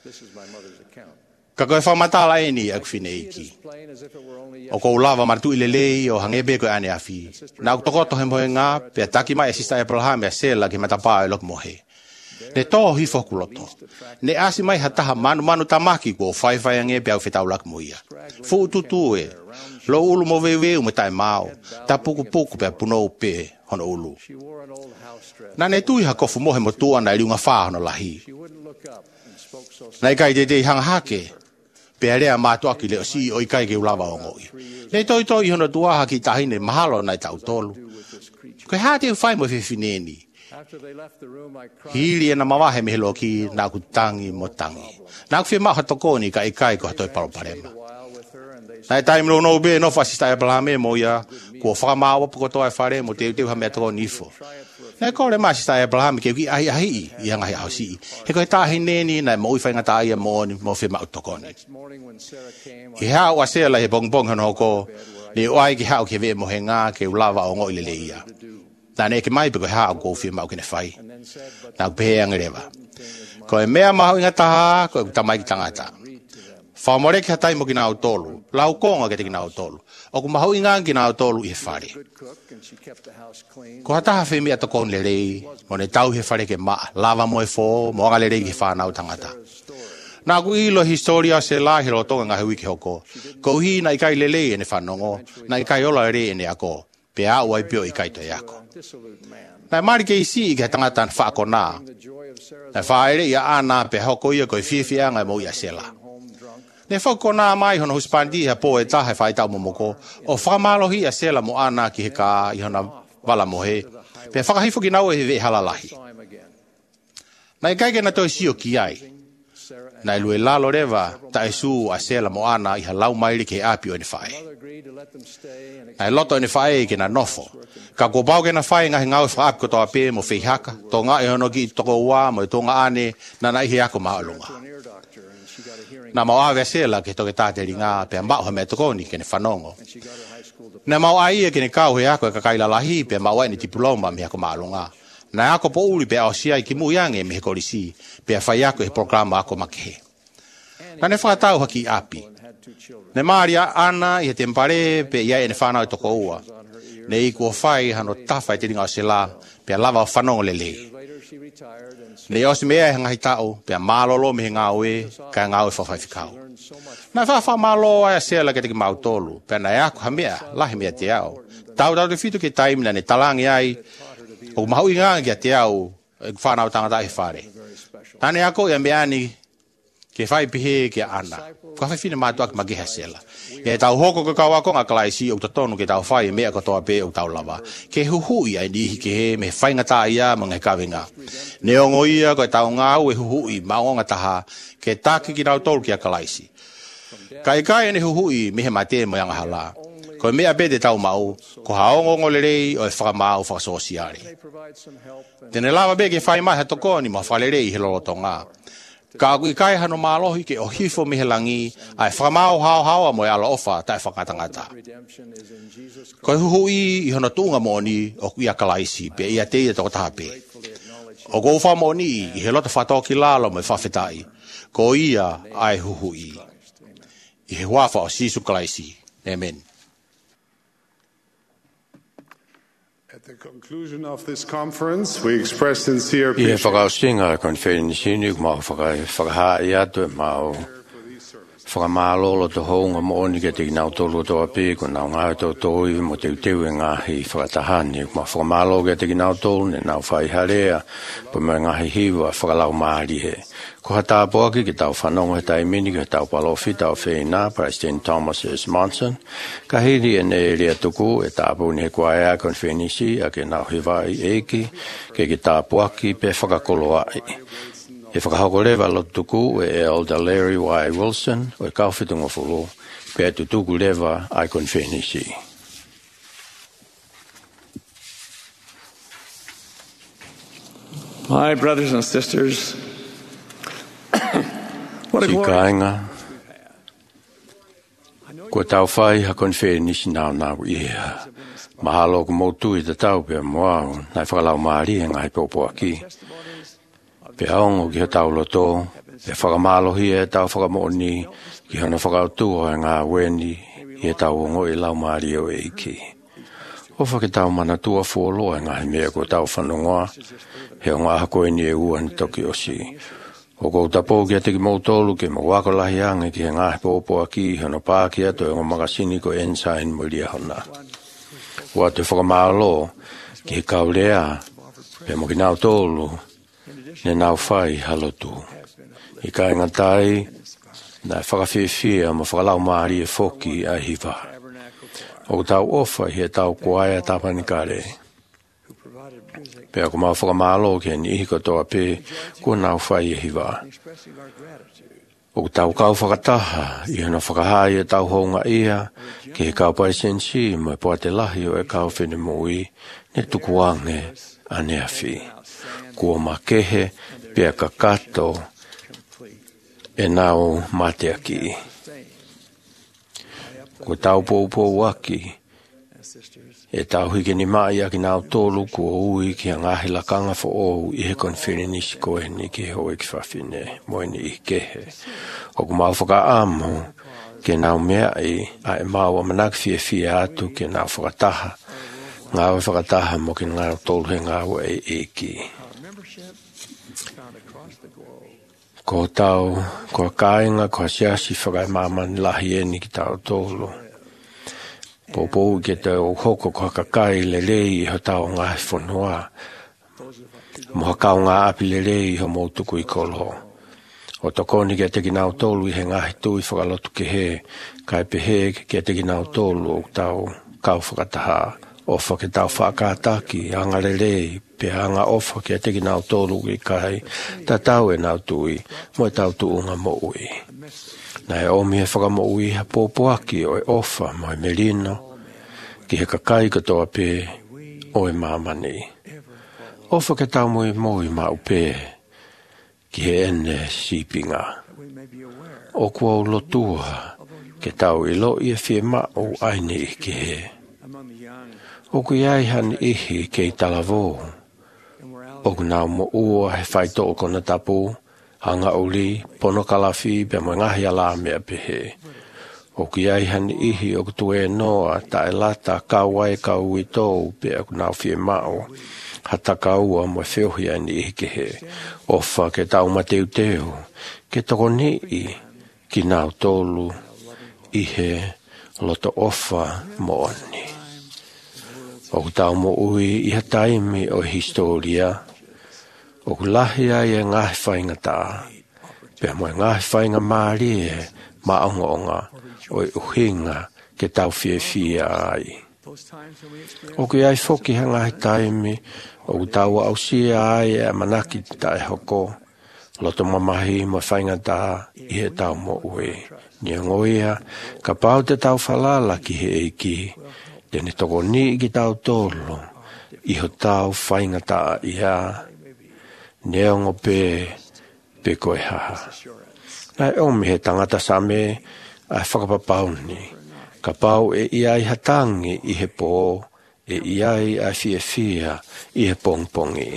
Ka koe whamatala e ni e ku fine iki. O kou lava martu i lelei o hangebe ko e ane afi. Na ku tokoto he mohe ngā, pe taki mai e sista e pralhame a sela ke matapā e lok mohe. Ne to hi fokuloto. Ne asi mai hataha manu manu tamaki ko fai fai ange pe au fetau lak muia. Fu tutu e. Lo ulu mo vewe u me tai mau. Ta puku puku pe puno pe hono ulu. Na ne tui ha kofu mohe mo tua na ilunga wha hono lahi. Na ikai te te hanga hake. Pe area mātua ki leo si o ikai ke ulawa o ngoi. Ne toi toi hono tuaha ki tahine mahalo nai tau tolu. Koe hate u whai mo whiwhineni. Hili e na mawahe me helo ki nā ku tangi mo tangi. Nā ku whima hatokoni ka ikai ko hatoi paroparema. Nai taim lo no be no fasista e blame mo ia ko whakamawa puko toa e whare mo te teu ha mea toko nifo. Nai kore ma sista e blame ke ki ahi ahi i hanga hi ausi. He koe tahi neni nai mo uwhai ngata ia mo ni mo whima utokoni. I hea ua sea la he bong bong hano ko le oai ki hao ke ve mo he ngā ke ulawa o ngoi lele ia. Nā ne ke mai pe koe hao ko whima o kene whai. Nā ku pehe angerewa. Koe mea maho inga taha koe kutamai ki tangata. Whamore ki hatai mo ki nā o tolu. Lau konga ke te ki nā o tolu. O ku maho inga ki nā o tolu i he whare. Ko hataha whemi ato kon le rei. Mo ne tau he whare ke maa. Lava mo e fō. Mo anga le rei ki whanau tangata. Nā ku ilo historia se la he rotonga ngā hui ke hoko. Ko hi na ikai le rei e ne whanongo. Na ikai ola rei e ne ako. Pe a ua i pio i kaito e ako. Nā mari ke isi i ke tangata na whaako nā. Nā whaere ia ana pe hoko ia koe whiwhianga mo ia sela. Ne whako nā mai hono huspandi ha po e tahe whai tau momoko. O whakamalohi a sela mo ana ki he ka i hona wala mohe. Pe whakahifo ki nau e he ve halalahi. Nā i kaike na toi sio ki ai. Nā i lue lalo rewa ta e su a sela mo ana i ha lau mairi ke apio e ne whae. Nā i loto e ne whae ke na nofo. Ka ko pau ke na whae ngahi ngau e whaap ko toa pē mo whihaka. Tō ngā e hono ki toko ua mo i tō ngā ane na na i he ako maalunga. Nā mau awe sela ke toke tāteri ngā pia mbao ha mea tokoni ke ne whanongo. Nā mau aia ke ne kau he ako e kakaila lahi pia mau aini diploma me ako maalunga. Nā ako po uli pia o siai ki muiange me he korisi pia whai ako he programa ako makehe. Nā ne whakatau haki api. Ne maaria ana i he tempare pia iai e ne whanau e toko ua. Ne i kua whai hano tawhai te ringa o sela pia lava o whanongo le lei. Ne osi mea e hangahi tau, pia mālolo me he ngā ue, kai ngā ue whawhai whikau. Nā whawha mālo ai a sela ke te ki mau tolu, pia nai aku ha mea, lahi mea te au. Tau tau te whitu ke taimina ne talangi ai, o mahu i ngā ki a te au, e whanau tangata i whare. Nane ako ia meani, ke whai pihe ke ana. Ka whai whina mātua ki magiha sela. E tau hoko ka kau ako ngā kalaisi o tatonu ke tau whai mea katoa pē o tau lava. Ke huhui ai nihi ke he me whai ngata ia mga kawenga. Ne ongo ia ko e tau ngā u e huhui maonga taha ke tāki ki nau tolu ki a kalaisi. Kai kai ne huhui me he mate mo yanga hala. Ko mea pē te tau mau, ko haongo ngole rei o e whakamau whakasosiari. Tene lava be ke whai mai hatokoni mo whale rei he loroto ngā. Ka aku i kai hano mālohi ke o hifo mihelangi ai whakamau hao hao mo e ala ofa tai whakatangata. Ko huhui i hono tunga moni o kui a kalaisi pe ia te ia toko tahape. O ko uwha moni i he lota whatoki lalo mo e whawhetai. Ko ia ai huhui. I he huafa o sisu kalaisi. Amen. At the conclusion of this conference, we express sincere I he whakausinga konferensi ni kuma whakaha i atu e mau whakamālolo to hounga mo oni ke te nau tolu toa pē ko nau ngā tau toi mo te uteu e ngāhi whakatahani kuma whakamālolo ke te nau tolu ne nau whai harea pa me ngāhi hiwa whakalau maari he. Ko hata poaki ki tau whanongo he tai mini ki tau palofi tau whina President Thomas S. Monson ka hiri e ne rea tuku e tāpū ni he kuaea konferensi a ke nau hiwai eiki ke ki tā poaki pe whakakoloa i. E whakahokorewa lo tuku e Elder Larry Y. Wilson o e kauwhitunga whulu pe atu tuku lewa ai konferensi. My brothers and sisters, what a Si kainga, ko tau whai ha konferensi nau nau ia. Mahalo ko moutu i te tau pe moau, nai whakalau maari e ngai popoaki. Pe aongo ki ha tau loto, pe whakamalohi e tau whakamoni, ki hana whakautua e ngā weni, i e tau ongo i lau maari o eiki. O whake tau mana tua fuoloa ngahi mea ko tau whanongoa. He o ngā koe ni e ua ni toki o si. O kou tapo ki ate ki mautolu ke mo wako lahi ange ki he ngahi pōpoa ki hono pāki ato e ngō makasini ko ensign mo lia hona. Ua te whakamālo ki he kaulea pe mo ki nau tolu ne nau whai halotu. I kai ngatai na whakawhiwhia mo whakalau maari e whoki a hiwa. O tau ofa hi e tau kuaia tapanikare. Pea ko mau whakamālo ke ni ihi katoa pe kua nau whai e hiwa. O tau kau whakataha i hana whakahai e tau honga ia ke he kau pai sensi mo e poa te lahi o e kau whene mui ne tukuange ane awhi. Kua makehe pea kakato e nau mate aki. Ko tau pōpō waki, e tau hike ni mai aki nau tōlu kua ui ki a ngahi lakanga fo ou i he konwhiri nisi koe ni ki he hoi ki whawhine, moe ni i kehe. O ku mau whaka amo, ke nau mea i a e mau a manak fia fia atu ke nau whakataha. Ngau e whakataha mo ki ngau tōlu he ngau e eki. Ko tau, ko kāinga, ko siasi whakai mamani lahi e ni ki tau tōlu. Pōpōu ke te o hoko ko kakai le rei i ho tau ngahi whanua. Moha kau ngā api le rei i ho mautuku i kolo. O tokoni ke te ki nau tōlu i he ngahi tui whakalotu ke he, kai pehe ke te ki nau tōlu o tau kau whakataha. Ofa ke tau whakataki, anga le rei, pe anga ofa ke te ki nau tōlu i kai, ta tau e nau tui, mo e tau tuunga mo ui. Nai omi he whakamo ui ha pōpoaki o e ofa mo e merino, ki he kakai katoa pe o e mamani. Ofa ke tau mo e moi ma upe, ki he ene sipinga. O kua ulotua, ke tau ilo i e fie ma o aini i ki he. O ku iai han ihi ke i talavo. O ku nau mo ua he whaito o kona tapu, hanga uli, pono kalafi, pe mo ngahi ala mea pehe. O ku iai han ihi o ku tue noa, ta e lata kawai kau i tōu, pe o ku nau fie mao. Hata kaua mo e whiohi ani ihi ke he. Ofa ke tau mateu teo, ke toko ni i, ki nau tolu, ihe loto ofa mo oni. O tau mo ui i ha taimi o historia, o ku lahi ai e ngahi whainga tā, pia mo e ngahi whainga maari e maonga onga o e uhinga ke tau fie fie ai. O ku ai whoki ha ngahi taimi, o ku tau au sia ai e manaki ta e hoko, loto mamahi mo whainga tā i he tau mo ui. Nia ngoia, ka pau te tau whalala ki he eiki, tene toko ni ki tau tōlo, i ho tau whainga tā i a, neongo pē, pē koe haha. Nai omi he tangata same, ai whakapapauni, ka pau e iai hatangi i he pō, e iai ai fia fia i he pongpongi.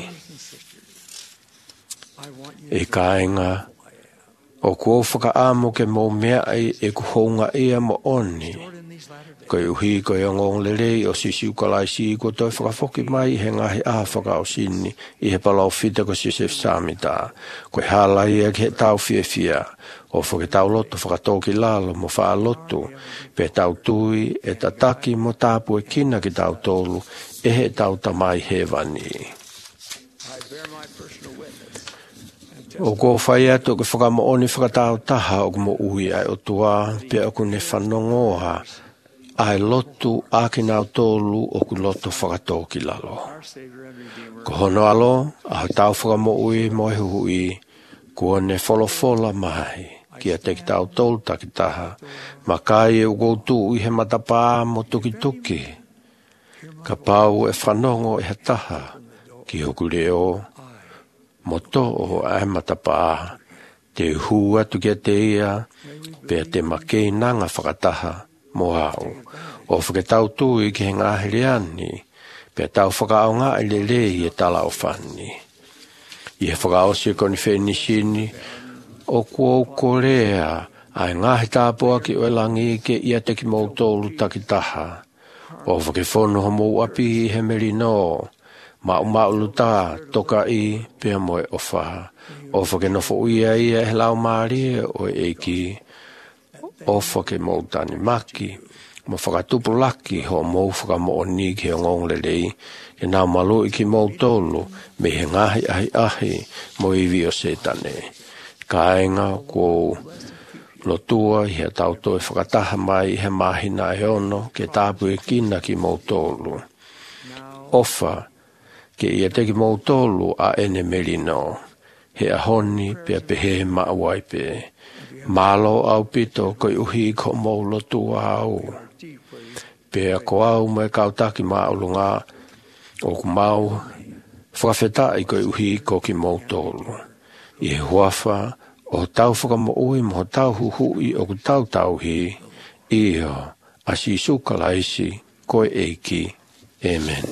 E kāinga, o kua whaka amo ke mō mea ai e kuhonga ia mo oni, koe uhi koe o ngong lerei o sisi ukalaisi ko toi whakafoki mai he ngahi aha whaka o sini i he palau whita ko sisef samita. Koe halai e ke tau fia fia o whake tau loto whakatoki lalo mo wha loto pe tau tui e tataki mo tapu e kina ki tau tolu e he tau tamai he vani. O ko whai atu ke whakamo oni whakatau taha o mo ui ai o tua pe o kune whanongoha ai lotu aki nau tolu o ku loto whakatoki lalo. Ko hono alo, a tau whakamo ui moe hui, kua ne wholofola mai, kia te ki tau tolu taki taha, makai e ugotu i he matapā mo tuki tuki. Ka pau e whanongo e he taha, ki hoku reo, mo to o ai matapā, te hua tuki te ia, pe te makei nanga whakataha, mo au, o whakatau tui ki he ngāhiri ani, pe tau whakao ngā i le rei e tala o whani. I he whakao si koni wheni sini, o kua o korea, ai ngāhi tāpua ki o langi ke ia te ki mautolu taki taha, O whakefono homo api he meri no. Ma umaulu tā toka i pia moe o wha. O whakenofo uia ia he lau maari o eiki. O whake mautani maki. Mo whakatupu laki ho mo whakamo o ni ki o ngong lelei. E nā malo i ki mautolo me he ngahi ahi ahi mo iwi o setane. Kaenga ko lotua i he tauto e whakataha mai he mahina e ono ke tāpu e kina ki mautolo. Ofa ke ia te ki mautolo a ene merino. He ahoni pe pehe maawai pe. Malo au pito koi uhi ko mo lotua au. Pe a ko au mai kautaki maulunga o kumau whakawheta i koi uhi ko ki mautolo. I he huafa o tau whakamo ui mo tau huhui o ku tau tau hi. Iyo asi sukalaisi koe eiki. Amen.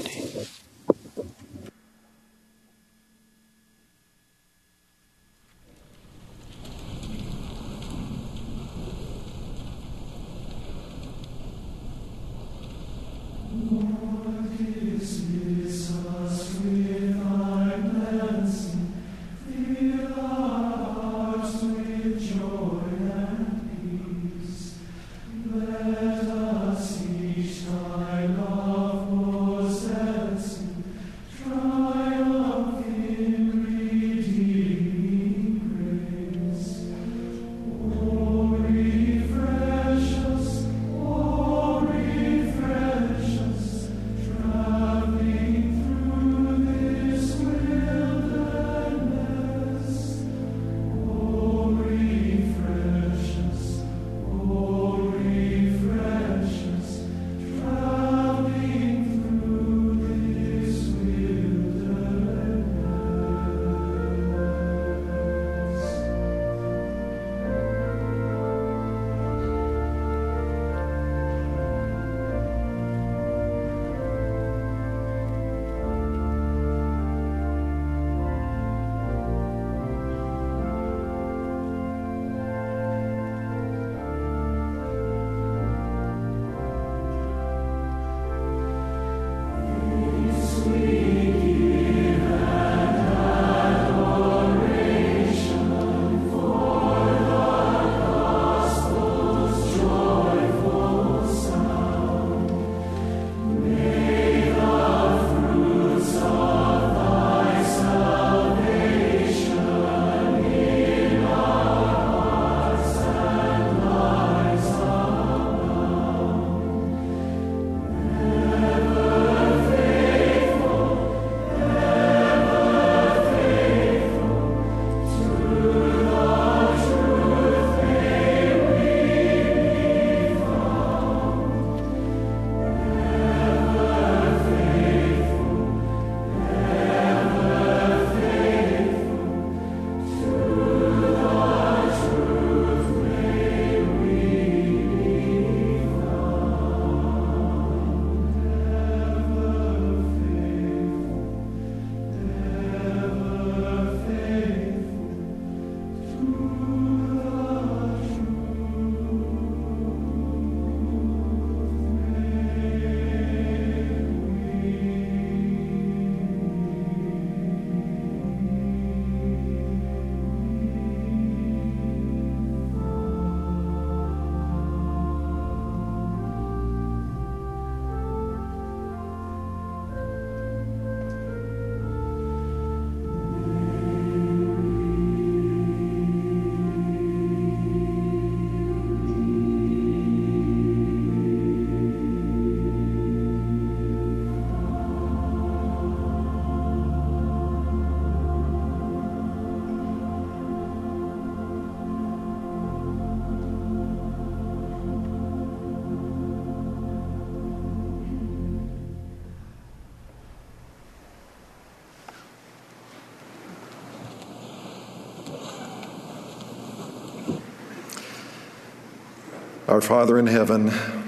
Our Father in heaven,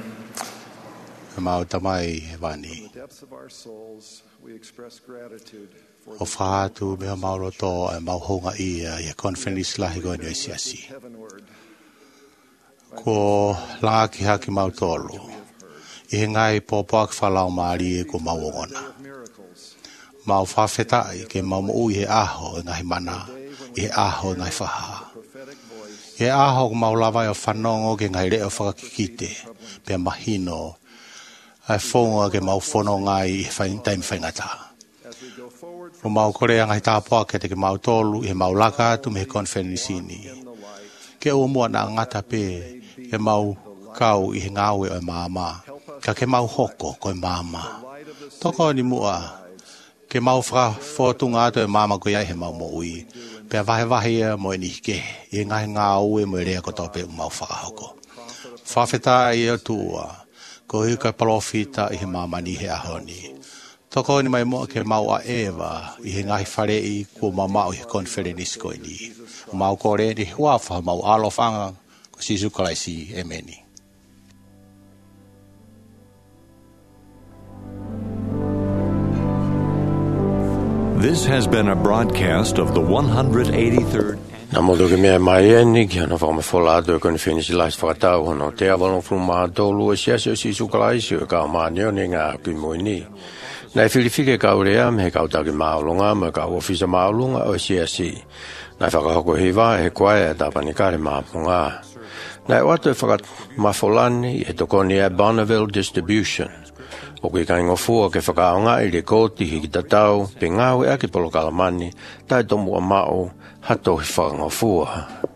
Mau tamai vani. O whātu mea mauro tō e mauhonga ia i a conference lahi goe ni siasi. Ko langa ki haki mautolo. I he ngai pōpua ki whalau maari e ko mawongona. Mau whawheta i ke mau mo i he aho i ngahi mana, i he aho i ngahi whaha. I he aho ko mau lawai o whanongo ke ngai reo whakakikite, pia mahino, ai whonga ke mau whono ngai i he whaintaim whaingata. O mau kore angai tāpua ke te ke mau tolu, i he mau laka atu me he konferenisini. Ke o mua na ngata pe, ke mau kau i he ngawe o māma, ka ke mau hoko ko i māma. Toko ni mua, ke mau wha whotunga atu e māma ko iai he mau mo ui. Pea vahe vahe ia mo e nihike, i ngai ngā ue mo e rea ko tope u mau whakahoko. Whawheta i e tua, ko hi ka palofita i he māma ni he ahoni. Toko ni mai mo ke mau a ewa, i he ngahi whare i kua mamau i he konferenis ko i ni. O mau kore ni huafa mau alofanga, ko sisu kalaisi e meni. This has been a broadcast of the one hundred eighty-third. Na modo ke mea mai eni, ki ana whakame wholātu e koni whenisi lais whakatau hono te awalong fruma tolu e siasi o sisu kalaisi o ka maaneo ni ngā kui moini. Na e whiriwhike kaurea me he kautaki maolonga me ka ofisa maolonga o siasi. Na e whakahoko hiwa e he kwae e tapani kare maapunga. Na e watu e whakat mawholani e tokoni e Bonneville Distribution. O kui ka ingofua ke whakaonga i le koti hiki tatau, pe ngāwe ake polo kalamani, tai tomu a mao, hato hi whakangofua.